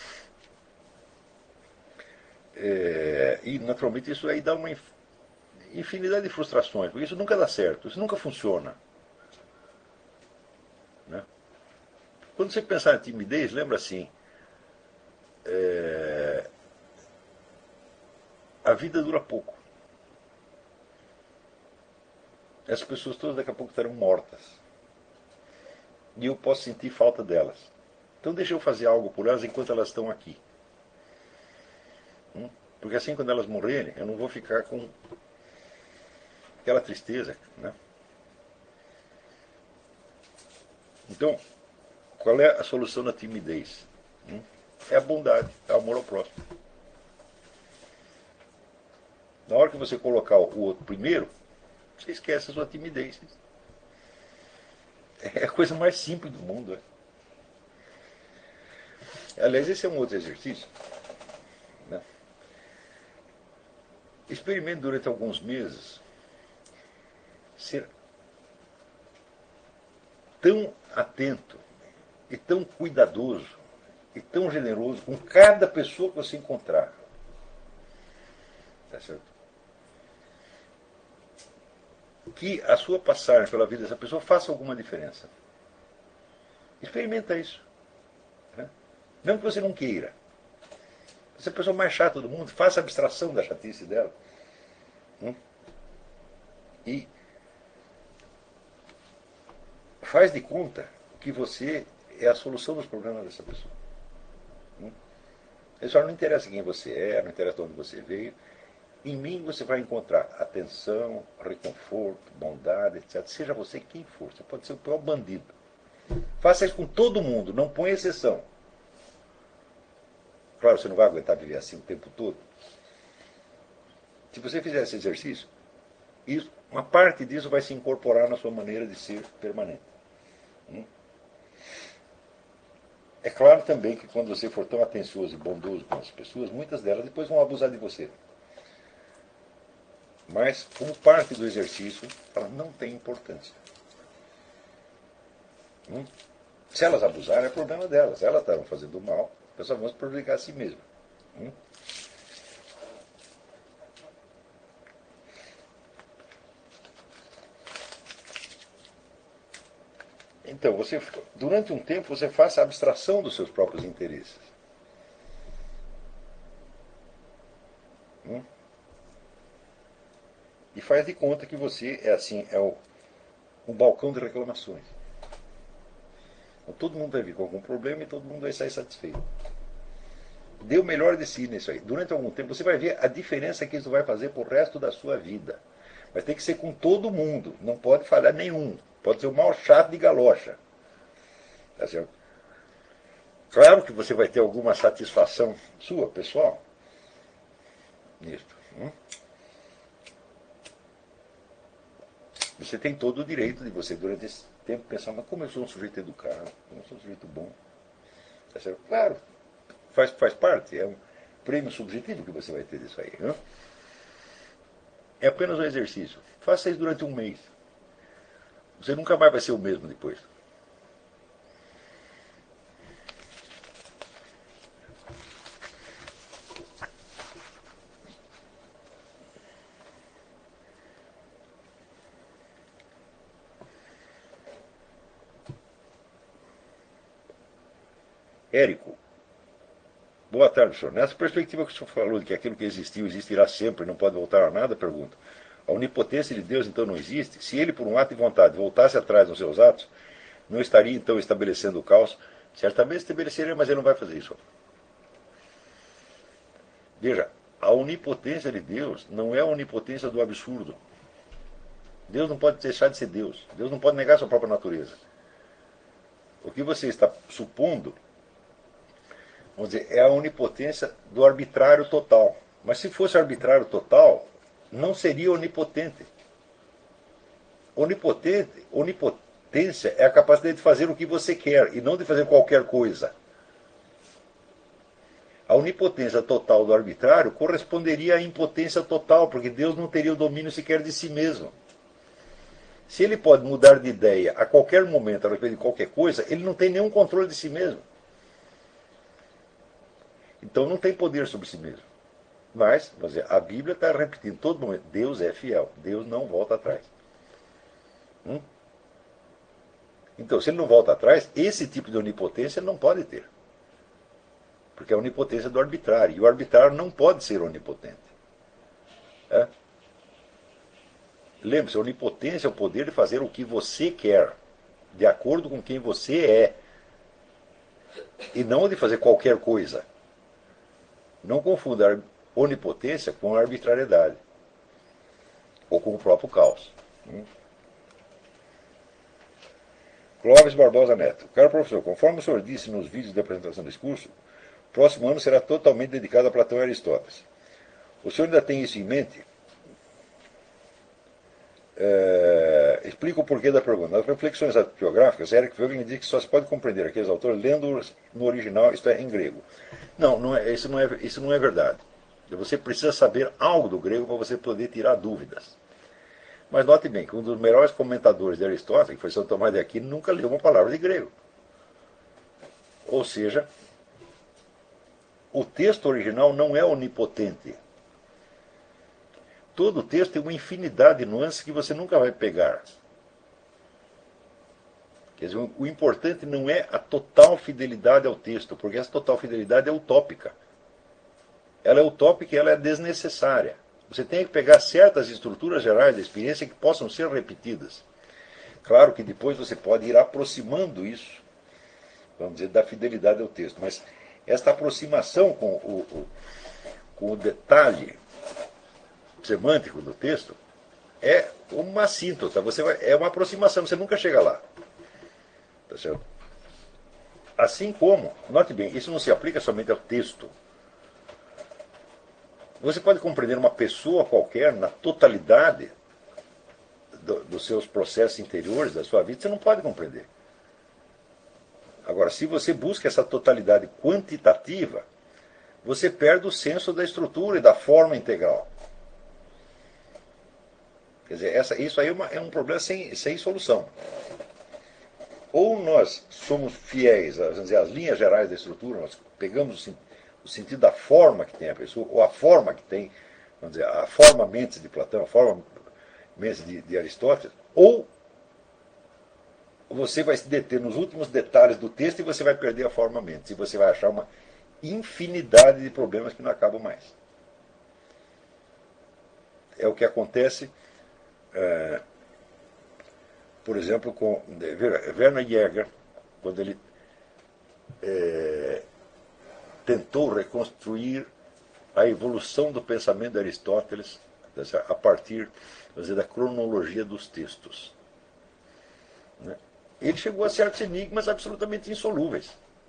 É, e, naturalmente, isso aí dá uma infinidade de frustrações, porque isso nunca dá certo, isso nunca funciona. Né? Quando você pensar em timidez, lembra assim, é, a vida dura pouco. Essas pessoas todas daqui a pouco estarão mortas. E eu posso sentir falta delas. Então deixa eu fazer algo por elas enquanto elas estão aqui. Hum? Porque assim, quando elas morrerem, eu não vou ficar com aquela tristeza, né? Então, qual é a solução da timidez? Hum? É a bondade, é o amor ao próximo. Na hora que você colocar o outro primeiro, você esquece a sua timidez. É a coisa mais simples do mundo. É? Aliás, esse é um outro exercício. Né? Experimente durante alguns meses ser tão atento e tão cuidadoso e tão generoso com cada pessoa que você encontrar. Tá certo? Que a sua passagem pela vida dessa pessoa faça alguma diferença. Experimenta isso. Né? Mesmo que você não queira. Você é a pessoa mais chata do mundo, faça abstração da chatice dela. Hum? E faz de conta que você é a solução dos problemas dessa pessoa. Hum? Isso não interessa quem você é, não interessa de onde você veio. Em mim você vai encontrar atenção, reconforto, bondade, etcétera. Seja você quem for, você pode ser o pior bandido. Faça isso com todo mundo, não põe exceção. Claro, você não vai aguentar viver assim o tempo todo. Se você fizer esse exercício, isso, uma parte disso vai se incorporar na sua maneira de ser permanente. Hum? É claro também que quando você for tão atencioso e bondoso com as pessoas, muitas delas depois vão abusar de você. Mas, como parte do exercício, ela não tem importância. Hum? Se elas abusarem, é problema delas. Elas estarão fazendo mal, elas só vão se prejudicar a si mesmas. Hum? Então, você, durante um tempo, você faça a abstração dos seus próprios interesses. Hum? E faz de conta que você é assim, é o, um balcão de reclamações. Então, todo mundo vai vir com algum problema e todo mundo vai sair satisfeito. Dê o melhor de si nisso aí. Durante algum tempo você vai ver a diferença que isso vai fazer para o resto da sua vida. Mas tem que ser com todo mundo. Não pode falhar nenhum. Pode ser o mal chato de galocha. Tá certo? Claro que você vai ter alguma satisfação sua, pessoal, nisso. Hum? Você tem todo o direito de você, durante esse tempo, pensar, mas como eu sou um sujeito educado, como eu sou um sujeito bom. Tá certo? Claro, faz, faz parte, é um prêmio subjetivo que você vai ter disso aí. Hein? É apenas um exercício. Faça isso durante um mês. Você nunca mais vai ser o mesmo depois. Érico, boa tarde, senhor. Nessa perspectiva que o senhor falou de que aquilo que existiu existirá sempre, não pode voltar a nada, pergunto. A onipotência de Deus então não existe? Se ele, por um ato de vontade, voltasse atrás nos seus atos, não estaria então estabelecendo o caos? Certamente estabeleceria, mas ele não vai fazer isso. Veja, a onipotência de Deus não é a onipotência do absurdo. Deus não pode deixar de ser Deus. Deus não pode negar sua própria natureza. O que você está supondo, vamos dizer, é a onipotência do arbitrário total. Mas se fosse arbitrário total, não seria onipotente. Onipotente, onipotência é a capacidade de fazer o que você quer e não de fazer qualquer coisa. A onipotência total do arbitrário corresponderia à impotência total, porque Deus não teria o domínio sequer de si mesmo. Se ele pode mudar de ideia a qualquer momento a respeito de qualquer coisa, ele não tem nenhum controle de si mesmo. Então não tem poder sobre si mesmo. Mas, vamos dizer, a Bíblia está repetindo todo momento, Deus é fiel, Deus não volta atrás. Hum? Então, se ele não volta atrás, esse tipo de onipotência ele não pode ter. Porque é a onipotência do arbitrário. E o arbitrário não pode ser onipotente. É? Lembre-se, a onipotência é o poder de fazer o que você quer, de acordo com quem você é, e não de fazer qualquer coisa. Não confunda a onipotência com a arbitrariedade, ou com o próprio caos. Clóvis Barbosa Neto. Caro professor, conforme o senhor disse nos vídeos de apresentação desse curso, o próximo ano será totalmente dedicado a Platão e Aristóteles. O senhor ainda tem isso em mente? É, explica o porquê da pergunta. Nas reflexões biográficas, Eric Voegelin diz que só se pode compreender aqueles autores lendo no original, isto é, em grego. Não, não é, isso, não é, isso não é verdade. Você precisa saber algo do grego para você poder tirar dúvidas. Mas note bem que um dos melhores comentadores de Aristóteles, que foi São Tomás de Aquino, nunca leu uma palavra de grego. Ou seja, o texto original não é onipotente. Todo texto tem uma infinidade de nuances que você nunca vai pegar. Quer dizer, o importante não é a total fidelidade ao texto, porque essa total fidelidade é utópica. Ela é utópica e ela é desnecessária. Você tem que pegar certas estruturas gerais da experiência que possam ser repetidas. Claro que depois você pode ir aproximando isso, vamos dizer, da fidelidade ao texto. Mas esta aproximação com o, o, com o detalhe semântico do texto é uma assíntota. Você vai, é uma aproximação, você nunca chega lá. Tá certo? Assim como, note bem, isso não se aplica somente ao texto. Você pode compreender uma pessoa qualquer na totalidade do, dos seus processos interiores, da sua vida, você não pode compreender. Agora, se você busca essa totalidade quantitativa, você perde o senso da estrutura e da forma integral. Quer dizer, essa, isso aí é, uma, é um problema sem, sem solução. Ou nós somos fiéis às, dizer, às linhas gerais da estrutura, nós pegamos o, o sentido da forma que tem a pessoa, ou a forma que tem, vamos dizer, a forma mente de Platão, a forma mente de, de Aristóteles, ou você vai se deter nos últimos detalhes do texto e você vai perder a forma mente, e você vai achar uma infinidade de problemas que não acabam mais. É o que acontece, é, por exemplo, com Werner Jäger, quando ele é, tentou reconstruir a evolução do pensamento de Aristóteles a partir, vamos dizer, da cronologia dos textos. Ele chegou a certos enigmas absolutamente insolúveis.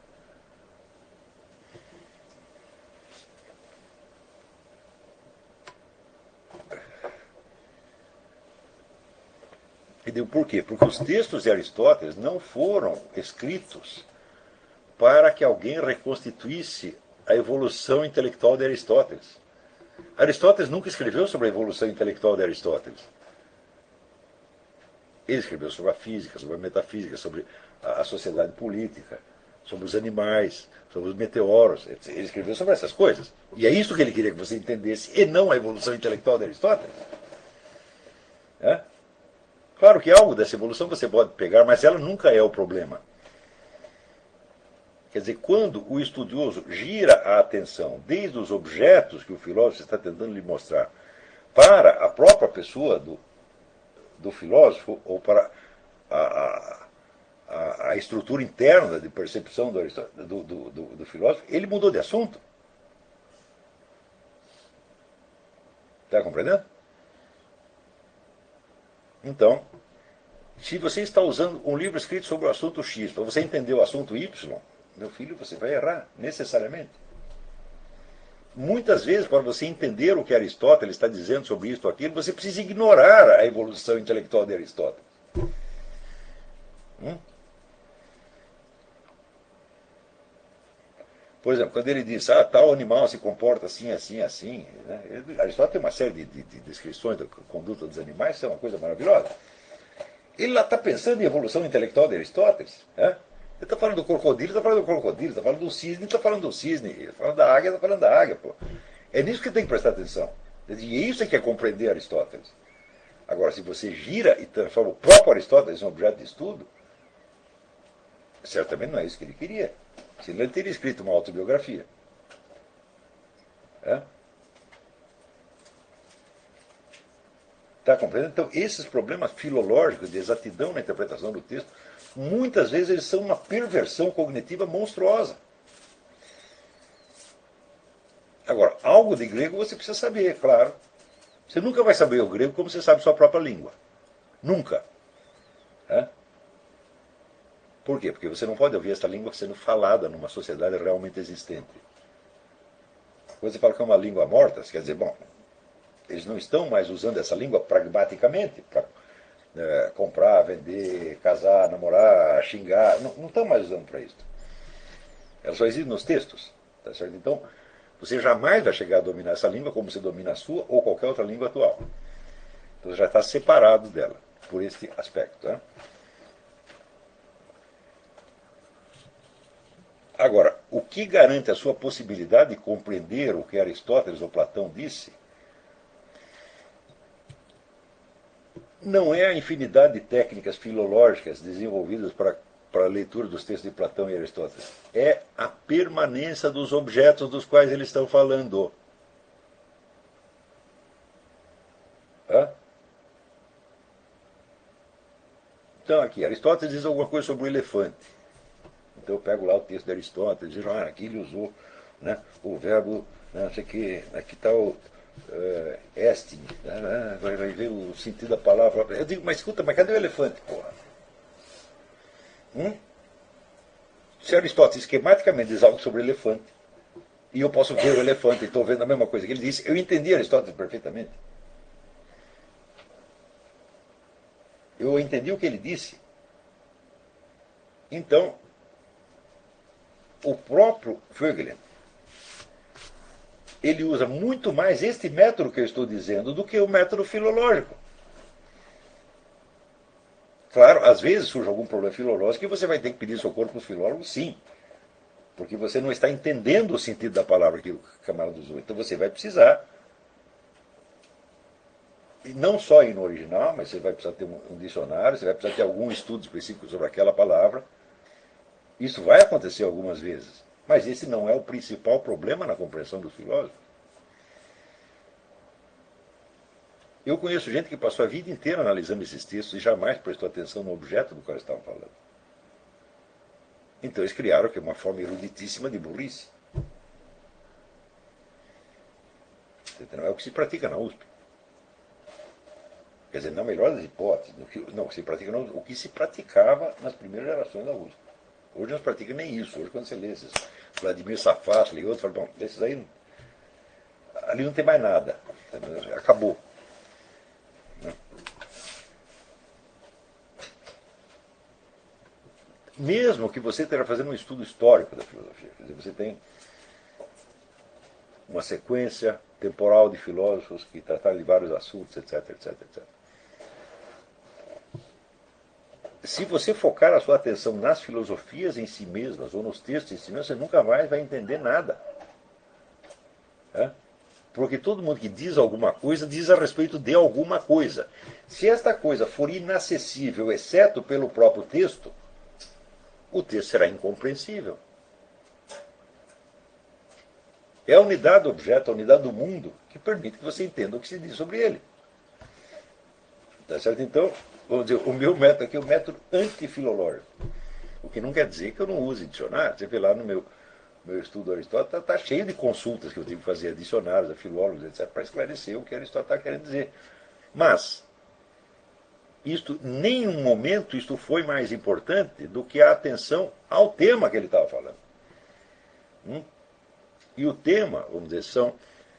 E por quê? Porque os textos de Aristóteles não foram escritos para que alguém reconstituísse a evolução intelectual de Aristóteles. Aristóteles nunca escreveu sobre a evolução intelectual de Aristóteles. Ele escreveu sobre a física, sobre a metafísica, sobre a sociedade política, sobre os animais, sobre os meteoros. Ele escreveu sobre essas coisas. E é isso que ele queria que você entendesse, e não a evolução intelectual de Aristóteles. É? Claro que algo dessa evolução você pode pegar, mas ela nunca é o problema. Quer dizer, quando o estudioso gira a atenção desde os objetos que o filósofo está tentando lhe mostrar para a própria pessoa do, do filósofo, ou para a, a, a estrutura interna de percepção do, do, do, do, do filósofo, ele mudou de assunto. Está compreendendo? Então, se você está usando um livro escrito sobre o assunto X para você entender o assunto Y, meu filho, você vai errar, necessariamente. Muitas vezes, para você entender o que Aristóteles está dizendo sobre isso ou aquilo, você precisa ignorar a evolução intelectual de Aristóteles. Hum? Por exemplo, quando ele diz, ah, tal animal se comporta assim, assim, assim. Né? Aristóteles tem uma série de, de, de descrições da conduta dos animais, isso é uma coisa maravilhosa. Ele lá está pensando em evolução intelectual de Aristóteles. Né? Ele está falando do crocodilo, está falando do crocodilo, está falando do cisne, está falando do cisne, está falando da águia, está falando da águia. Pô. É nisso que tem que prestar atenção. E isso é que é compreender Aristóteles. Agora, se você gira e transforma o próprio Aristóteles em um objeto de estudo, certamente não é isso que ele queria. Senão ele teria escrito uma autobiografia. É? Está compreendendo? Então, esses problemas filológicos de exatidão na interpretação do texto, muitas vezes eles são uma perversão cognitiva monstruosa. Agora, algo de grego você precisa saber, claro. Você nunca vai saber o grego como você sabe sua própria língua. Nunca. É? Por quê? Porque você não pode ouvir essa língua sendo falada numa sociedade realmente existente. Quando você fala que é uma língua morta, você quer dizer, bom, eles não estão mais usando essa língua pragmaticamente para é, comprar, vender, casar, namorar, xingar. Não, não estão mais usando para isso. Ela só existe nos textos. Tá certo? Então, você jamais vai chegar a dominar essa língua como você domina a sua ou qualquer outra língua atual. Então, você já está separado dela, por este aspecto. Tá? Agora, o que garante a sua possibilidade de compreender o que Aristóteles ou Platão disse não é a infinidade de técnicas filológicas desenvolvidas para, para a leitura dos textos de Platão e Aristóteles. É a permanência dos objetos dos quais eles estão falando. Hã? Então, aqui, Aristóteles diz alguma coisa sobre o elefante. Então, eu pego lá o texto de Aristóteles e digo, ah, aqui ele usou, né, o verbo, né, não sei o que, aqui está o Uh, este, né, vai, vai ver o sentido da palavra. Eu digo, mas escuta, mas cadê o elefante, porra? Hum? Se Aristóteles esquematicamente diz algo sobre o elefante, e eu posso ver o elefante e estou vendo a mesma coisa que ele disse, eu entendi Aristóteles perfeitamente. Eu entendi o que ele disse. Então, o próprio Voegelin, ele usa muito mais este método que eu estou dizendo do que o método filológico. Claro, às vezes surge algum problema filológico e você vai ter que pedir socorro para os filólogos, sim. Porque você não está entendendo o sentido da palavra que o camarada usou. Então você vai precisar, e não só ir no original, mas você vai precisar ter um, um dicionário, você vai precisar ter algum estudo específico sobre aquela palavra. Isso vai acontecer algumas vezes. Mas esse não é o principal problema na compreensão dos filósofos. Eu conheço gente que passou a vida inteira analisando esses textos e jamais prestou atenção no objeto do qual estavam falando. Então eles criaram que é uma forma eruditíssima de burrice. Não é o que se pratica na U S P. Quer dizer, na melhor das hipóteses, não, se pratica não, o que se praticava nas primeiras gerações da U S P. Hoje não se pratica nem isso. Hoje, quando você lê esses Vladimir Safasli e outros, fala, bom, desses aí, ali não tem mais nada. Acabou. Mesmo que você esteja fazendo um estudo histórico da filosofia, quer dizer, você tem uma sequência temporal de filósofos que trataram de vários assuntos, etc, etc, etcétera. Se você focar a sua atenção nas filosofias em si mesmas, ou nos textos em si mesmos, você nunca mais vai entender nada. É? Porque todo mundo que diz alguma coisa, diz a respeito de alguma coisa. Se esta coisa for inacessível, exceto pelo próprio texto, o texto será incompreensível. É a unidade do objeto, a unidade do mundo, que permite que você entenda o que se diz sobre ele. Tá certo? Então, vamos dizer, o meu método aqui é o método antifilológico. O que não quer dizer que eu não use dicionário. Você vê lá no meu, meu estudo do Aristóteles, está tá cheio de consultas que eu tive que fazer a dicionários, a filólogos, etcétera, para esclarecer o que Aristóteles está querendo dizer. Mas, isto, em nenhum momento isto foi mais importante do que a atenção ao tema que ele estava falando. Hum? E o tema, vamos dizer, são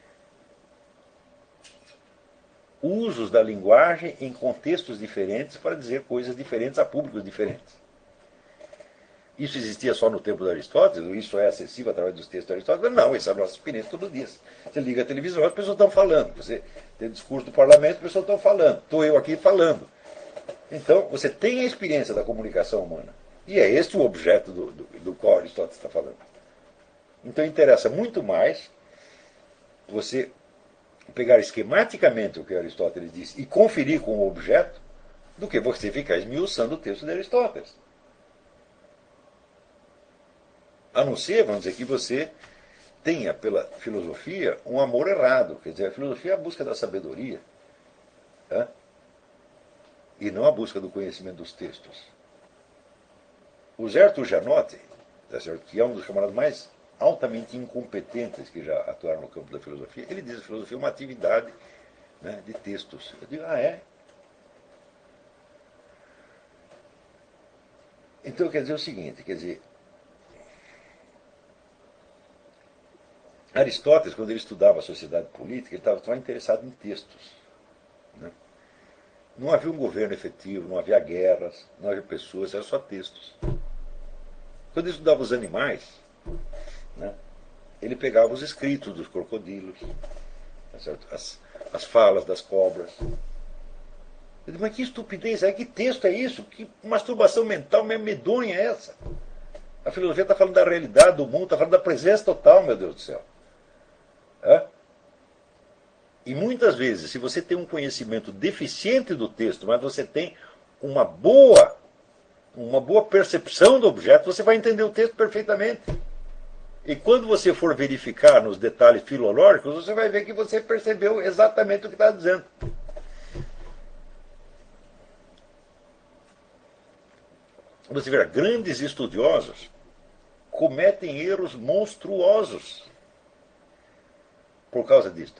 usos da linguagem em contextos diferentes para dizer coisas diferentes a públicos diferentes. Isso existia só no tempo de Aristóteles? Isso é acessível através dos textos de Aristóteles? Não, essa é a nossa experiência todo dia. Você liga a televisão, as pessoas estão falando. Você tem o discurso do parlamento, as pessoas estão falando. Estou eu aqui falando. Então, você tem a experiência da comunicação humana. E é este o objeto do, do, do qual Aristóteles está falando. Então, interessa muito mais você pegar esquematicamente o que Aristóteles disse e conferir com o objeto do que você ficar esmiuçando o texto de Aristóteles. A não ser, vamos dizer, que você tenha pela filosofia um amor errado. Quer dizer, a filosofia é a busca da sabedoria. Tá? e não a busca do conhecimento dos textos. O Zerto Janotti, tá certo, que é um dos camaradas mais altamente incompetentes que já atuaram no campo da filosofia, ele diz que a filosofia é uma atividade, né, de textos. Eu digo, ah, é? Então quer dizer o seguinte, quer dizer, Aristóteles, quando ele estudava a sociedade política, ele estava interessado em textos. Né? Não havia um governo efetivo, não havia guerras, não havia pessoas, eram só textos. Quando ele estudava os animais, né, ele pegava os escritos dos crocodilos, tá certo? As, as falas das cobras. Eu digo, mas que estupidez é? Que texto é isso? Que masturbação mental meio medonha é essa? A filosofia está falando da realidade do mundo, está falando da presença total, meu Deus do céu. É? E muitas vezes, se você tem um conhecimento deficiente do texto, mas você tem uma boa, uma boa percepção do objeto, você vai entender o texto perfeitamente. E quando você for verificar nos detalhes filológicos, você vai ver que você percebeu exatamente o que está dizendo. Você vê, grandes estudiosos cometem erros monstruosos por causa disto.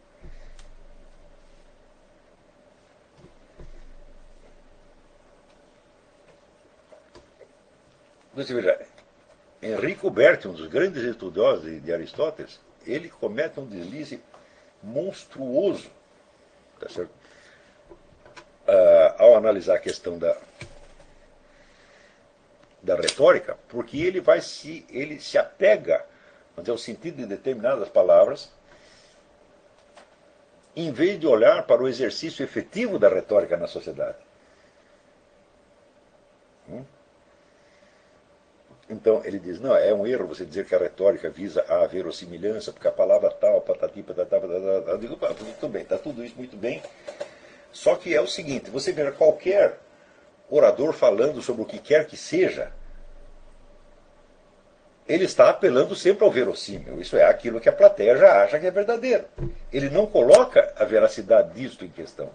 Você veja, Enrico Berti, um dos grandes estudiosos de, de Aristóteles, ele comete um deslize monstruoso, tá certo? Ah, ao analisar a questão da, da retórica, porque ele vai se, ele se apega ao sentido de determinadas palavras, em vez de olhar para o exercício efetivo da retórica na sociedade. Hum? Então ele diz, não, é um erro você dizer que a retórica visa a verossimilhança, porque a palavra tal, patati, patatá, patatá. Eu digo, tudo bem, está tudo isso muito bem. Só que é o seguinte, você vê qualquer orador falando sobre o que quer que seja, ele está apelando sempre ao verossímil. Isso é aquilo que a plateia já acha que é verdadeiro. Ele não coloca a veracidade disto em questão.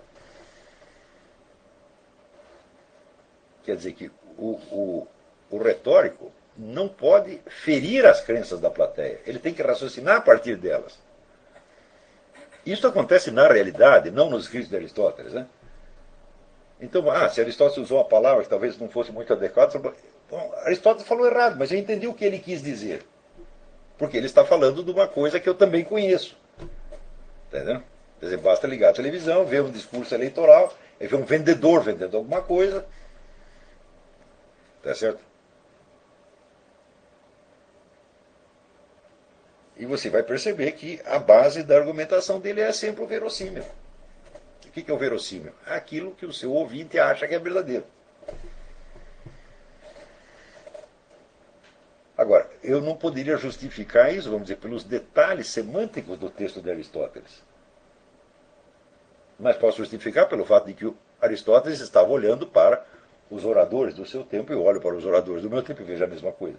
Quer dizer que o, o, o retórico não pode ferir as crenças da plateia. Ele tem que raciocinar a partir delas. Isso acontece na realidade, não nos escritos de Aristóteles. Né? Então, ah, se Aristóteles usou uma palavra que talvez não fosse muito adequada, bom, Aristóteles falou errado, mas eu entendi o que ele quis dizer. Porque ele está falando de uma coisa que eu também conheço. Entendeu? Quer dizer, basta ligar a televisão, ver um discurso eleitoral, ver um vendedor vendendo alguma coisa. Tá certo? E você vai perceber que a base da argumentação dele é sempre o verossímil. O que é o verossímil? Aquilo que o seu ouvinte acha que é verdadeiro. Agora, eu não poderia justificar isso, vamos dizer, pelos detalhes semânticos do texto de Aristóteles. Mas posso justificar pelo fato de que Aristóteles estava olhando para os oradores do seu tempo, e eu olho para os oradores do meu tempo e vejo a mesma coisa.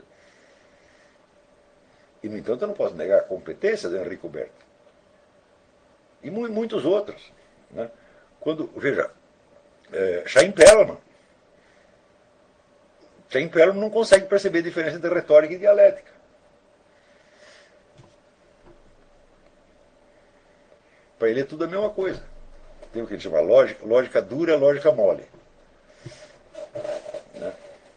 E, no entanto, eu não posso negar a competência de Enrico Berti. E muitos outros. Né? Quando, veja, é, Chaim Perlman. Chaim Perlman não consegue perceber a diferença entre retórica e dialética. Para ele é tudo a mesma coisa. Tem o que ele chama lógica, lógica dura, lógica mole. Né?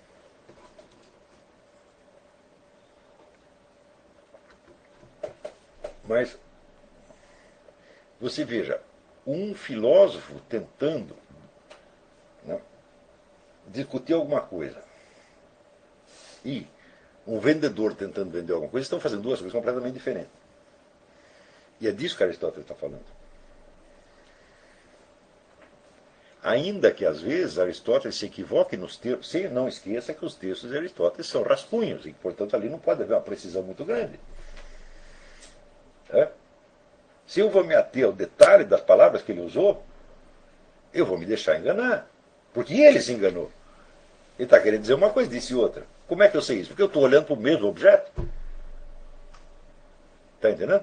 Mas você veja, um filósofo tentando, né, discutir alguma coisa e um vendedor tentando vender alguma coisa, estão fazendo duas coisas completamente diferentes. E é disso que Aristóteles está falando. Ainda que, às vezes, Aristóteles se equivoque nos termos, você não esqueça que os textos de Aristóteles são rascunhos, e, portanto, ali não pode haver uma precisão muito grande. É? Se eu vou me ater ao detalhe das palavras que ele usou, eu vou me deixar enganar. Porque ele se enganou. Ele está querendo dizer uma coisa, disse outra. Como é que eu sei isso? Porque eu estou olhando para o mesmo objeto. Está entendendo?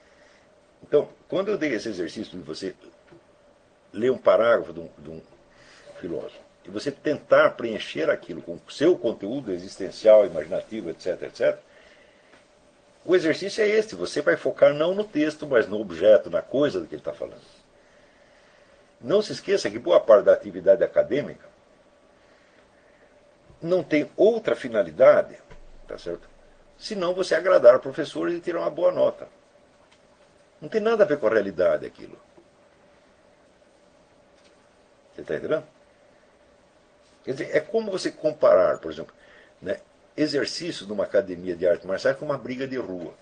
Então, quando eu dei esse exercício de você ler um parágrafo de um, de um, filósofo, e você tentar preencher aquilo com o seu conteúdo existencial, imaginativo, etc, etcétera, o exercício é este, você vai focar não no texto, mas no objeto, na coisa do que ele está falando. Não se esqueça que boa parte da atividade acadêmica não tem outra finalidade, tá certo? Senão você agradar o professor e tirar uma boa nota. Não tem nada a ver com a realidade aquilo. Você está entendendo? Quer dizer, é como você comparar, por exemplo, né, exercício numa academia de artes marciais com uma briga de rua.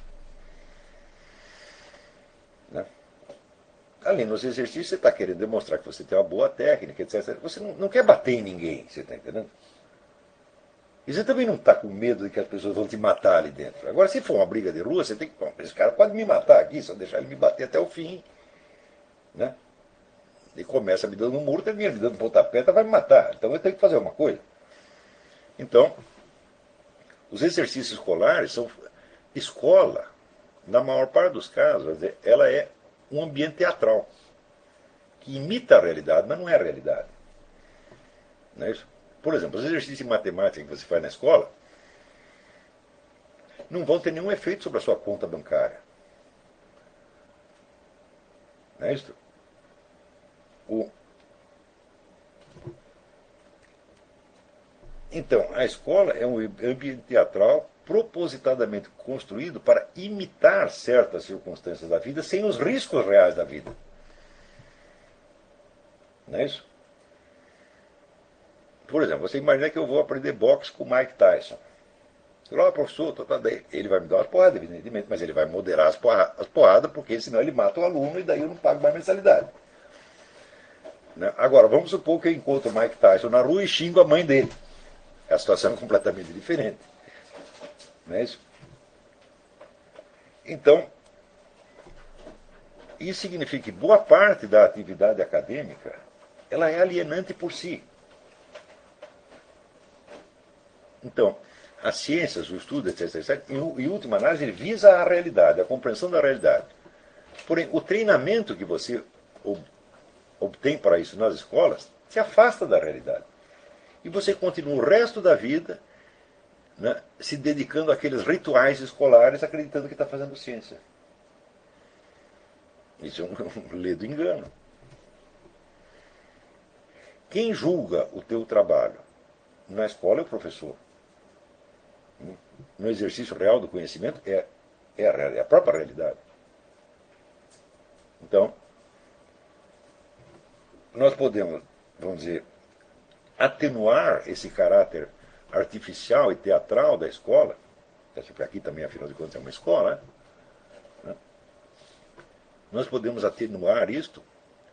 Né? Ali nos exercícios você está querendo demonstrar que você tem uma boa técnica, etcétera. Você não, não quer bater em ninguém, você está entendendo? E você também não está com medo de que as pessoas vão te matar ali dentro. Agora, se for uma briga de rua, você tem que. Bom, esse cara pode me matar aqui, se eu deixar ele me bater até o fim. Né? Ele começa me dando um muro, termina me dando um pontapé, vai me matar. Então eu tenho que fazer uma coisa. Então, os exercícios escolares são. Escola, na maior parte dos casos, ela é um ambiente teatral, que imita a realidade, mas não é a realidade. Não é isso? Por exemplo, os exercícios de matemática que você faz na escola não vão ter nenhum efeito sobre a sua conta bancária. Não é isso? O... Então, a escola é um ambiente teatral propositadamente construído para imitar certas circunstâncias da vida sem os riscos reais da vida. Não é isso? Por exemplo, você imagina que eu vou aprender boxe com o Mike Tyson. Lá, oh, professor, tô, tô, daí. Ele vai me dar umas porradas, evidentemente, mas ele vai moderar as porradas, as porradas, porque senão ele mata o aluno e daí eu não pago mais mensalidade. Né? Agora, vamos supor que eu encontro o Mike Tyson na rua e xingo a mãe dele. A situação é completamente diferente. Não é isso? Então, isso significa que boa parte da atividade acadêmica ela é alienante por si. Então, as ciências, o estudo, etc, etcétera, em última análise, ele visa a realidade, a compreensão da realidade. Porém, o treinamento que você obtém para isso nas escolas se afasta da realidade. E você continua o resto da vida, né, se dedicando àqueles rituais escolares, acreditando que está fazendo ciência. Isso é um, um ledo engano. Quem julga o teu trabalho na escola é o professor. No exercício real do conhecimento é, é, a, é a própria realidade. Então, nós podemos, vamos dizer, atenuar esse caráter artificial e teatral da escola, porque aqui também, afinal de contas, é uma escola, né? Nós podemos atenuar isto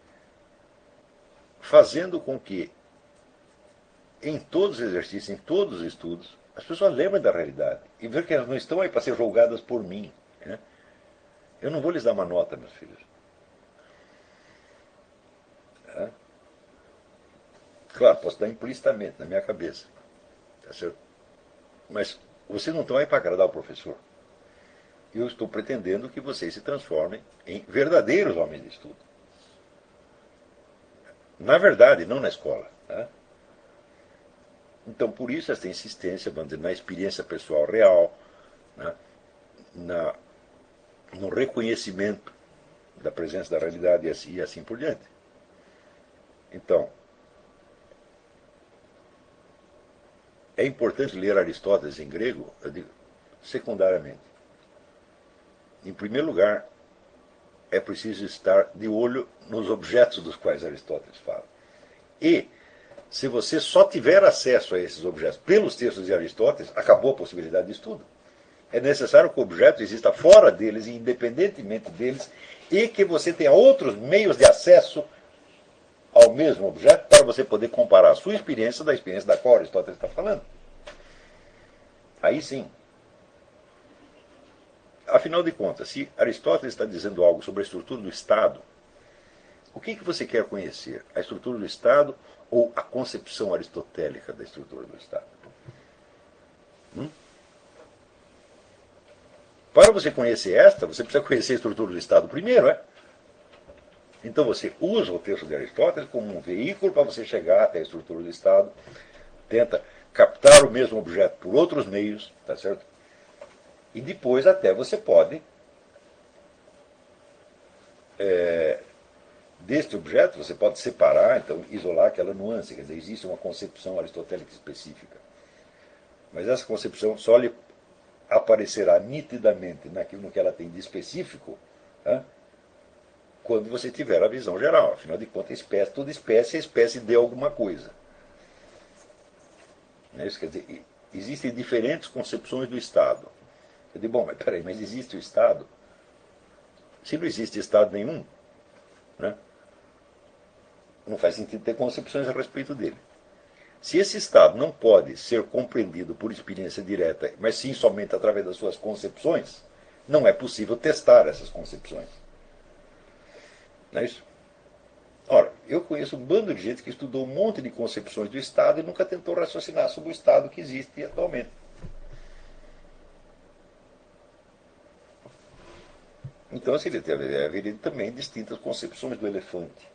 fazendo com que, em todos os exercícios, em todos os estudos, as pessoas lembrem da realidade e ver que elas não estão aí para ser julgadas por mim. Né? Eu não vou lhes dar uma nota, meus filhos. É? Claro, posso dar implicitamente na minha cabeça. Tá certo? Mas vocês não estão aí para agradar o professor. Eu estou pretendendo que vocês se transformem em verdadeiros homens de estudo. Na verdade, não na escola. Tá? Então, por isso, essa insistência, vamos dizer, na experiência pessoal real, né, na, no reconhecimento da presença da realidade e assim, e assim por diante. Então, é importante ler Aristóteles em grego, eu digo, secundariamente. Em primeiro lugar, é preciso estar de olho nos objetos dos quais Aristóteles fala. E, se você só tiver acesso a esses objetos pelos textos de Aristóteles, acabou a possibilidade de estudo. É necessário que o objeto exista fora deles, independentemente deles, e que você tenha outros meios de acesso ao mesmo objeto para você poder comparar a sua experiência da experiência da qual Aristóteles está falando. Aí sim. Afinal de contas, se Aristóteles está dizendo algo sobre a estrutura do Estado, o que, que você quer conhecer? A estrutura do Estado ou a concepção aristotélica da estrutura do Estado? Hum? Para você conhecer esta, você precisa conhecer a estrutura do Estado primeiro, é? Então você usa o texto de Aristóteles como um veículo para você chegar até a estrutura do Estado, tenta captar o mesmo objeto por outros meios, tá certo? E depois até você pode, é, deste objeto, você pode separar, então isolar aquela nuance, quer dizer, existe uma concepção aristotélica específica. Mas essa concepção só lhe aparecerá nitidamente naquilo no que ela tem de específico, tá? Quando você tiver a visão geral. Afinal de contas, espécie, toda espécie é espécie de alguma coisa. Isso quer dizer, existem diferentes concepções do Estado. Eu digo, bom, mas peraí, mas existe o Estado? Se não existe Estado nenhum, né, não faz sentido ter concepções a respeito dele. Se esse Estado não pode ser compreendido por experiência direta, mas sim somente através das suas concepções, não é possível testar essas concepções. Não é isso? Ora, eu conheço um bando de gente que estudou um monte de concepções do Estado e nunca tentou raciocinar sobre o Estado que existe atualmente. Então, assim, haveria também distintas concepções do elefante.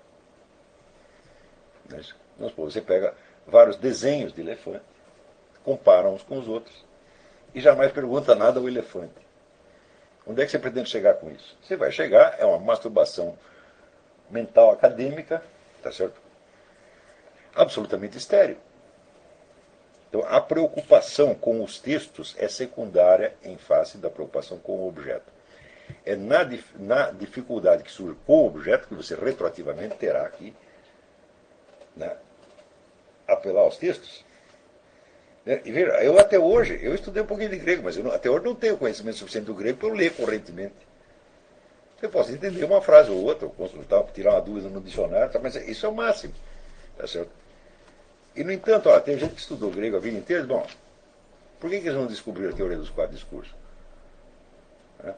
Você pega vários desenhos de elefante, compara uns com os outros, e jamais pergunta nada ao elefante. Onde é que você pretende chegar com isso? Você vai chegar, é uma masturbação mental acadêmica, tá certo? Absolutamente estéril. Então, a preocupação com os textos é secundária em face da preocupação com o objeto. É na, na dificuldade que surge com o objeto que você retroativamente terá que, né, apelar aos textos. E veja, eu até hoje, eu estudei um pouquinho de grego, mas eu não, até hoje não tenho conhecimento suficiente do grego para eu ler correntemente. Eu posso entender uma frase ou outra, ou consultar, tirar uma dúvida no dicionário, mas isso é o máximo. Tá certo? E, no entanto, ó, tem gente que estudou grego a vida inteira, bom, por que, que eles não descobriram a teoria dos quatro discursos? É?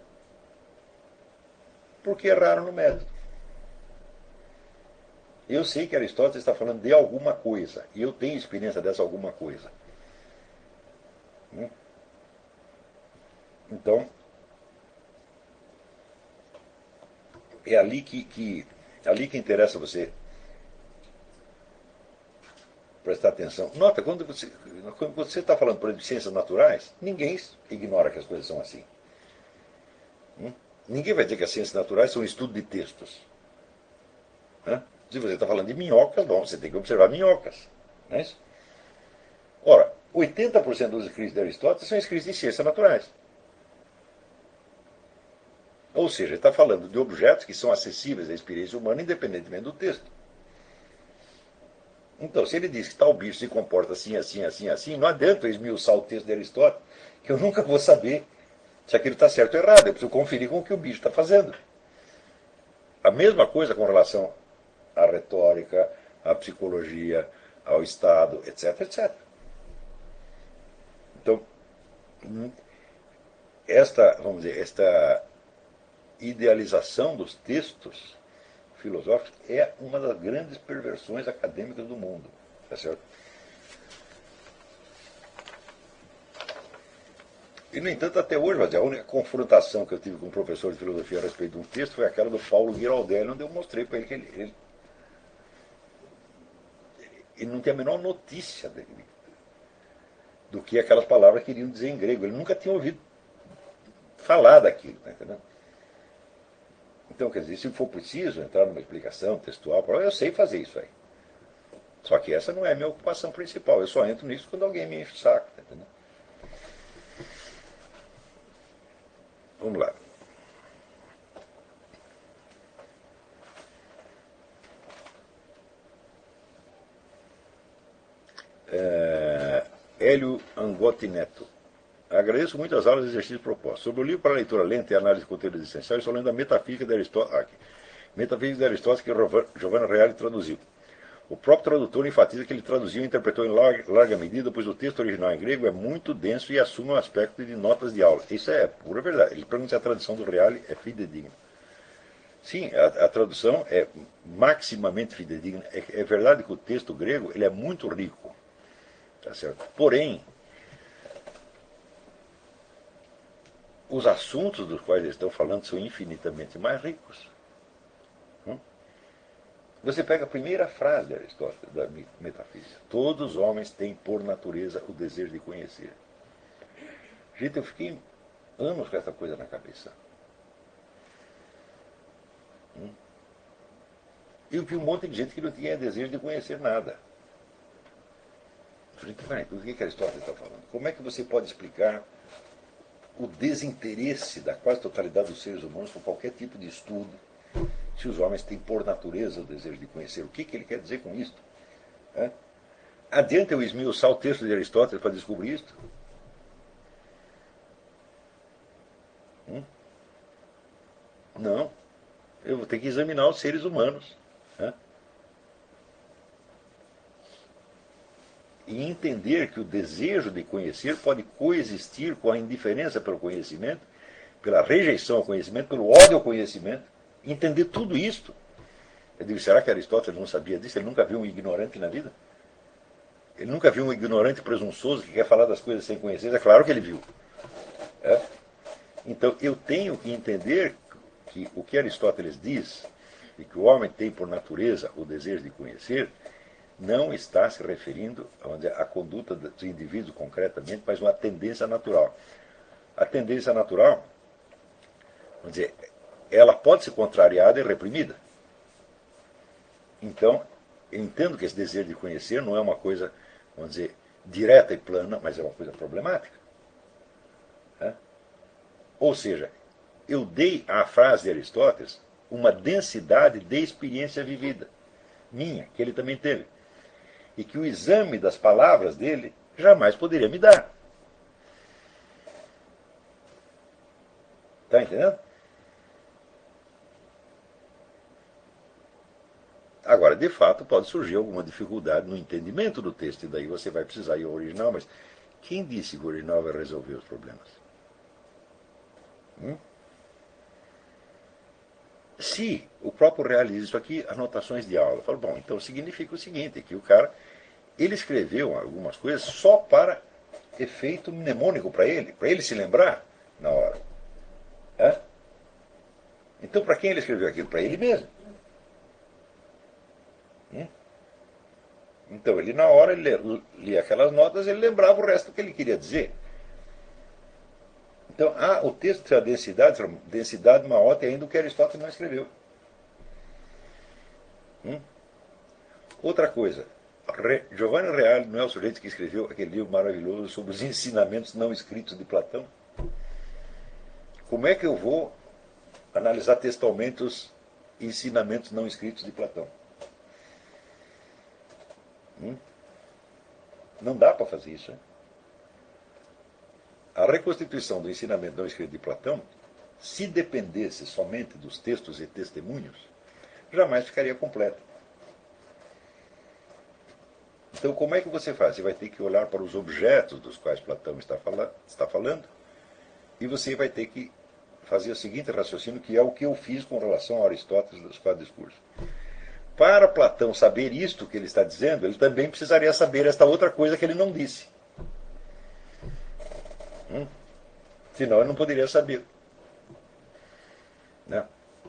Porque erraram no método. Eu sei que Aristóteles está falando de alguma coisa, e eu tenho experiência dessa alguma coisa. Então, é ali que, que, ali que interessa você prestar atenção. Nota, quando você quando você está falando, por exemplo, de ciências naturais, ninguém ignora que as coisas são assim. Hum? Ninguém vai dizer que as ciências naturais são um estudo de textos. Né? Se você está falando de minhocas, bom, você tem que observar minhocas. Não é isso? Ora, oitenta por cento dos escritos de Aristóteles são escritos de ciências naturais. Ou seja, ele está falando de objetos que são acessíveis à experiência humana, independentemente do texto. Então, se ele diz que tal bicho se comporta assim, assim, assim, assim, não adianta eu esmiuçar o texto de Aristóteles, que eu nunca vou saber se aquilo está certo ou errado. Eu preciso conferir com o que o bicho está fazendo. A mesma coisa com relação à retórica, à psicologia, ao Estado, etc, etcétera. Então, esta, vamos dizer, esta idealização dos textos filosóficos é uma das grandes perversões acadêmicas do mundo. Tá certo? E, no entanto, até hoje, a única confrontação que eu tive com um professor de filosofia a respeito de um texto foi aquela do Paulo Giraldelli, onde eu mostrei para ele que ele, ele, ele não tem a menor notícia dele, do que aquelas palavras queriam dizer em grego. Ele nunca tinha ouvido falar daquilo. Tá entendendo? Então, quer dizer, se for preciso entrar numa explicação textual, eu sei fazer isso aí. Só que essa não é a minha ocupação principal. Eu só entro nisso quando alguém me enche o saco. Tá entendendo? Vamos lá. É, Hélio Angotti Neto. Agradeço muito as aulas e exercícios propostos. Sobre o livro para leitura lenta e análise de conteúdos essenciais, estou lendo a Metafísica de Aristóteles, ah, Metafísica de Aristóteles, que Giovanna Reale traduziu. O próprio tradutor enfatiza que ele traduziu e interpretou em larga, larga medida, pois o texto original em grego é muito denso e assume um aspecto de notas de aula. Isso é pura verdade. Ele pergunta se a tradução do Reale é fidedigna. Sim, a, a tradução é maximamente fidedigna. É, é verdade que o texto grego ele é muito rico. Tá certo? Porém, os assuntos dos quais eles estão falando são infinitamente mais ricos. Hum? Você pega a primeira frase de Aristóteles, da Metafísica. Todos os homens têm, por natureza, o desejo de conhecer. Gente, eu fiquei anos com essa coisa na cabeça. Hum? Eu vi um monte de gente que não tinha desejo de conhecer nada. Eu falei, peraí, o que Aristóteles está falando? Como é que você pode explicar o desinteresse da quase totalidade dos seres humanos por qualquer tipo de estudo, se os homens têm por natureza o desejo de conhecer? O que, que ele quer dizer com isto? É? Adianta eu esmiuçar o texto de Aristóteles para descobrir isto? Hum? Não. Eu vou ter que examinar os seres humanos. É? E entender que o desejo de conhecer pode coexistir com a indiferença pelo conhecimento, pela rejeição ao conhecimento, pelo ódio ao conhecimento. Entender tudo isto. Eu digo, será que Aristóteles não sabia disso? Ele nunca viu um ignorante na vida? Ele nunca viu um ignorante presunçoso que quer falar das coisas sem conhecer? É claro que ele viu. É? Então eu tenho que entender que o que Aristóteles diz, e que o homem tem por natureza o desejo de conhecer, não está se referindo dizer, à conduta dos indivíduos concretamente, mas uma tendência natural. A tendência natural, vamos dizer, ela pode ser contrariada e reprimida. Então, eu entendo que esse desejo de conhecer não é uma coisa, vamos dizer, direta e plana, mas é uma coisa problemática. É? Ou seja, eu dei à frase de Aristóteles uma densidade de experiência vivida, minha, que ele também teve. E que o exame das palavras dele jamais poderia me dar. Está entendendo? Agora, de fato, pode surgir alguma dificuldade no entendimento do texto, e daí você vai precisar ir ao original, mas quem disse que o original vai resolver os problemas? Hum? Se o próprio realiza isso aqui, anotações de aula, eu falo, bom, então significa o seguinte, que o cara, ele escreveu algumas coisas só para efeito mnemônico para ele, para ele se lembrar na hora. É? Então, para quem ele escreveu aquilo? Para ele mesmo. Hum? Então, ele na hora, ele lia aquelas notas, ele lembrava o resto que ele queria dizer. Então, ah, o texto tem a densidade, densidade maior tem ainda o que Aristóteles não escreveu. Hum? Outra coisa, Re, Giovanni Reale não é o sujeito que escreveu aquele livro maravilhoso sobre os ensinamentos não escritos de Platão? Como é que eu vou analisar textualmente os ensinamentos não escritos de Platão? Hum? Não dá para fazer isso. Hein? A reconstituição do ensinamento não escrito de Platão, se dependesse somente dos textos e testemunhos, jamais ficaria completa. Então, como é que você faz? Você vai ter que olhar para os objetos dos quais Platão está falando, está falando e você vai ter que fazer o seguinte raciocínio, que é o que eu fiz com relação a Aristóteles dos quatro discursos. Para Platão saber isto que ele está dizendo, ele também precisaria saber esta outra coisa que ele não disse. Hum? Senão ele não poderia saber. Né?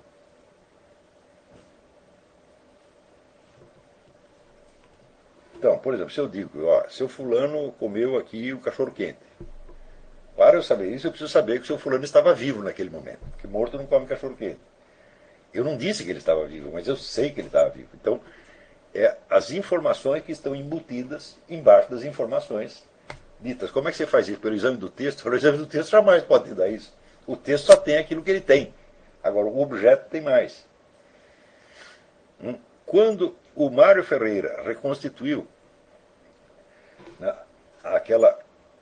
Então, por exemplo, se eu digo, ó, seu fulano comeu aqui o cachorro quente. Para eu saber isso, eu preciso saber que o seu fulano estava vivo naquele momento. Porque morto não come cachorro quente. Eu não disse que ele estava vivo, mas eu sei que ele estava vivo. Então, é as informações que estão embutidas embaixo das informações ditas. Como é que você faz isso? Pelo exame do texto? Pelo exame do texto jamais pode te dar isso. O texto só tem aquilo que ele tem. Agora, o objeto tem mais. Quando o Mário Ferreira reconstituiu, né, aquela,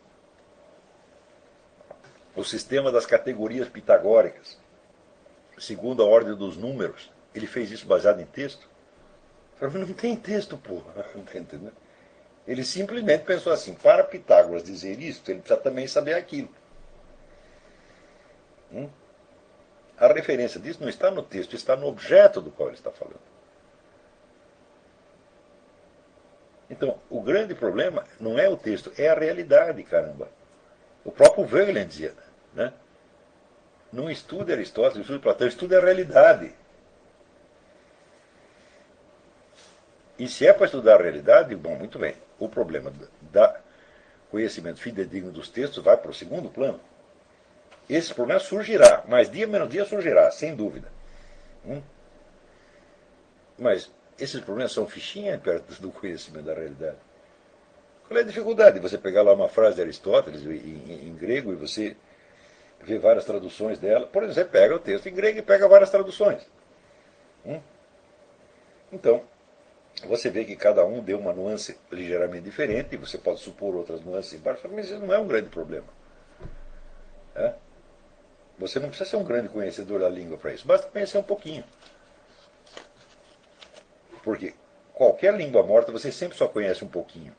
o sistema das categorias pitagóricas, segundo a ordem dos números, ele fez isso baseado em texto? Eu falei, não tem texto, porra. Não tá entendendo? Ele simplesmente pensou assim, para Pitágoras dizer isso, ele precisa também saber aquilo. Hum? A referência disso não está no texto, está no objeto do qual ele está falando. Então, o grande problema não é o texto, é a realidade, caramba. O próprio Wegener dizia, né? Não estude Aristóteles, não estude Platão, estude a realidade. E se é para estudar a realidade, bom, muito bem. O problema da conhecimento fidedigno dos textos vai para o segundo plano. Esse problema surgirá, mas dia menos dia surgirá, sem dúvida. Hum? Mas esses problemas são fichinha perto do conhecimento da realidade. Qual é a dificuldade de você pegar lá uma frase de Aristóteles em, em, em grego e você ver várias traduções dela? Por exemplo, você pega o texto em grego e pega várias traduções. Hum? Então, você vê que cada um deu uma nuance ligeiramente diferente, e você pode supor outras nuances embaixo, mas isso não é um grande problema. É? Você não precisa ser um grande conhecedor da língua para isso, basta conhecer um pouquinho. Porque qualquer língua morta você sempre só conhece um pouquinho.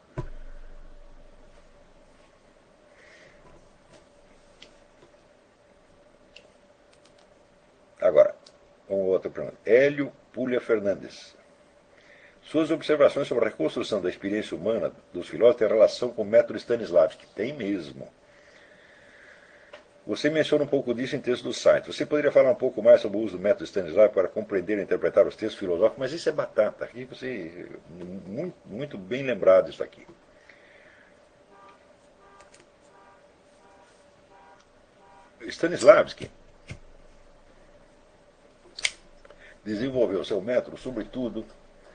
Agora, um outro problema. Hélio Pulha Fernandes. Suas observações sobre a reconstrução da experiência humana dos filósofos têm relação com o método Stanislavski. Tem mesmo. Você menciona um pouco disso em texto do site. Você poderia falar um pouco mais sobre o uso do método Stanislavski para compreender e interpretar os textos filosóficos? Mas isso é batata. Aqui você muito, muito bem lembrado isso aqui. Stanislavski desenvolveu seu método, sobretudo,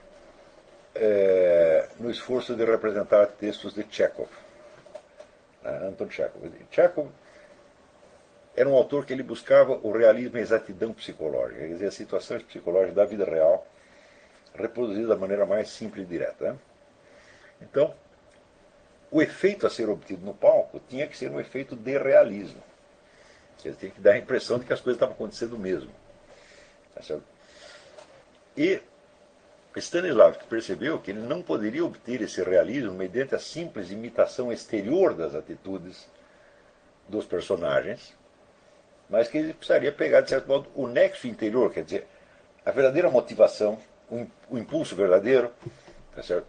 é, no esforço de representar textos de Chekhov. Né? Anton Chekhov. Chekhov era um autor que ele buscava o realismo e a exatidão psicológica, quer dizer, as situações psicológicas da vida real reproduzidas da maneira mais simples e direta. Né? Então, o efeito a ser obtido no palco tinha que ser um efeito de realismo. Quer dizer, tinha que dar a impressão de que as coisas estavam acontecendo mesmo. Tá certo? E Stanislavski percebeu que ele não poderia obter esse realismo mediante a simples imitação exterior das atitudes dos personagens, mas que ele precisaria pegar, de certo modo, o nexo interior, quer dizer, a verdadeira motivação, o impulso verdadeiro, tá certo?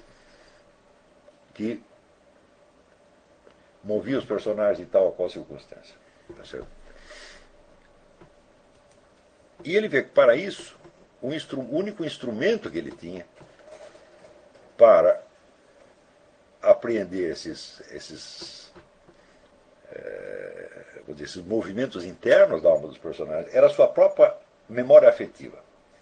Que movia os personagens em tal ou qual circunstância. Tá certo? E ele vê que, para isso, o instru único instrumento que ele tinha para apreender esses, esses, é, vou dizer, esses movimentos internos da alma dos personagens era a sua própria memória afetiva.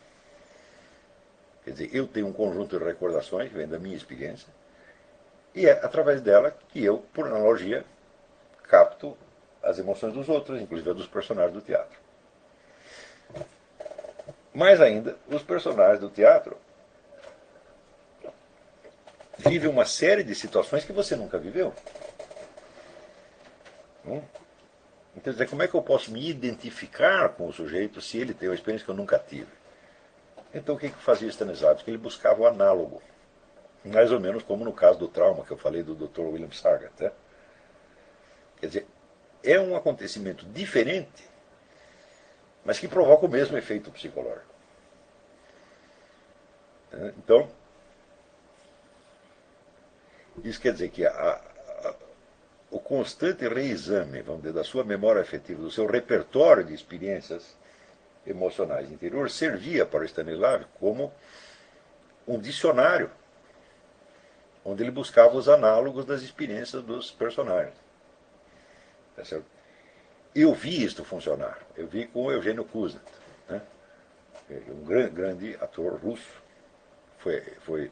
Quer dizer, eu tenho um conjunto de recordações que vem da minha experiência, e é através dela que eu, por analogia, capto as emoções dos outros, inclusive a dos personagens do teatro. Mais ainda, os personagens do teatro vivem uma série de situações que você nunca viveu. Hum? Então, dizer, como é que eu posso me identificar com o sujeito se ele tem uma experiência que eu nunca tive? Então, o que, que fazia Stanislavski? Ele buscava o análogo. Mais ou menos como no caso do trauma que eu falei do doutor William Sargant. Né? Quer dizer, é um acontecimento diferente, mas que provoca o mesmo efeito psicológico. Então, isso quer dizer que a, a, o constante reexame, vamos dizer, da sua memória afetiva, do seu repertório de experiências emocionais interiores, servia para o Stanislavski como um dicionário, onde ele buscava os análogos das experiências dos personagens. Tá certo? Eu vi isto funcionar. Eu vi com o Eugênio Kuznets, né? Um grande, grande ator russo. Foi, foi,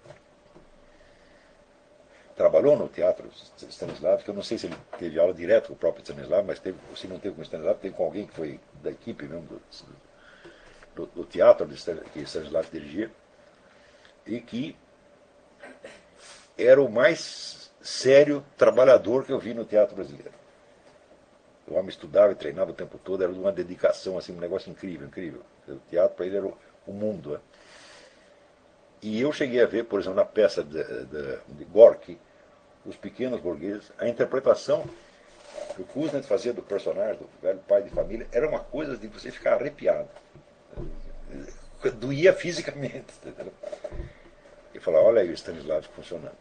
trabalhou no teatro Stanislavski. Eu não sei se ele teve aula direto com o próprio Stanislavski, mas teve, se não teve com o Stanislavski, teve com alguém que foi da equipe mesmo do, do, do teatro que Stanislavski dirigia, e que era o mais sério trabalhador que eu vi no teatro brasileiro. O homem estudava e treinava o tempo todo, era de uma dedicação, assim, um negócio incrível, incrível. O teatro para ele era o, o mundo. Né? E eu cheguei a ver, por exemplo, na peça de, de, de Gorky, Os Pequenos Burgueses, a interpretação que o Kuznets fazia do personagem, do velho pai de família, era uma coisa de você ficar arrepiado. Doía fisicamente. Entendeu? E falar, olha aí o Stanislavski funcionando.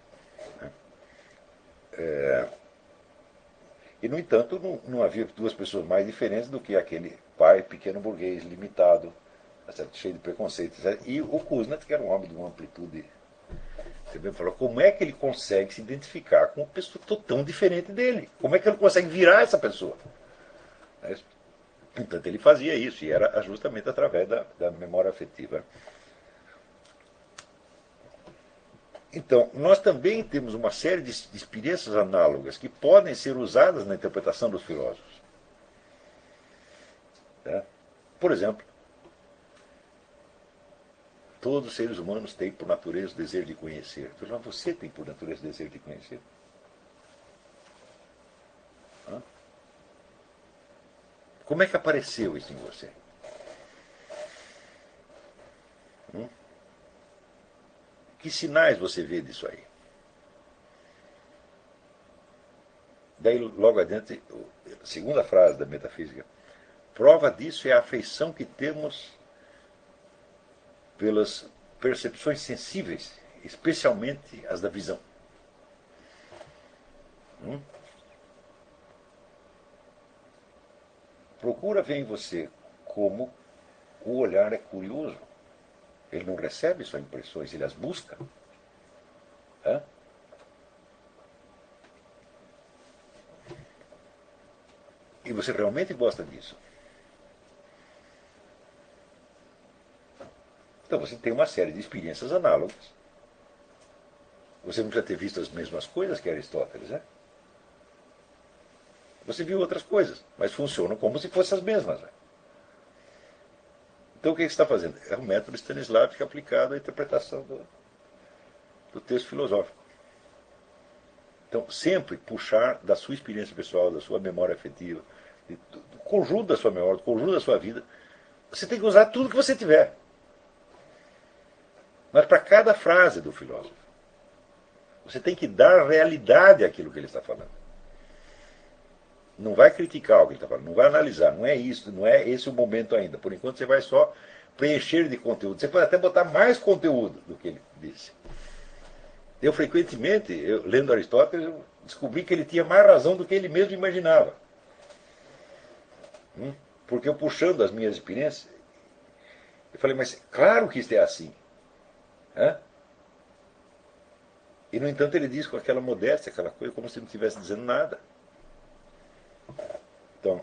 É, e, no entanto, não, não havia duas pessoas mais diferentes do que aquele pai pequeno burguês, limitado, cheio de preconceitos. E o Kuznets, que era um homem de uma amplitude Você falou, como é que ele consegue se identificar com uma pessoa tão diferente dele? Como é que ele consegue virar essa pessoa? Portanto, ele fazia isso, e era justamente através da, da memória afetiva. Então, nós também temos uma série de experiências análogas que podem ser usadas na interpretação dos filósofos. Tá? Por exemplo, todos os seres humanos têm por natureza o desejo de conhecer. Mas você tem por natureza o desejo de conhecer? Hã? Como é que apareceu isso em você? Hum? Que sinais você vê disso aí? Daí, logo adiante, a segunda frase da metafísica. Prova disso é a afeição que temos pelas percepções sensíveis, especialmente as da visão. Hum? Procura ver em você como o olhar é curioso. Ele não recebe só impressões, ele as busca. Hã? E você realmente gosta disso. Então você tem uma série de experiências análogas. Você não precisa ter visto as mesmas coisas que Aristóteles, né? Você viu outras coisas, mas funcionam como se fossem as mesmas. Né? Então o que você está fazendo? É o método Stanislavski aplicado à interpretação do, do texto filosófico. Então, sempre puxar da sua experiência pessoal, da sua memória afetiva, do conjunto da sua memória, do conjunto da sua vida. Você tem que usar tudo que você tiver. Mas para cada frase do filósofo, você tem que dar realidade àquilo que ele está falando. Não vai criticar o que ele está falando, não vai analisar, não é isso, não é esse o momento ainda. Por enquanto você vai só preencher de conteúdo. Você pode até botar mais conteúdo do que ele disse. Eu frequentemente, eu, lendo Aristóteles, eu descobri que ele tinha mais razão do que ele mesmo imaginava. Hum? Porque eu puxando as minhas experiências, eu falei, mas claro que isso é assim. Hã? E no entanto ele diz com aquela modéstia, aquela coisa, como se não estivesse dizendo nada. Então,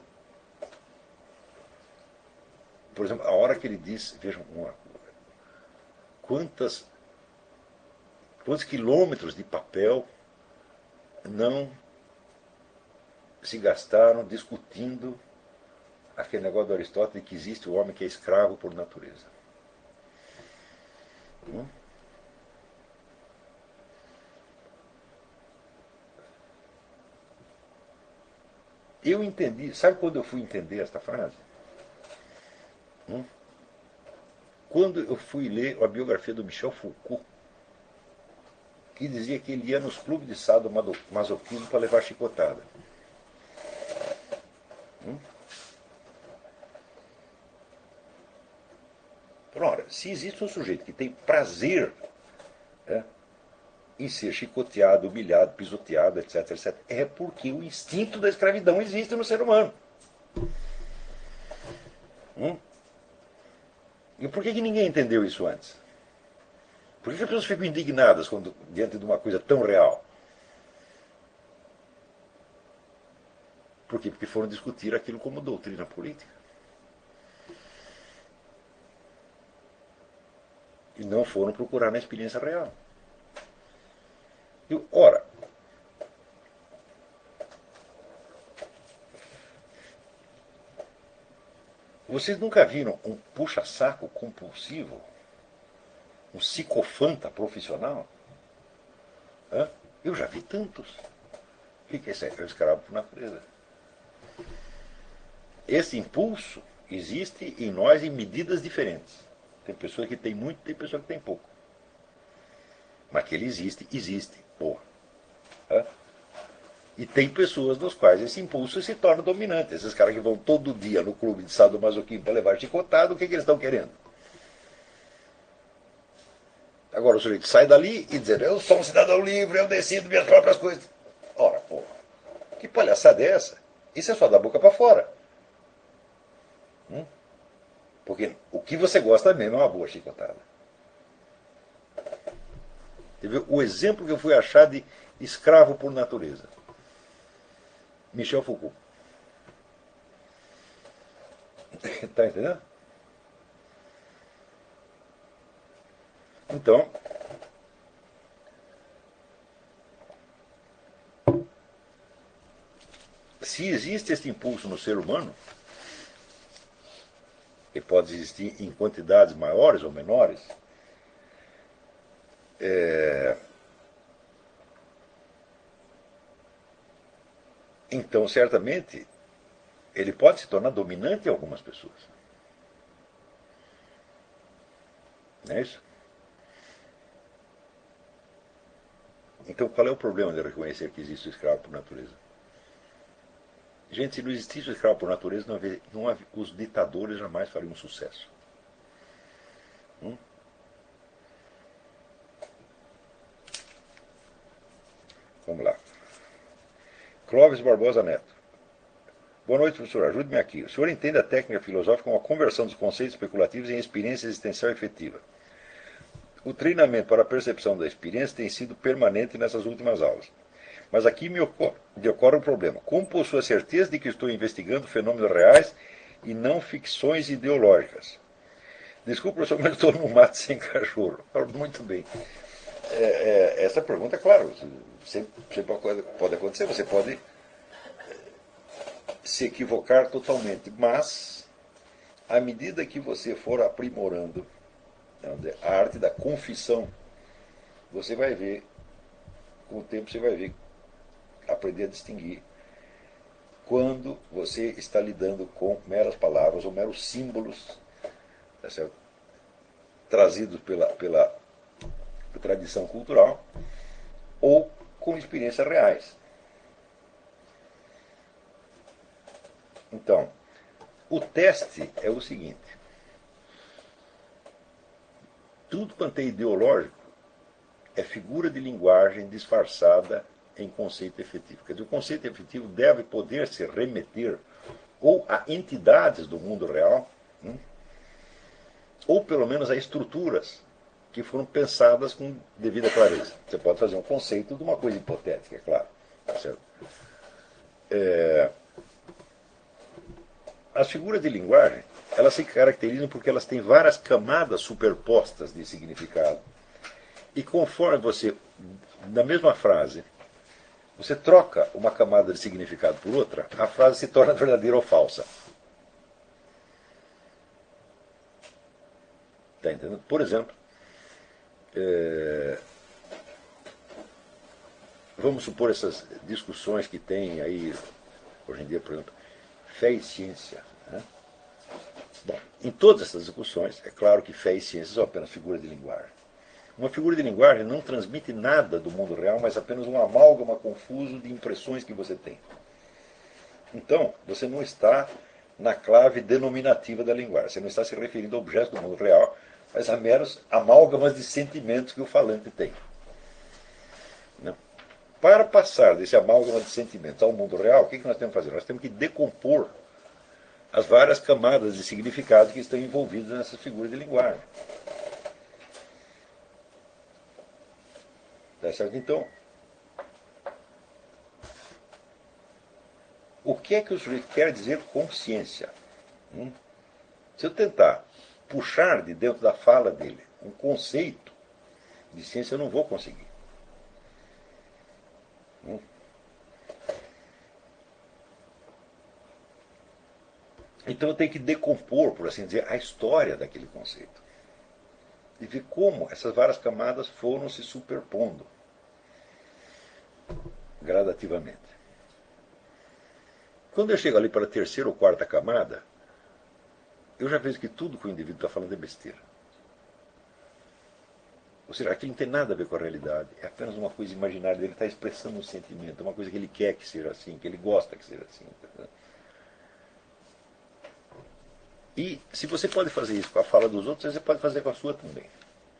por exemplo, a hora que ele diz, vejam, uma, quantas, quantos quilômetros de papel não se gastaram discutindo aquele negócio do Aristóteles de que existe o homem que é escravo por natureza. Hum? Eu entendi, sabe quando eu fui entender esta frase? Hum? Quando eu fui ler a biografia do Michel Foucault, que dizia que ele ia nos clubes de sadomasoquismo para levar chicotada. Hum? Ora, se existe um sujeito que tem prazer é, em ser chicoteado, humilhado, pisoteado, etc, etc, é porque o instinto da escravidão existe no ser humano. Hum? E por que, que ninguém entendeu isso antes? Por que, que as pessoas ficam indignadas quando, diante de uma coisa tão real? Por quê? Porque foram discutir aquilo como doutrina política. E não foram procurar na experiência real. E, ora, vocês nunca viram um puxa-saco compulsivo? Um psicofanta profissional? Hã? Eu já vi tantos. O que é isso? É o escravo por natureza. Esse impulso existe em nós em medidas diferentes. Tem pessoa que tem muito, tem pessoa que tem pouco. Mas que ele existe, existe. Porra. Hã? E tem pessoas nos quais esse impulso se torna dominante. Esses caras que vão todo dia no clube de sadomasoquismo para levar chicotado, o que, que eles estão querendo? Agora o sujeito sai dali e diz, eu sou um cidadão livre, eu decido minhas próprias coisas. Ora, porra, que palhaçada é essa? Isso é só da boca para fora. Hum? Porque o que você gosta mesmo é uma boa chicotada. Você vê o exemplo que eu fui achar de escravo por natureza. Michel Foucault. Está entendendo? Então, se existe este impulso no ser humano, que pode existir em quantidades maiores ou menores, é... então certamente ele pode se tornar dominante em algumas pessoas. Não é isso? Então qual é o problema de reconhecer que existe o escravo por natureza? Gente, se não existisse o escravo por natureza, não havia, não havia, os ditadores jamais fariam sucesso. Hum? Vamos lá. Clóvis Barbosa Neto. Boa noite, professor. Ajude-me aqui. O senhor entende a técnica filosófica como a conversão dos conceitos especulativos em experiência existencial efetiva. O treinamento para a percepção da experiência tem sido permanente nessas últimas aulas. Mas aqui me ocorre, me ocorre um problema. Como possuo a certeza de que estou investigando fenômenos reais e não ficções ideológicas? Desculpe, professor, mas estou no mato sem cachorro. Muito bem. É, é, essa pergunta, claro, sempre, sempre pode acontecer. Você pode se equivocar totalmente, mas à medida que você for aprimorando a arte da confissão, você vai ver, com o tempo você vai ver, aprender a distinguir quando você está lidando com meras palavras ou meros símbolos, tá certo? Trazidos pela, pela tradição cultural ou com experiências reais. Então, o teste é o seguinte: tudo quanto é ideológico é figura de linguagem disfarçada em conceito efetivo. Quer dizer, o conceito efetivo deve poder se remeter ou a entidades do mundo real, hum, ou pelo menos a estruturas que foram pensadas com devida clareza. Você pode fazer um conceito de uma coisa hipotética, é claro. Tá certo? É... As figuras de linguagem, elas se caracterizam porque elas têm várias camadas superpostas de significado. E conforme você, na mesma frase, você troca uma camada de significado por outra, a frase se torna verdadeira ou falsa. Está entendendo? Por exemplo, é... vamos supor essas discussões que tem aí, hoje em dia, por exemplo, fé e ciência. Né? Bom, em todas essas discussões, é claro que fé e ciência são apenas figuras de linguagem. Uma figura de linguagem não transmite nada do mundo real, mas apenas um amálgama confuso de impressões que você tem. Então, você não está na clave denominativa da linguagem. Você não está se referindo a objetos do mundo real, mas a meros amálgamas de sentimentos que o falante tem. Não. Para passar desse amálgama de sentimentos ao mundo real, o que nós temos que fazer? Nós temos que decompor as várias camadas de significado que estão envolvidas nessas figuras de linguagem. Tá certo? Então, o que é que o sujeito quer dizer consciência? Hum? Se eu tentar puxar de dentro da fala dele um conceito de ciência, eu não vou conseguir. Hum? Então eu tenho que decompor, por assim dizer, a história daquele conceito. E ver como essas várias camadas foram se superpondo gradativamente. Quando eu chego ali para a terceira ou quarta camada, eu já vejo que tudo que o indivíduo está falando é besteira. Ou seja, aquilo não tem nada a ver com a realidade. É apenas uma coisa imaginária dele, ele está expressando um sentimento, uma coisa que ele quer que seja assim, que ele gosta que seja assim. E se você pode fazer isso com a fala dos outros, você pode fazer com a sua também.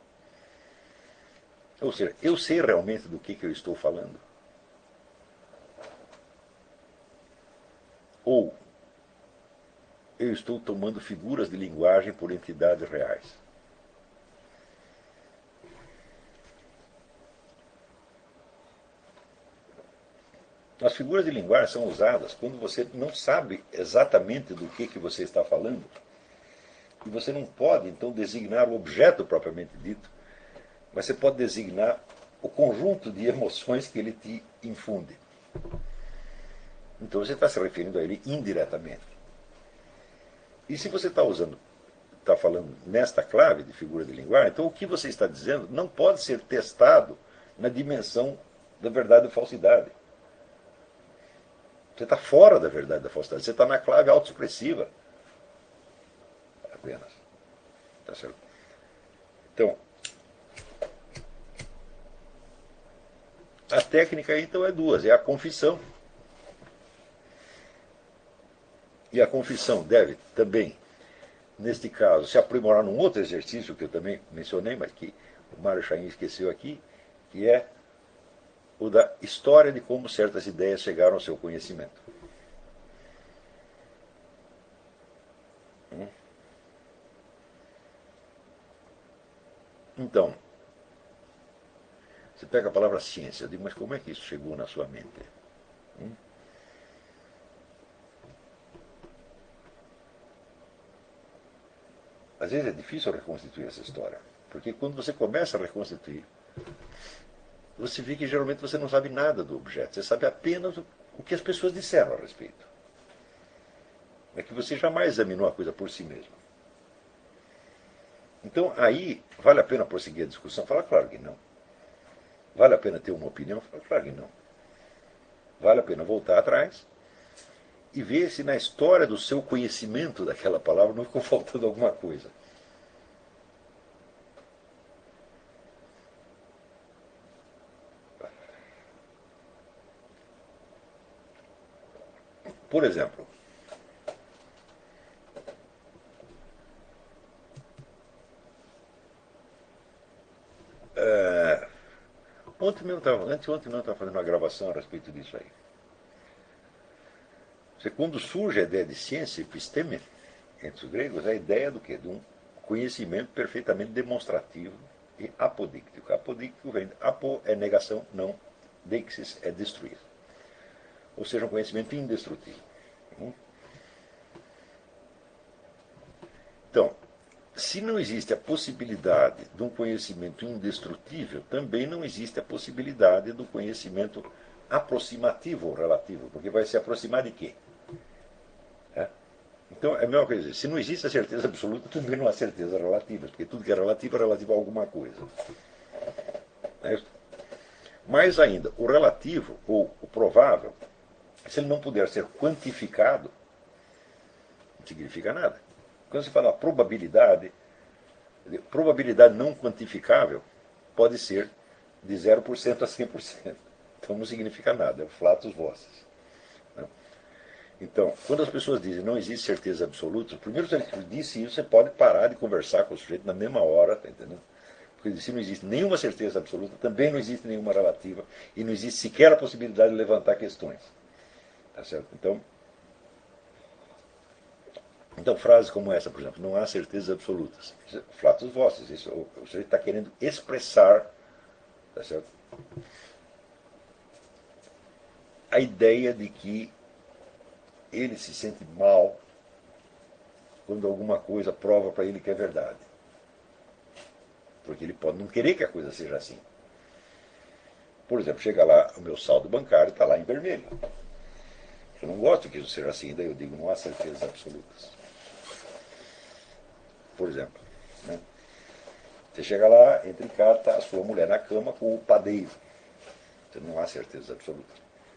Ou seja, eu sei realmente do que, que eu estou falando? Ou eu estou tomando figuras de linguagem por entidades reais? As figuras de linguagem são usadas quando você não sabe exatamente do que, que você está falando, e você não pode, então, designar o objeto propriamente dito, mas você pode designar o conjunto de emoções que ele te infunde. Então você está se referindo a ele indiretamente. E se você está usando, está falando nesta clave de figura de linguagem, então o que você está dizendo não pode ser testado na dimensão da verdade ou falsidade. Você está fora da verdade e da falsidade. Você está na clave autoexpressiva. Apenas. Tá certo? Então, a técnica aí, então, é duas. É a confissão. E a confissão deve também, neste caso, se aprimorar num outro exercício que eu também mencionei, mas que o Mário Chaim esqueceu aqui, que é o da história de como certas ideias chegaram ao seu conhecimento. Então, você pega a palavra ciência, eu digo, mas como é que isso chegou na sua mente? Hum? Às vezes é difícil reconstituir essa história, porque quando você começa a reconstituir, você vê que geralmente você não sabe nada do objeto, você sabe apenas o que as pessoas disseram a respeito. É que você jamais examinou a coisa por si mesmo. Então aí vale a pena prosseguir a discussão? Fala, claro que não. Vale a pena ter uma opinião? Fala, claro que não. Vale a pena voltar atrás e ver se na história do seu conhecimento daquela palavra não ficou faltando alguma coisa. Por exemplo, é, ontem mesmo estava, anteontem não estava fazendo uma gravação a respeito disso aí. Você, quando surge a ideia de ciência, episteme, entre os gregos, a ideia do quê? De um conhecimento perfeitamente demonstrativo e apodíctico. Apodíctico vem de apo é negação, não, deixis é destruir. Ou seja, um conhecimento indestrutível. Então, se não existe a possibilidade de um conhecimento indestrutível, também não existe a possibilidade do conhecimento aproximativo ou relativo, porque vai se aproximar de quê? É? Então, é a mesma coisa. Se não existe a certeza absoluta, também não há certeza relativa, porque tudo que é relativo é relativo a alguma coisa. É? Mais ainda, o relativo, ou o provável, se ele não puder ser quantificado, não significa nada. Quando se fala probabilidade, probabilidade não quantificável pode ser de zero por cento a cem por cento. Então não significa nada, é o flatus vocis. Então, quando as pessoas dizem não existe certeza absoluta, primeiro se ele disse isso, você pode parar de conversar com o sujeito na mesma hora, tá entendendo? Porque se não existe nenhuma certeza absoluta, também não existe nenhuma relativa, e não existe sequer a possibilidade de levantar questões. Tá certo? Então, então frases como essa, por exemplo, não há certezas absolutas. Flatus vocis, isso, o sujeito está querendo expressar, tá certo? A ideia de que ele se sente mal quando alguma coisa prova para ele que é verdade. Porque ele pode não querer que a coisa seja assim. Por exemplo, chega lá, o meu saldo bancário está lá em vermelho. Eu não gosto que isso seja assim, daí eu digo, não há certezas absolutas. Por exemplo, né? Você chega lá, entra em casa, está a sua mulher na cama com o padeiro. Você não há certezas absolutas.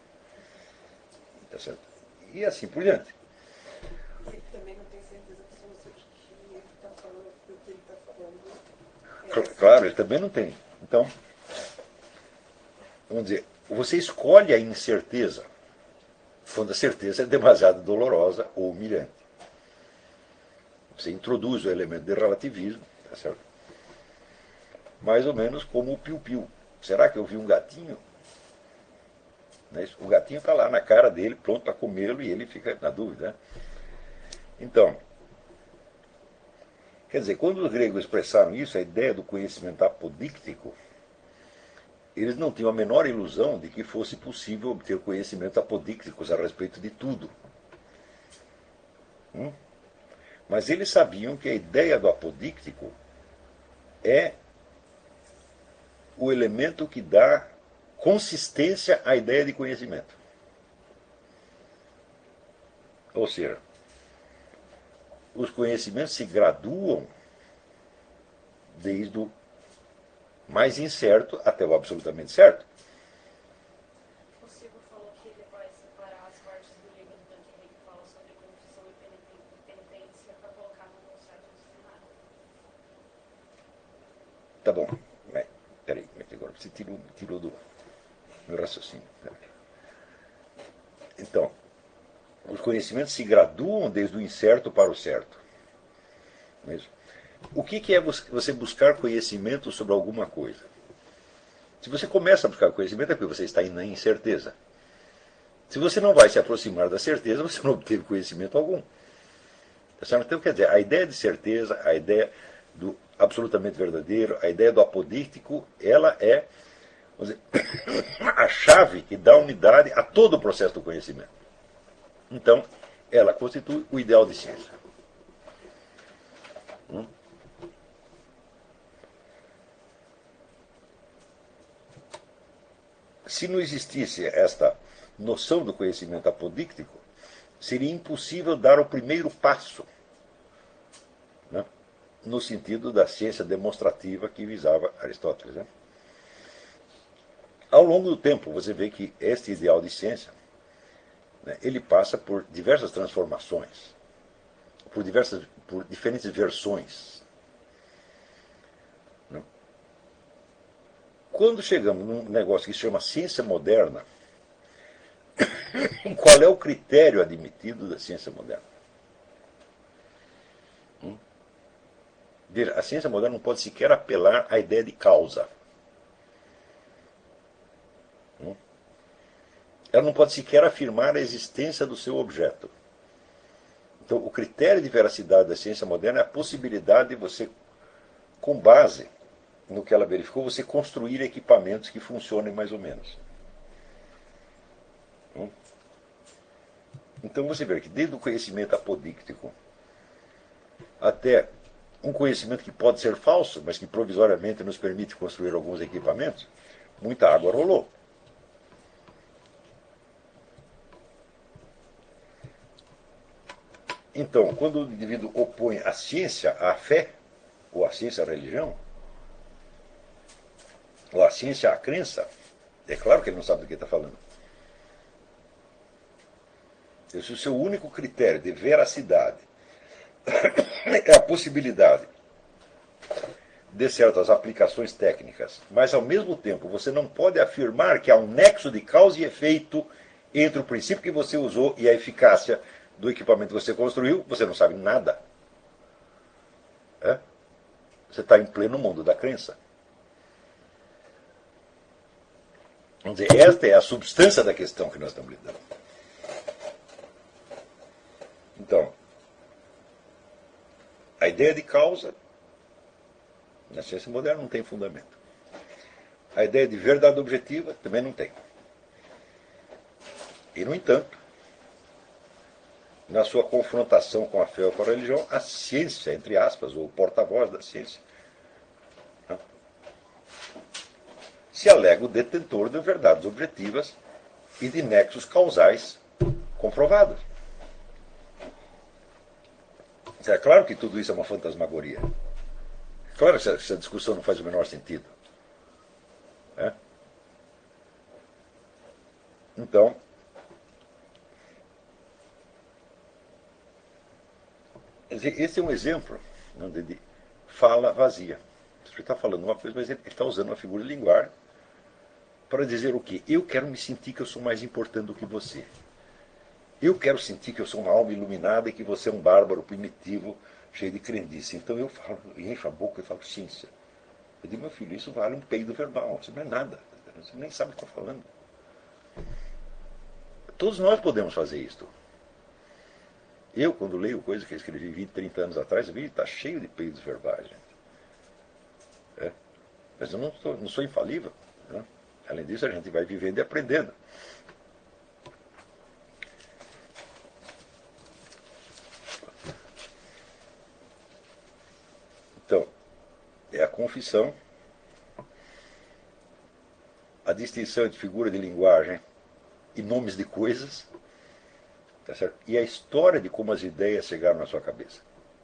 Tá certo? E assim por diante. Ele também não tem certeza absoluta de que ele está falando, do que ele está falando. É claro, ele também não tem. Então, vamos dizer, você escolhe a incerteza quando a certeza é demasiado dolorosa ou humilhante. Você introduz o elemento de relativismo, tá certo? Mais ou menos como o piu-piu. Será que eu vi um gatinho? O gatinho está lá na cara dele, pronto para comê-lo, e ele fica na dúvida. Né? Então, quer dizer, quando os gregos expressaram isso, a ideia do conhecimento apodíctico, eles não tinham a menor ilusão de que fosse possível obter conhecimentos apodícticos a respeito de tudo. Hum? Mas eles sabiam que a ideia do apodíctico é o elemento que dá consistência à ideia de conhecimento. Ou seja, os conhecimentos se graduam desde o mais incerto até o absolutamente certo. O Silvio falou que ele vai separar as partes do livro do Dante Henrique que fala sobre confissão e penitência para colocar no site do Senado. Tá bom. Mas, peraí, agora você tirou, tirou do meu raciocínio. Então, os conhecimentos se graduam desde o incerto para o certo. Mesmo. O que é você buscar conhecimento sobre alguma coisa? Se você começa a buscar conhecimento é porque você está na incerteza. Se você não vai se aproximar da certeza, você não obteve conhecimento algum. Então, quer dizer, a ideia de certeza, a ideia do absolutamente verdadeiro, a ideia do apodíctico, ela é, vamos dizer, a chave que dá unidade a todo o processo do conhecimento. Então, ela constitui o ideal de ciência. Hum? Se não existisse esta noção do conhecimento apodíctico, seria impossível dar o primeiro passo, né, no sentido da ciência demonstrativa que visava Aristóteles. Né? Ao longo do tempo, você vê que este ideal de ciência, né, ele passa por diversas transformações, por, diversas, por diferentes versões. Né? Quando chegamos num negócio que se chama ciência moderna, qual é o critério admitido da ciência moderna? Hum? Veja, a ciência moderna não pode sequer apelar à ideia de causa. Hum? Ela não pode sequer afirmar a existência do seu objeto. Então, o critério de veracidade da ciência moderna é a possibilidade de você, com base no que ela verificou, você construir equipamentos que funcionem mais ou menos. Hum? Então você vê que desde o conhecimento apodíctico até um conhecimento que pode ser falso, mas que provisoriamente nos permite construir alguns equipamentos, muita água rolou. Então, quando o indivíduo opõe a ciência à fé, ou a ciência à religião, ou a ciência à crença, é claro que ele não sabe do que está falando. Se o seu único critério de veracidade é a possibilidade de certas aplicações técnicas, mas ao mesmo tempo você não pode afirmar que há um nexo de causa e efeito entre o princípio que você usou e a eficácia do equipamento que você construiu, você não sabe nada. É? Você está em pleno mundo da crença. Vamos dizer, esta é a substância da questão que nós estamos lidando. Então, a ideia de causa na ciência moderna não tem fundamento. A ideia de verdade objetiva também não tem. E, no entanto, na sua confrontação com a fé ou com a religião, a ciência, entre aspas, ou o porta-voz da ciência, né, se alega o detentor de verdades objetivas e de nexos causais comprovados. É claro que tudo isso é uma fantasmagoria. É claro que essa discussão não faz o menor sentido. É? Então, esse é um exemplo de fala vazia. Você está falando uma coisa, mas ele está usando uma figura de linguagem para dizer o quê? Eu quero me sentir que eu sou mais importante do que você. Eu quero sentir que eu sou uma alma iluminada e que você é um bárbaro primitivo, cheio de crendice. Então eu falo, encho a boca e falo ciência. Eu digo, meu filho, isso vale um peido verbal, isso não é nada. Você nem sabe o que está falando. Todos nós podemos fazer isto. Eu, quando leio coisas que eu escrevi vinte, trinta anos atrás, eu vi, está cheio de peidos verbais, gente. É. Mas eu não sou, não sou infalível. Né? Além disso, a gente vai vivendo e aprendendo. Então, é a confissão, a distinção entre figura de linguagem e nomes de coisas, tá certo? E a história de como as ideias chegaram na sua cabeça.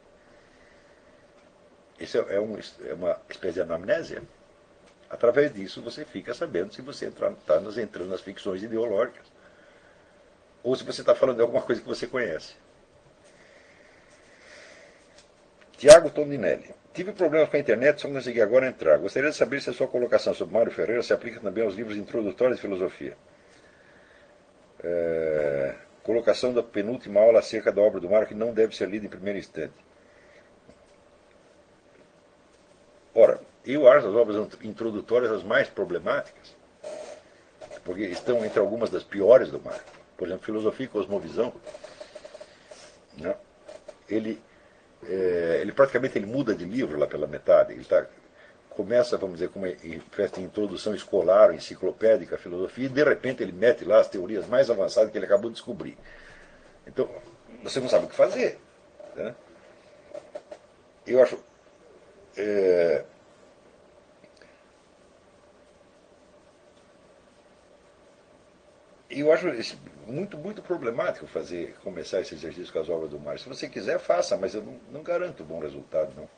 Isso é, um, é uma espécie de anamnésia. Através disso você fica sabendo se você está entrando nas ficções ideológicas ou se você está falando de alguma coisa que você conhece. Tiago Tondinelli. Tive problemas com a internet, só consegui agora entrar. Gostaria de saber se a sua colocação sobre Mário Ferreira se aplica também aos livros introdutórios de filosofia. É, colocação da penúltima aula acerca da obra do Mário que não deve ser lida em primeiro instante. Ora, eu acho as obras introdutórias as mais problemáticas, porque estão entre algumas das piores do Mário. Por exemplo, Filosofia e Cosmovisão. Né? Ele, é, ele praticamente ele muda de livro lá pela metade. Ele tá, começa, vamos dizer, com uma espécie de introdução escolar, enciclopédica à filosofia, e de repente ele mete lá as teorias mais avançadas que ele acabou de descobrir. Então, você não sabe o que fazer. Né? Eu acho... É, eu acho muito, muito problemático fazer, começar esse exercício com as obras do Mário. Se você quiser, faça, mas eu não, não garanto bom resultado, não.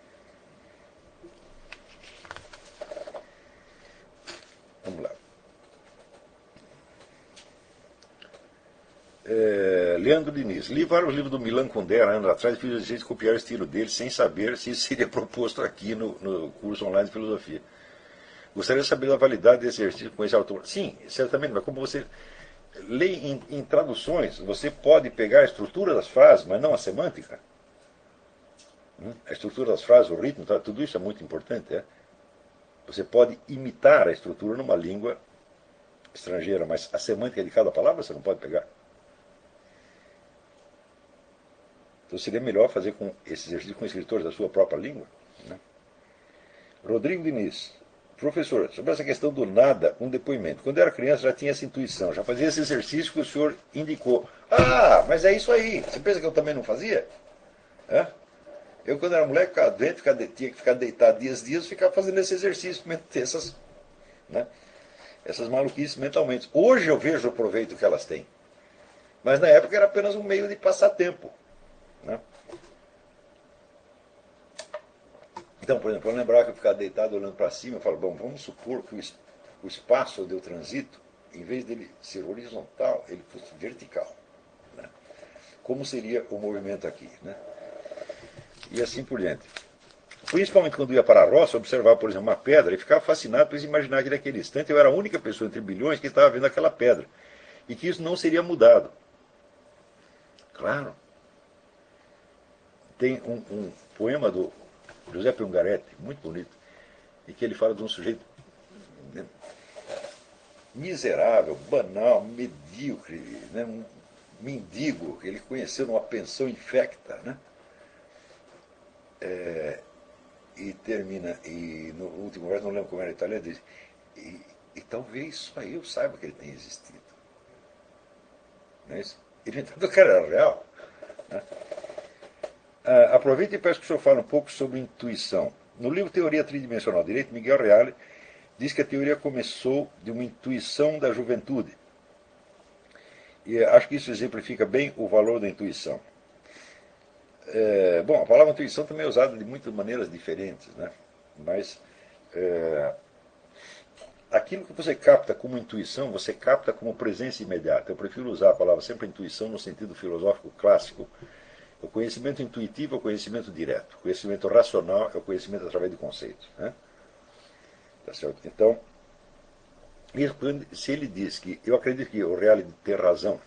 Vamos lá. É, Leandro Diniz. Li vários livros do Milan Kundera anos atrás e fiz o exercício de copiar o estilo dele sem saber se isso seria proposto aqui no, no curso online de filosofia. Gostaria de saber a validade desse exercício com esse autor. Sim, certamente, mas como você lê em, em traduções, você pode pegar a estrutura das frases, mas não a semântica. A estrutura das frases, o ritmo, tudo isso é muito importante. É? Você pode imitar a estrutura numa língua estrangeira, mas a semântica de cada palavra você não pode pegar. Então seria melhor fazer com esse exercício com escritores da sua própria língua. Né? Rodrigo Diniz. Professor, sobre essa questão do nada, um depoimento. Quando eu era criança já tinha essa intuição, já fazia esse exercício que o senhor indicou. Ah, mas é isso aí. Você pensa que eu também não fazia? É? Eu, quando era moleque, ficava doente, ficava, tinha que ficar deitado dias e dias, ficava fazendo esse exercício, ter essas, né, essas maluquices mentalmente. Hoje eu vejo o proveito que elas têm. Mas na época era apenas um meio de passar tempo. Né? Então, por exemplo, eu lembrava que eu ficava deitado olhando para cima, eu falo, bom, vamos supor que o espaço onde eu transito, em vez dele ser horizontal, ele fosse vertical. Né? Como seria o movimento aqui? Né? E assim por diante. Principalmente quando eu ia para a roça, observava, por exemplo, uma pedra e ficava fascinado por imaginar que naquele instante eu era a única pessoa entre bilhões que estava vendo aquela pedra. E que isso não seria mudado. Claro. Tem um, um poema do Giuseppe Ungaretti, muito bonito, em que ele fala de um sujeito miserável, banal, medíocre, né, um mendigo que ele conheceu numa pensão infecta, né? É, e termina, e no último verso, não lembro como era italiano, diz, e, e talvez só eu saiba que ele tenha existido. Não é isso? Ele entendeu que era real. Né? Ah, aproveito e peço que o senhor fale um pouco sobre intuição. No livro Teoria Tridimensional do Direito, Miguel Reale diz que a teoria começou de uma intuição da juventude. E acho que isso exemplifica bem o valor da intuição. É, bom, a palavra intuição também é usada de muitas maneiras diferentes, né? Mas é, aquilo que você capta como intuição, você capta como presença imediata. Eu prefiro usar a palavra sempre intuição no sentido filosófico clássico. O conhecimento intuitivo é o conhecimento direto. O conhecimento racional é o conhecimento através de conceitos. Né? Tá certo? Então, se ele diz que, eu acredito que o Reale tem razão,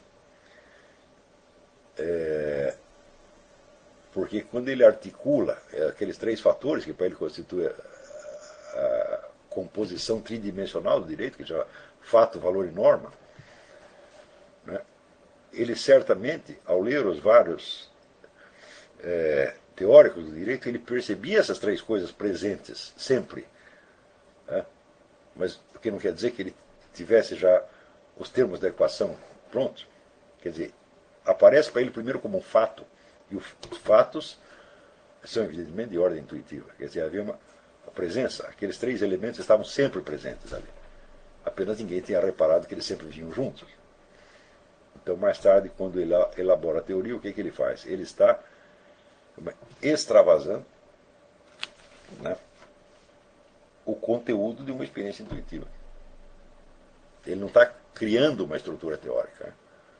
é, porque quando ele articula aqueles três fatores que para ele constitui a, a composição tridimensional do direito, que chama fato, valor e norma, né, ele certamente, ao ler os vários é, teóricos do direito, ele percebia essas três coisas presentes sempre. Né? mas porque não quer dizer que ele tivesse já os termos da equação prontos. Quer dizer, aparece para ele primeiro como um fato, e os fatos são evidentemente de ordem intuitiva. Quer dizer, havia uma a presença, aqueles três elementos estavam sempre presentes ali. Apenas ninguém tinha reparado que eles sempre vinham juntos. Então, mais tarde, quando ele elabora a teoria, o que, que ele faz? Ele está extravasando, né, o conteúdo de uma experiência intuitiva. Ele não está criando uma estrutura teórica.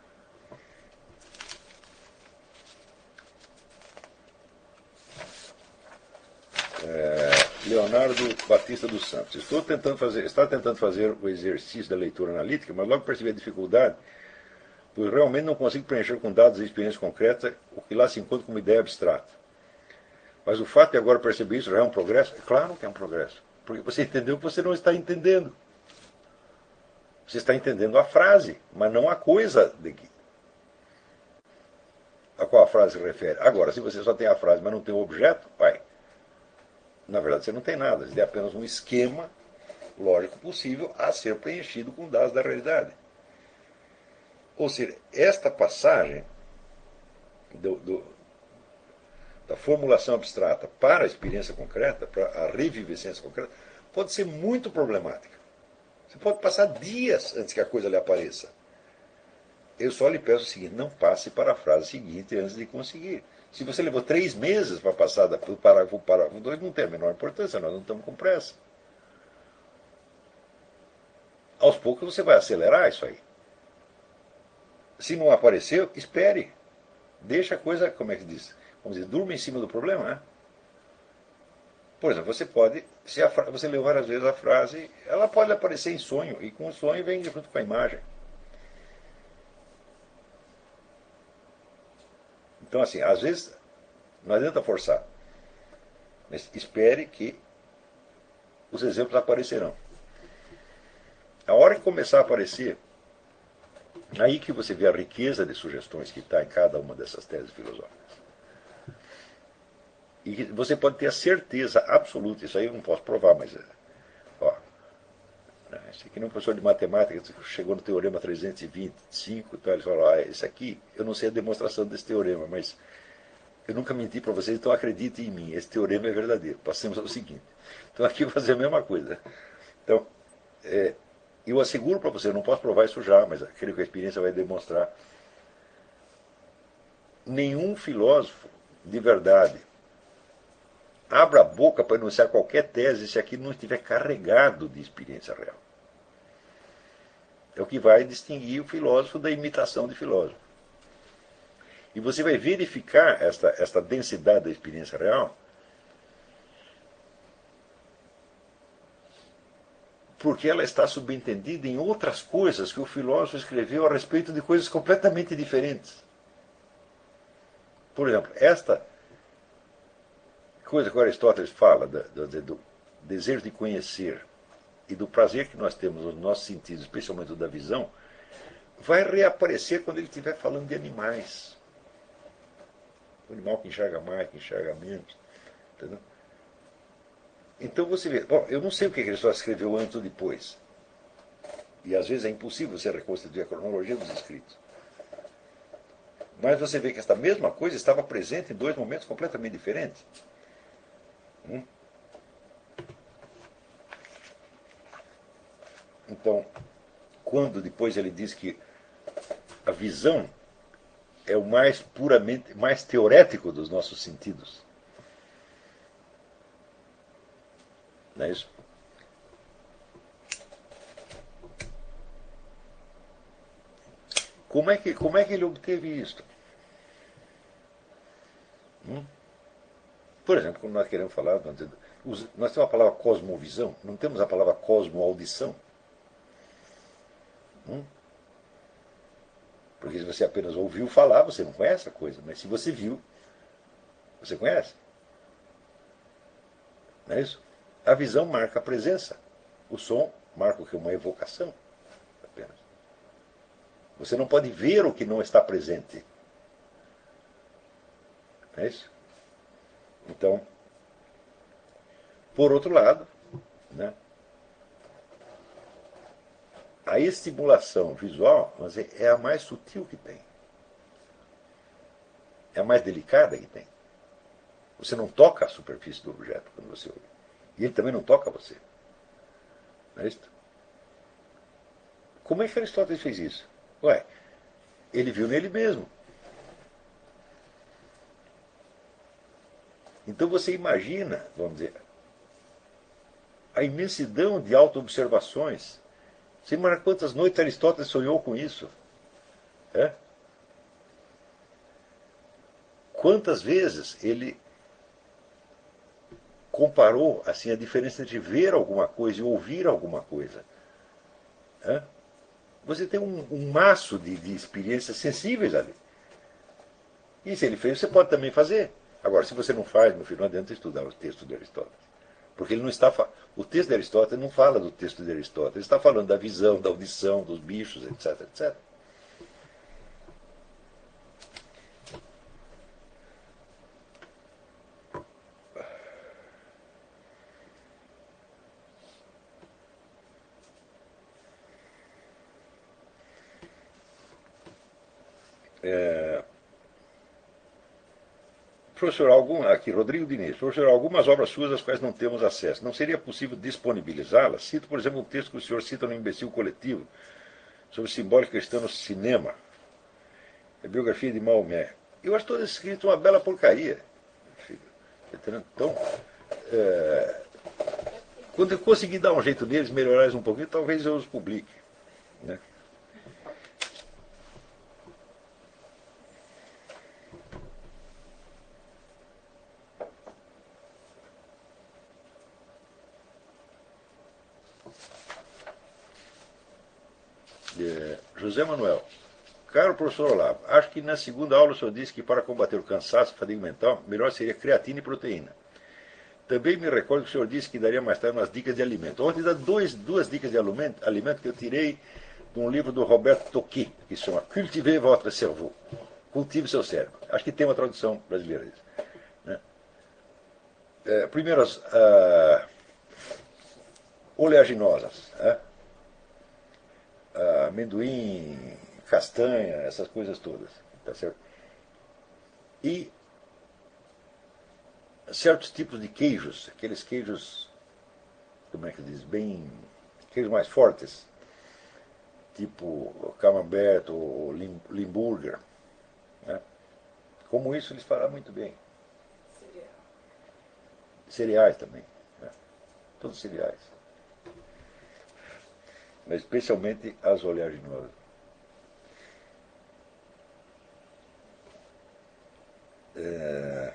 É, Leonardo Batista dos Santos. Estou tentando fazer, está tentando fazer o exercício da leitura analítica, mas logo percebi a dificuldade, pois realmente não consigo preencher com dados e experiências concretas o que lá se encontra como ideia abstrata. Mas o fato de agora perceber isso já é um progresso? É claro que é um progresso. Porque você entendeu que você não está entendendo. Você está entendendo a frase, mas não a coisa de que, a qual a frase se refere. Agora, se você só tem a frase, mas não tem o objeto, vai. Na verdade, você não tem nada. Você tem apenas um esquema lógico possível a ser preenchido com dados da realidade. Ou seja, esta passagem do, do, da formulação abstrata para a experiência concreta, para a revivescência concreta, pode ser muito problemática. Você pode passar dias antes que a coisa lhe apareça. Eu só lhe peço o seguinte: não passe para a frase seguinte antes de conseguir. Se você levou três meses para passar do parágrafo para o parágrafo dois, não tem a menor importância, nós não estamos com pressa. Aos poucos você vai acelerar isso aí. Se não apareceu, espere. Deixa a coisa, como é que diz? Vamos dizer, durma em cima do problema, né? Por exemplo, você pode, se a, você leu várias vezes a frase, ela pode aparecer em sonho, e com o sonho vem junto com a imagem. Então, assim, às vezes, não adianta forçar. Mas espere que os exemplos aparecerão. A hora que começar a aparecer, aí que você vê a riqueza de sugestões que está em cada uma dessas teses filosóficas. E você pode ter a certeza absoluta, isso aí eu não posso provar, mas, ó, esse aqui não é um professor de matemática, chegou no teorema trezentos e vinte e cinco, então ele falou: ah, esse aqui, eu não sei a demonstração desse teorema, mas eu nunca menti para vocês, então acreditem em mim, esse teorema é verdadeiro. Passemos ao seguinte. Então aqui eu vou fazer a mesma coisa. Então, é, eu asseguro para você, eu não posso provar isso já, mas creio que a experiência vai demonstrar. Nenhum filósofo de verdade abra a boca para enunciar qualquer tese se aquilo não estiver carregado de experiência real. É o que vai distinguir o filósofo da imitação de filósofo. E você vai verificar esta, esta densidade da experiência real porque ela está subentendida em outras coisas que o filósofo escreveu a respeito de coisas completamente diferentes. Por exemplo, esta coisa que Aristóteles fala do, do, do desejo de conhecer e do prazer que nós temos nos nossos sentidos, especialmente o da visão, vai reaparecer quando ele estiver falando de animais. O animal que enxerga mais, que enxerga menos. Entendeu? Então você vê, bom, eu não sei o que ele só escreveu antes ou depois. E às vezes é impossível você reconstituir a cronologia dos escritos. Mas você vê que esta mesma coisa estava presente em dois momentos completamente diferentes. Hum? Então, quando depois ele diz que a visão é o mais puramente, mais teorético dos nossos sentidos. Não é isso? Como é que, como é que ele obteve isso? Hum? Por exemplo, quando nós queremos falar, nós temos a palavra cosmovisão, não temos a palavra cosmoaudição. Hum? Porque se você apenas ouviu falar, você não conhece a coisa, mas se você viu, você conhece. Não é isso? A visão marca a presença. O som marca o que? Uma evocação. Apenas. Você não pode ver o que não está presente. Não é isso? Então, por outro lado, né, a estimulação visual, mas é, é a mais sutil que tem. É a mais delicada que tem. Você não toca a superfície do objeto quando você olha. E ele também não toca você. Não é isso? Como é que Aristóteles fez isso? Ué, ele viu nele mesmo. Então você imagina, vamos dizer, a imensidão de auto-observações. Você imagina quantas noites Aristóteles sonhou com isso? É? Quantas vezes ele comparou assim, a diferença entre ver alguma coisa e ouvir alguma coisa? É? Você tem um, um maço de, de experiências sensíveis ali. E se ele fez, você pode também fazer. Agora, se você não faz, meu filho, não adianta estudar o texto de Aristóteles. Porque ele não está. O texto de Aristóteles não fala do texto de Aristóteles. Ele está falando da visão, da audição, dos bichos, etc, etcétera. É... Professor, algum, aqui, Rodrigo Diniz, professor, algumas obras suas às quais não temos acesso. Não seria possível disponibilizá-las? Cito, por exemplo, um texto que o senhor cita no Imbecil Coletivo, sobre simbólica cristã no cinema. A biografia de Maomé. Eu acho todos escritos uma bela porcaria. Então, é, quando eu conseguir dar um jeito neles, melhorar eles um pouquinho, talvez eu os publique. Né? É, José Manuel. Caro professor Olavo, acho que na segunda aula o senhor disse que para combater o cansaço e fadiga mental, melhor seria creatina e proteína. Também me recordo que o senhor disse que daria mais tarde umas dicas de alimento. Ontem dá dois, duas dicas de alimento, alimento que eu tirei de um livro do Roberto Tocchi, que se chama Cultivez votre cerveau. Cultive seu cérebro. Acho que tem uma tradução brasileira disso. Né? É, primeiro, as uh, oleaginosas. Né? Uh, amendoim, castanha, essas coisas todas. Tá certo? E certos tipos de queijos, aqueles queijos, como é que diz, bem, queijos mais fortes, tipo camembert ou limburger, né? Como isso eles falam muito bem. Cereal. Cereais também, né? Todos cereais, mas especialmente as oleaginosas. É...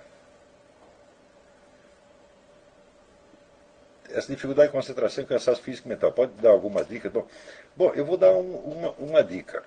Essa dificuldade de concentração e cansaço físico e mental. Pode dar algumas dicas? Bom, bom eu vou dar um, uma, uma dica.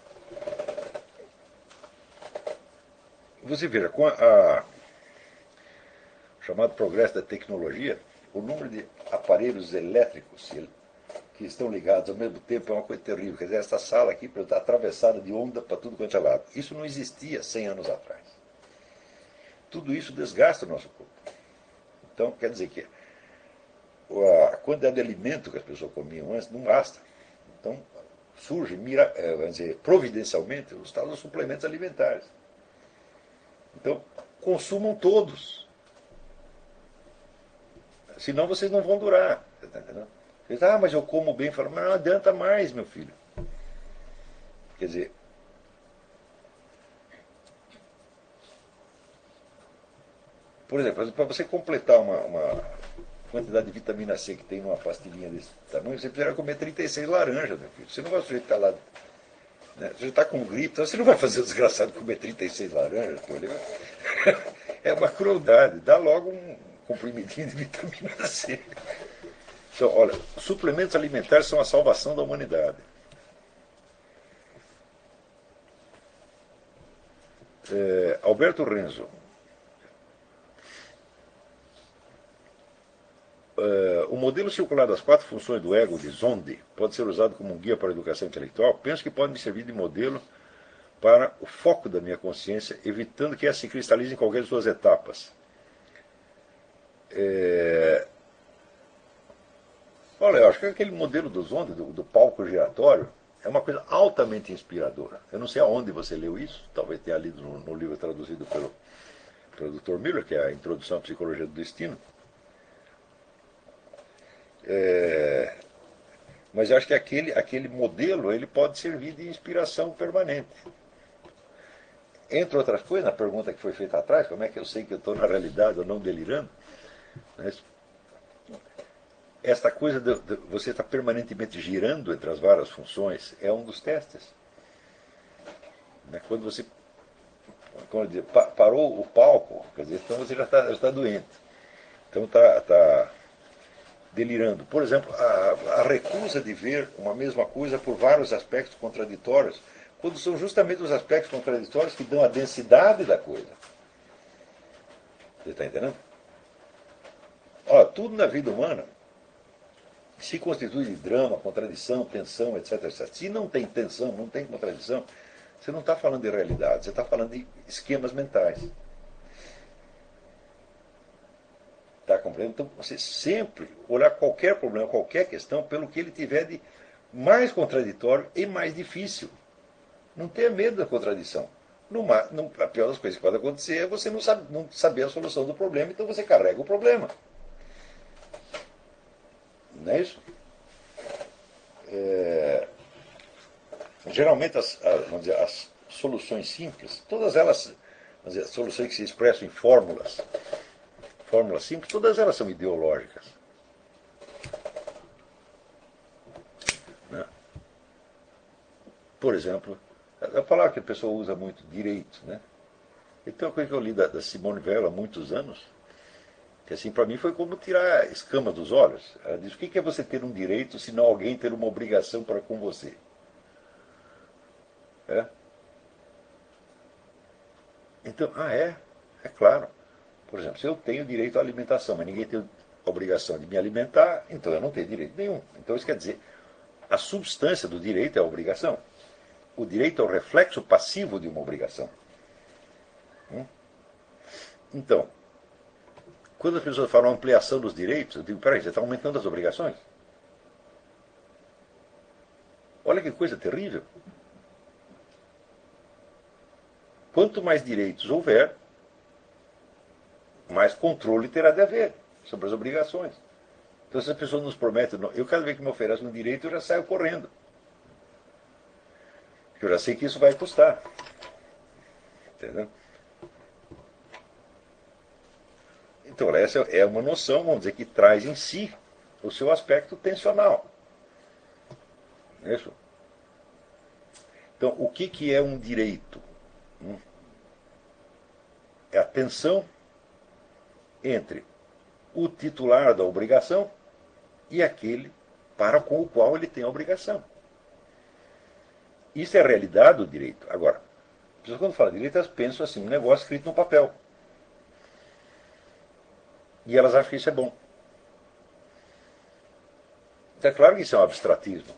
Você veja, com a, a, o chamado progresso da tecnologia, o número de aparelhos elétricos que estão ligados ao mesmo tempo é uma coisa terrível. Quer dizer, essa sala aqui está atravessada de onda para tudo quanto é lado. Isso não existia cem anos atrás. Tudo isso desgasta o nosso corpo. Então, quer dizer que a quantidade de alimento que as pessoas comiam antes não basta. Então, surge, mira, vamos dizer, providencialmente, os tais suplementos alimentares. Então, consumam todos. Senão vocês não vão durar. Tá entendendo? Vocês, ah, mas eu como bem. Falam, mas não adianta mais, meu filho. Quer dizer, por exemplo, para você completar uma, uma quantidade de vitamina C que tem numa pastilhinha desse tamanho, você precisa comer trinta e seis laranjas, meu filho. Você não vai sujeitar lá. Né? Você já está com gripe, então você não vai fazer o desgraçado comer trinta e seis laranjas. Pô, é uma crueldade. Dá logo um comprimidinho de vitamina C. Então, olha, suplementos alimentares são a salvação da humanidade. É, Alberto Renzo. Uh, o modelo circular das quatro funções do ego de Zonde pode ser usado como um guia para a educação intelectual. Penso que pode me servir de modelo para o foco da minha consciência, evitando que essa se cristalize em qualquer de suas etapas. É... Olha, eu acho que aquele modelo dos ondas, do, do palco giratório, é uma coisa altamente inspiradora. Eu não sei aonde você leu isso, talvez tenha lido no, no livro traduzido pelo, pelo doutor Miller, que é a Introdução à Psicologia do Destino. É, mas eu acho que aquele, aquele modelo ele pode servir de inspiração permanente. Entre outras coisas, na pergunta que foi feita atrás, como é que eu sei que eu estou na realidade ou não delirando, né? Esta coisa de, de você estar permanentemente girando entre as várias funções é um dos testes. Né? Quando você quando dizer, pa, parou o palco, quer dizer, então você já está, já está doente. Então está, está delirando. Por exemplo, a, a recusa de ver uma mesma coisa por vários aspectos contraditórios, quando são justamente os aspectos contraditórios que dão a densidade da coisa. Você está entendendo? Olha, tudo na vida humana se constitui de drama, contradição, tensão, etc, etcétera. Se não tem tensão, não tem contradição, você não está falando de realidade, você está falando de esquemas mentais. Está compreendendo? Então, você sempre olhar qualquer problema, qualquer questão, pelo que ele tiver de mais contraditório e mais difícil. Não tenha medo da contradição. No, no, a pior das coisas que pode acontecer é você não, sabe, não saber a solução do problema, então você carrega o problema. Não é isso? É, geralmente as, as, vamos dizer, as soluções simples, todas elas, vamos dizer, as soluções que se expressam em fórmulas, fórmulas simples, todas elas são ideológicas. Né? Por exemplo, a palavra que a pessoa usa muito, direito. Né? E tem uma coisa que eu li da, da Simone Weil há muitos anos, que assim, para mim foi como tirar a escama dos olhos. Ela diz, o que é você ter um direito se não alguém ter uma obrigação para com você? É? Então, ah é? É claro. Por exemplo, se eu tenho direito à alimentação, mas ninguém tem a obrigação de me alimentar, então eu não tenho direito nenhum. Então isso quer dizer, a substância do direito é a obrigação. O direito é o reflexo passivo de uma obrigação. Hum? Então, quando as pessoas falam ampliação dos direitos, eu digo, peraí, você está aumentando as obrigações? Olha que coisa terrível. Quanto mais direitos houver, mais controle terá de haver sobre as obrigações. Então, se a pessoa nos promete, eu cada vez que me oferece um direito, eu já saio correndo. Porque eu já sei que isso vai custar. Entendeu? Então, essa é uma noção, vamos dizer, que traz em si o seu aspecto tensional. Não é isso? Então, o que, que é um direito? É a tensão entre o titular da obrigação e aquele para com o qual ele tem a obrigação. Isso é a realidade do direito. Agora, as pessoas quando falam de direito, elas pensam assim, um negócio escrito no papel. E elas acham que isso é bom. Então é claro que isso é um abstratismo.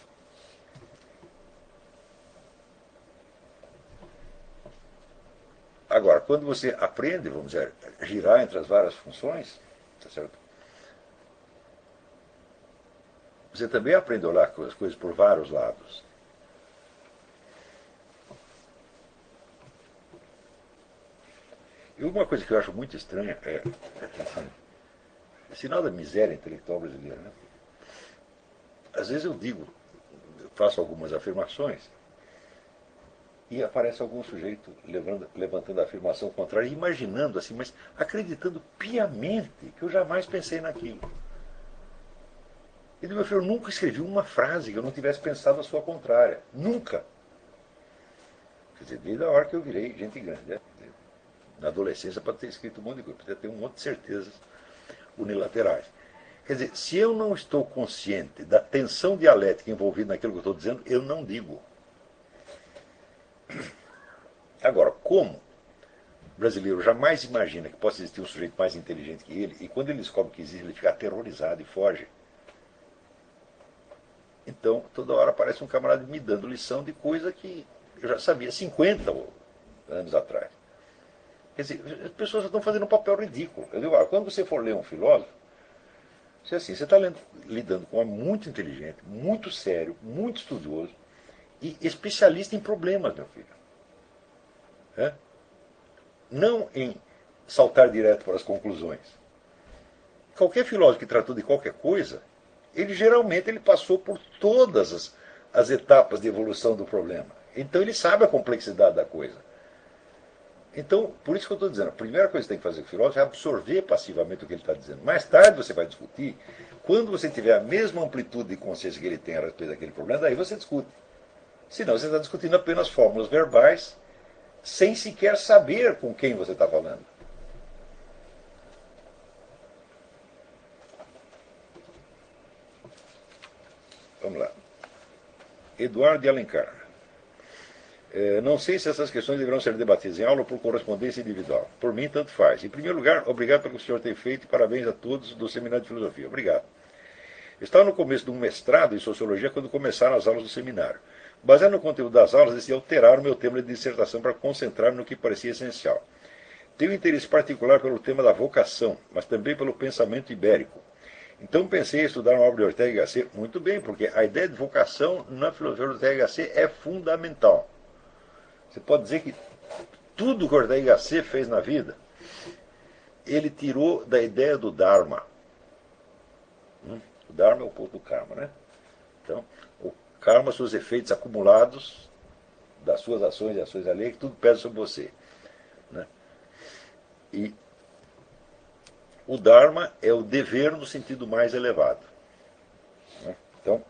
Agora, quando você aprende, vamos dizer, a girar entre as várias funções, tá certo? Você também aprende a olhar as coisas por vários lados. E uma coisa que eu acho muito estranha é, assim, é sinal da miséria intelectual brasileira. Né? Às vezes eu digo, eu faço algumas afirmações, e aparece algum sujeito levando, levantando a afirmação contrária, imaginando assim, mas acreditando piamente que eu jamais pensei naquilo. E meu filho, eu nunca escrevi uma frase que eu não tivesse pensado a sua contrária. Nunca. Quer dizer, desde a hora que eu virei gente grande. Né? Na adolescência, para ter escrito um monte de coisa, para ter um monte de certezas unilaterais. Quer dizer, se eu não estou consciente da tensão dialética envolvida naquilo que eu estou dizendo, eu não digo. Agora, como o brasileiro jamais imagina que possa existir um sujeito mais inteligente que ele, e quando ele descobre que existe, ele fica aterrorizado e foge. Então, toda hora aparece um camarada me dando lição de coisa que eu já sabia cinquenta anos atrás. Quer dizer, as pessoas estão fazendo um papel ridículo. Eu digo, ah, quando você for ler um filósofo, Se assim, você está lidando com um homem muito inteligente, muito sério, muito estudioso e especialista em problemas, meu filho. É? Não em saltar direto para as conclusões. Qualquer filósofo que tratou de qualquer coisa, ele geralmente ele passou por todas as, as etapas de evolução do problema. Então ele sabe a complexidade da coisa. Então, por isso que eu estou dizendo, a primeira coisa que tem que fazer com o filósofo é absorver passivamente o que ele está dizendo. Mais tarde você vai discutir, quando você tiver a mesma amplitude de consciência que ele tem a respeito daquele problema, daí você discute. Senão você está discutindo apenas fórmulas verbais, sem sequer saber com quem você está falando. Vamos lá. Eduardo de Alencar. É, não sei se essas questões deverão ser debatidas em aula ou por correspondência individual. Por mim, tanto faz. Em primeiro lugar, obrigado pelo que o senhor tem feito e parabéns a todos do Seminário de Filosofia. Obrigado. Estava no começo de um mestrado em Sociologia quando começaram as aulas do seminário. Baseado no conteúdo das aulas, decidi alterar o meu tema de dissertação para concentrar-me no que parecia essencial. Tenho interesse particular pelo tema da vocação, mas também pelo pensamento ibérico. Então pensei em estudar uma obra de Ortega y Gasset. Muito bem, porque a ideia de vocação na filosofia de Ortega y Gasset é fundamental. Você pode dizer que tudo que Ortega y Gasset fez na vida, ele tirou da ideia do Dharma. O Dharma é o ponto do karma, né? Então, o karma são os efeitos acumulados das suas ações e ações alheias, que tudo pesa sobre você. Né? E o Dharma é o dever no sentido mais elevado. Né? Então,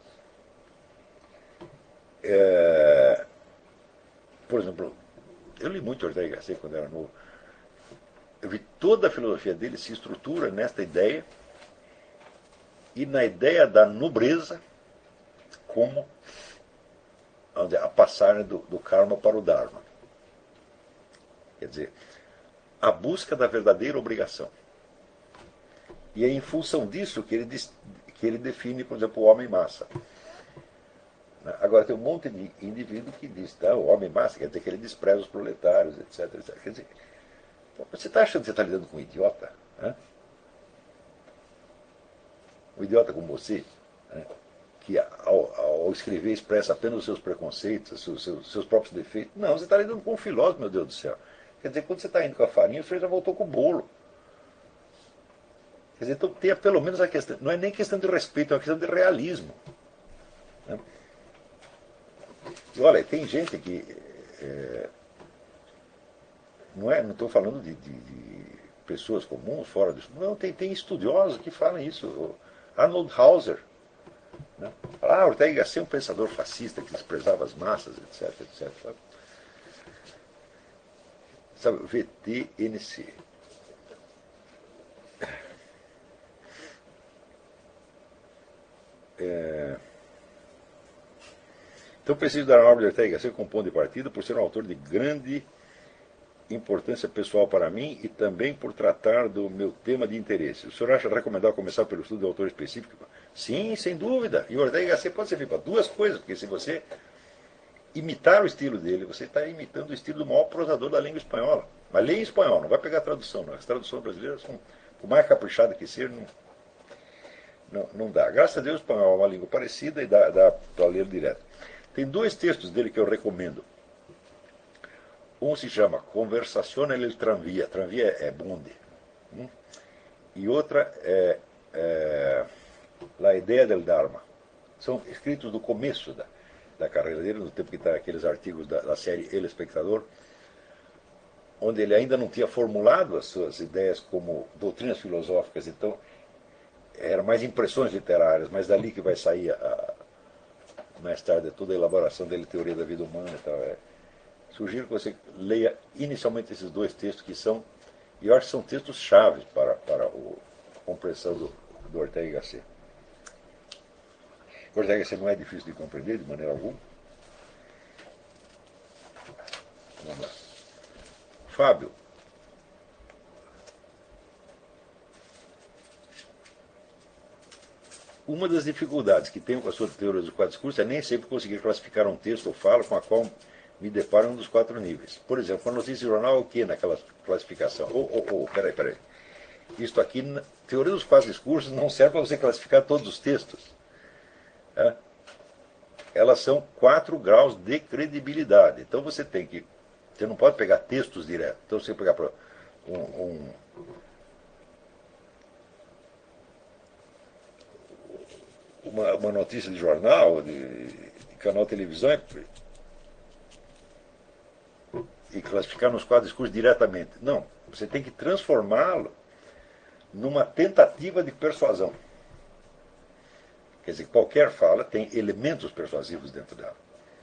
é, por exemplo, eu li muito Ortega y Gasset quando era novo. Eu vi toda a filosofia dele se estrutura nesta ideia e na ideia da nobreza como a passagem do, do karma para o Dharma. Quer dizer, a busca da verdadeira obrigação. E é em função disso que ele, que ele define, por exemplo, o homem-massa. Agora, tem um monte de indivíduo que diz, tá, o homem-massa quer dizer que ele despreza os proletários, etc, etcétera. Quer dizer, você está achando que você está lidando com um idiota? Né? Um idiota como você, né? Que ao, ao escrever expressa apenas os seus preconceitos, os seus, seus, seus próprios defeitos. Não, você está lidando com um filósofo, meu Deus do céu. Quer dizer, quando você está indo com a farinha, o senhor já voltou com o bolo. Quer dizer, então tenha pelo menos a questão, não é nem questão de respeito, é uma questão de realismo. Né? E olha, tem gente que, é, não é, não estou falando de, de, de pessoas comuns, fora disso, não, tem, tem estudiosos que falam isso. O Arnold Hauser, né? Ah, Ortega y Gasset é um pensador fascista que desprezava as massas, etc, etc. Sabe, sabe V T N C. É... Então preciso dar uma obra de Ortega y Gasset como ponto de partida por ser um autor de grande importância pessoal para mim e também por tratar do meu tema de interesse. O senhor acha recomendável começar pelo estudo de autor específico? Sim, sem dúvida. E o Ortega y Gasset pode servir para duas coisas, porque se você imitar o estilo dele, você está imitando o estilo do maior prosador da língua espanhola. Mas lê em espanhol, não vai pegar a tradução. Não. As traduções brasileiras são, por mais caprichada que seja, não, não, não dá. Graças a Deus o espanhol é uma língua parecida e dá, dá para ler direto. Tem dois textos dele que eu recomendo. Um se chama Conversación en el Tranvía. Tranvía é bonde. Hum? E outra é, é La Idea del Dharma. São escritos do começo da, da carreira dele, no tempo que está aqueles artigos da, da série El Espectador, onde ele ainda não tinha formulado as suas ideias como doutrinas filosóficas. Então, eram mais impressões literárias, mas dali que vai sair, a, mais tarde, toda a elaboração dele, teoria da vida humana e tal. É. Sugiro que você leia inicialmente esses dois textos que são, e eu acho que são textos chaves para, para o, a compreensão do, do Ortega y Gasset. O Ortega y Gasset não é difícil de compreender de maneira alguma. Vamos lá. Fábio. Uma das dificuldades que tenho com a sua teoria dos quatro discursos é nem sempre conseguir classificar um texto ou fala com a qual me deparo em um dos quatro níveis. Por exemplo, a notícia jornal é o que naquela classificação? Ou, ou, ou, peraí, peraí. Isto aqui, na teoria dos quatro discursos, não serve para você classificar todos os textos. Tá? Elas são quatro graus de credibilidade. Então você tem que. Você não pode pegar textos direto. Então você pegar um, um, uma, uma notícia de jornal, de, de canal de televisão, e classificar nos quatro discursos diretamente. Não. Você tem que transformá-lo numa tentativa de persuasão. Quer dizer, qualquer fala tem elementos persuasivos dentro dela.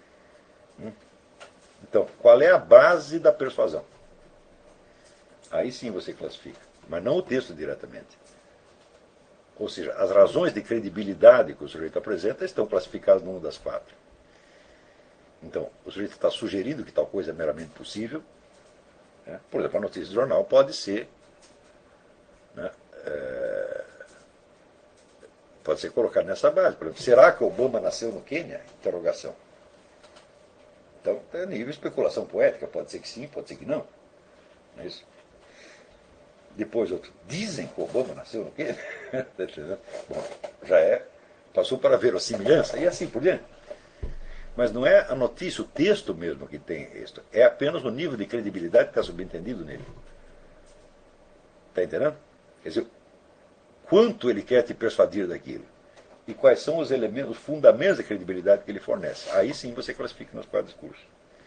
Então, qual é a base da persuasão? Aí sim você classifica, mas não o texto diretamente. Ou seja, as razões de credibilidade que o sujeito apresenta estão classificadas numa das quatro. Então, o sujeito está sugerindo que tal coisa é meramente possível. Né? Por exemplo, a notícia do jornal pode ser, né, é, pode ser colocada nessa base. Por exemplo, será que Obama nasceu no Quênia? Interrogação. Então, é nível de especulação poética. Pode ser que sim, pode ser que não. Não é isso? Depois outro, dizem que Obama nasceu no Quênia? Bom, já é, passou para a verossimilhança e assim por diante. Mas não é a notícia, o texto mesmo que tem isso. É apenas o nível de credibilidade que está subentendido nele. Está entendendo? Quer dizer, quanto ele quer te persuadir daquilo. E quais são os elementos, os fundamentos de credibilidade que ele fornece. Aí sim você classifica nos quatro discursos.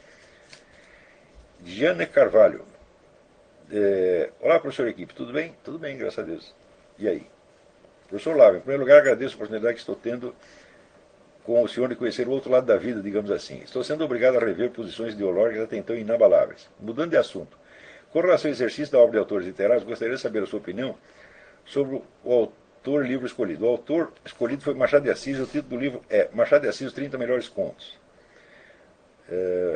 Jane Carvalho. É, olá, professor Equipe, tudo bem? Tudo bem, graças a Deus. E aí? Professor Lava, em primeiro lugar agradeço a oportunidade que estou tendo com o senhor de conhecer o outro lado da vida, digamos assim. Estou sendo obrigado a rever posições ideológicas até então inabaláveis. Mudando de assunto, com relação ao exercício da obra de autores literários, gostaria de saber a sua opinião sobre o autor e livro escolhido. O autor escolhido foi Machado de Assis, e o título do livro é Machado de Assis, os trinta melhores contos. É...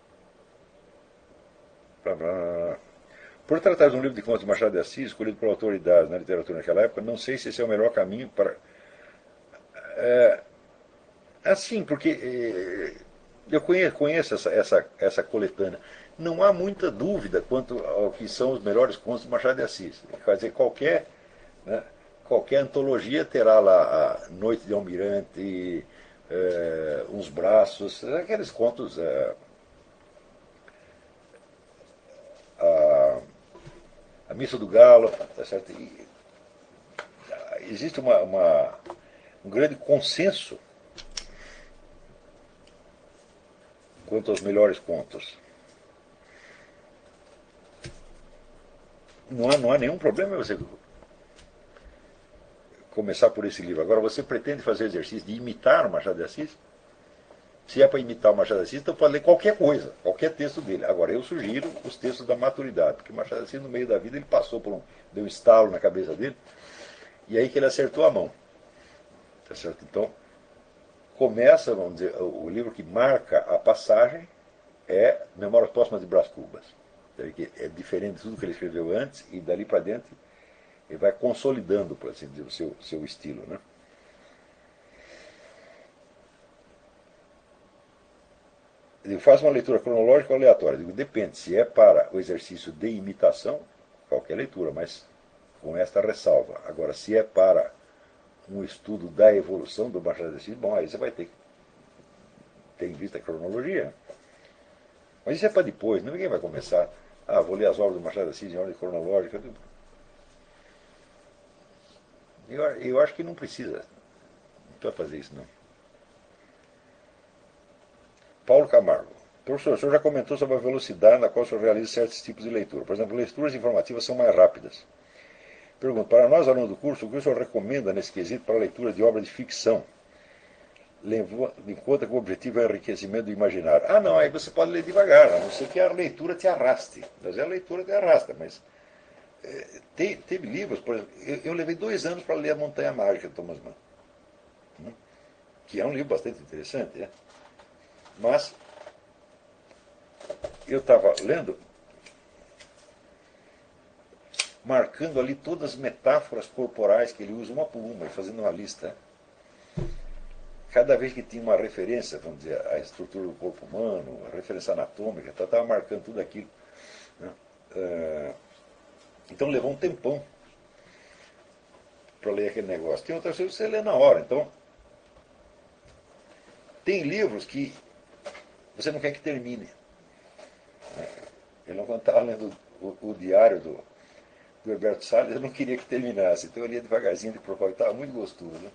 Por tratar de um livro de contos de Machado de Assis, escolhido por autoridades na literatura naquela época, não sei se esse é o melhor caminho para... É... Assim, porque eh, eu conheço, conheço essa, essa, essa coletânea. Não há muita dúvida quanto ao que são os melhores contos de Machado de Assis. Quer dizer, qualquer, né, qualquer antologia terá lá a Noite de Almirante, eh, Uns Braços, aqueles contos... Eh, a, a Missa do Galo, tá certo? E, existe uma, uma, um grande consenso quanto aos melhores contos. Não há, não há nenhum problema você começar por esse livro. Agora, você pretende fazer o exercício de imitar o Machado de Assis? Se é para imitar o Machado de Assis, então pode ler qualquer coisa, qualquer texto dele. Agora, eu sugiro os textos da maturidade, porque o Machado de Assis, no meio da vida, ele passou por um... deu um estalo na cabeça dele, e aí que ele acertou a mão. Tá certo? Então, começa, vamos dizer, o livro que marca a passagem é Memórias Póstumas de Brás Cubas. É diferente de tudo que ele escreveu antes, e dali para dentro ele vai consolidando, por assim dizer, o seu, seu estilo. Né? Eu faço uma leitura cronológica ou aleatória. Eu digo, depende, se é para o exercício de imitação, qualquer leitura, mas com esta ressalva. Agora, se é para um estudo da evolução do Machado de Assis, bom, aí você vai ter que ter em vista a cronologia. Mas isso é para depois, ninguém vai começar, ah, vou ler as obras do Machado de Assis em ordem cronológica. Eu, eu acho que não precisa, não precisa fazer isso não. Paulo Camargo. Professor, o senhor já comentou sobre a velocidade na qual o senhor realiza certos tipos de leitura. Por exemplo, leituras informativas são mais rápidas. Pergunto, para nós, alunos do curso, o que o senhor recomenda nesse quesito para a leitura de obras de ficção? Levando em conta que o objetivo é o enriquecimento do imaginário. Ah, não, aí você pode ler devagar, a não ser que a leitura te arraste. Mas a leitura te arrasta, mas... É, te, teve livros, por exemplo, eu, eu levei dois anos para ler A Montanha Mágica, de Thomas Mann. Hum? Que é um livro bastante interessante, é? Mas eu estava lendo, marcando ali todas as metáforas corporais que ele usa, uma por uma, e fazendo uma lista. Cada vez que tinha uma referência, vamos dizer, à estrutura do corpo humano, a referência anatômica, eu estava marcando tudo aquilo. Né? Então levou um tempão para ler aquele negócio. Tem outras coisas que você lê na hora. Então, tem livros que você não quer que termine. Eu não estava lendo o, o diário do, do Herberto Salles, eu não queria que terminasse. Então eu lia devagarzinho de propósito, estava muito gostoso. Né?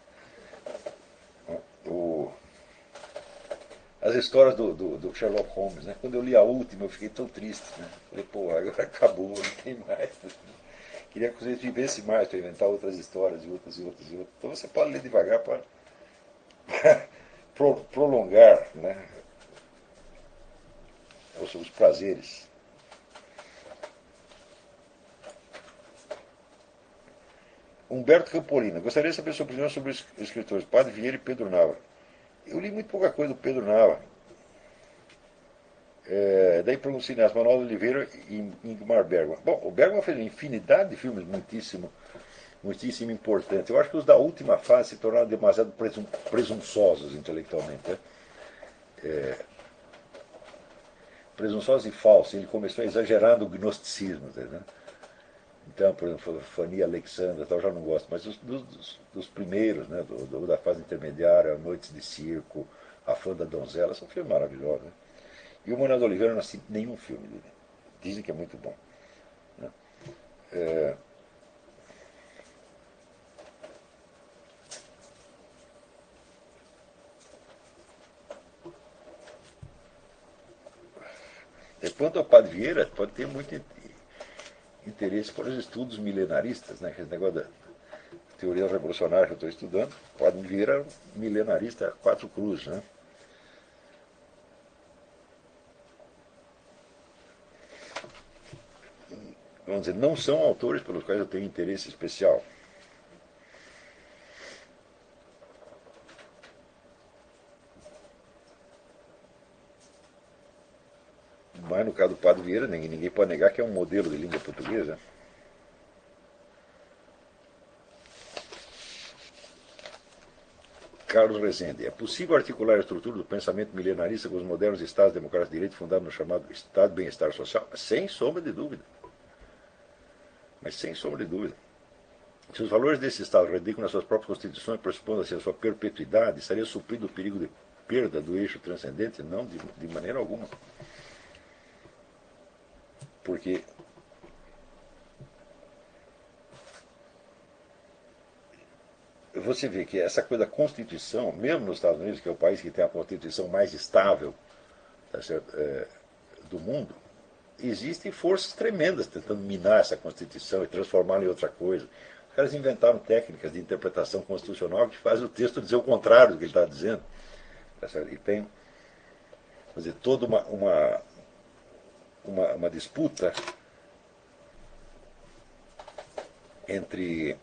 O, as histórias do, do, do Sherlock Holmes, né? Quando eu li a última, eu fiquei tão triste. Né? Falei, pô, agora acabou, não tem mais. Queria que você vivesse mais para inventar outras histórias, e outras, e outras, e outras. Então você pode ler devagar para prolongar, né, os, os prazeres. Humberto Campolina. Gostaria de saber sua opinião sobre os escritores Padre Vieira e Pedro Nava. Eu li muito pouca coisa do Pedro Nava. É, daí para um cineasta, Manuel Oliveira e Ingmar Bergman. Bom, o Bergman fez uma infinidade de filmes muitíssimo, muitíssimo importantes. Eu acho que os da última fase se tornaram demasiado presum, presunçosos intelectualmente. Né? É, presunçosos e falsos. Ele começou a exagerar no gnosticismo. Né? Então, por exemplo, Fanny Alexandra, tal, eu já não gosto, mas dos, dos, dos primeiros, né, do, do, da fase intermediária, Noites de Circo, A Fã da Donzela, são filmes maravilhosos. Né? E o Manuel Oliveira eu não assisti nenhum filme dele. Dizem que é muito bom. Né? É... Quanto ao Padre Vieira, pode ter muito interesse por os estudos milenaristas, né? Esse negócio da teoria revolucionária que eu estou estudando. O Padre Vieira era um milenarista a quatro cruzes. Né? Vamos dizer, não são autores pelos quais eu tenho interesse especial. Mas no caso do Padre Vieira, ninguém, ninguém pode negar que é um modelo de língua portuguesa. Carlos Rezende. É possível articular a estrutura do pensamento milenarista com os modernos Estados democráticos de direito fundados no chamado Estado de Bem-Estar Social? Sem sombra de dúvida. Mas sem sombra de dúvida. Se os valores desse Estado radicam nas suas próprias constituições, pressupondo assim a sua perpetuidade, estaria suprido o perigo de perda do eixo transcendente? Não, de, de maneira alguma. Porque você vê que essa coisa da Constituição, mesmo nos Estados Unidos, que é o país que tem a Constituição mais estável, tá certo, é, do mundo, existem forças tremendas tentando minar essa Constituição e transformá-la em outra coisa. Os caras inventaram técnicas de interpretação constitucional que fazem o texto dizer o contrário do que ele está dizendo. Tá certo? E tem, quer dizer, toda uma, uma, uma, uma disputa entre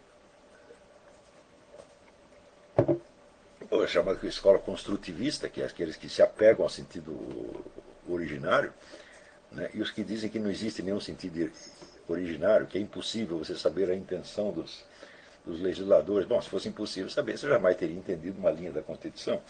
o chamado de escola construtivista, que é aqueles que se apegam ao sentido originário, né, e os que dizem que não existe nenhum sentido originário, que é impossível você saber a intenção dos, dos legisladores. Bom, se fosse impossível saber, você jamais teria entendido uma linha da Constituição.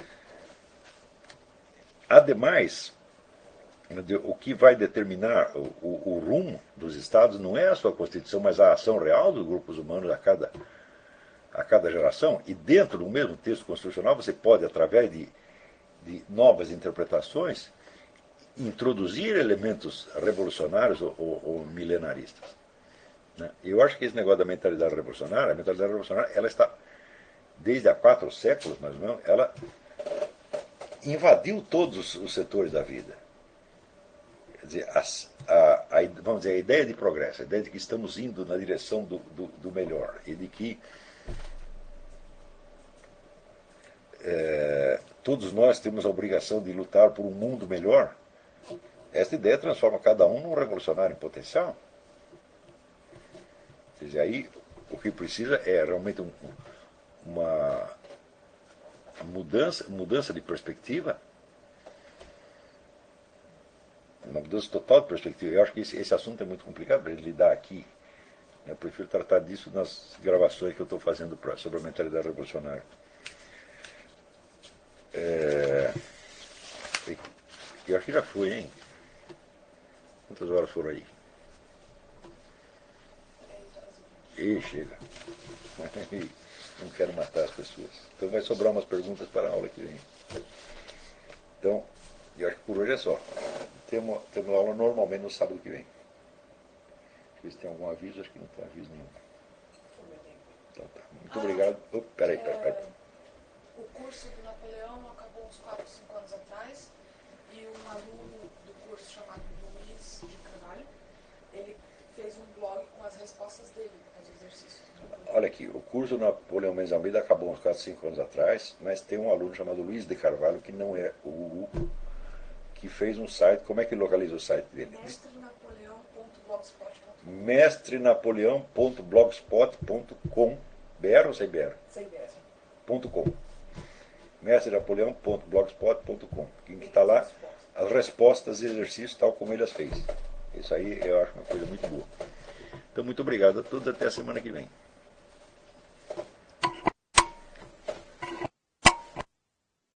Ademais, o que vai determinar o, o, o rumo dos Estados não é a sua Constituição, mas a ação real dos grupos humanos a cada, a cada geração. E dentro do mesmo texto constitucional, você pode, através de, de novas interpretações, introduzir elementos revolucionários ou, ou, ou milenaristas. Né? Eu acho que esse negócio da mentalidade revolucionária, a mentalidade revolucionária, ela está, desde há quatro séculos, mais ou menos, ela invadiu todos os setores da vida. Quer dizer, a, a, a, vamos dizer, a ideia de progresso, a ideia de que estamos indo na direção do, do, do melhor e de que é, todos nós temos a obrigação de lutar por um mundo melhor. Esta ideia transforma cada um num revolucionário em potencial. Quer dizer, aí o que precisa é realmente um, uma mudança, mudança de perspectiva, uma mudança total de perspectiva. Eu acho que esse, esse assunto é muito complicado para ele lidar aqui. Eu prefiro tratar disso nas gravações que eu estou fazendo pra, sobre a mentalidade revolucionária. É, eu acho que já foi, hein? Quantas horas foram aí? E chega. Não quero matar as pessoas. Então vai sobrar umas perguntas para a aula que vem. Então, eu acho que por hoje é só. Temos, temos aula normalmente no sábado que vem. Deixa eu ver se tem algum aviso, acho que não tem aviso nenhum. Então tá. Muito Ah, obrigado. Oh, peraí, peraí, peraí. É, o curso do Napoleão acabou uns quatro, cinco anos atrás e um aluno do curso chamado Luiz de Carvalho, ele fez um blog com as respostas dele aos exercícios. Olha aqui, o curso do Napoleão Mendes Almeida acabou uns quatro, cinco anos atrás, mas tem um aluno chamado Luiz de Carvalho, que não é o Hugo, que fez um site. Como é que localiza o site dele? mestre napoleão ponto blogspot ponto com. mestre napoleão ponto blogspot ponto com. B R ou sem B R? Sem ver. Ponto .com. mestre napoleão ponto blogspot ponto com. Em que está lá as respostas e exercícios tal como ele as fez. Isso aí eu acho uma coisa muito boa. Então, muito obrigado a todos. Até a semana que vem.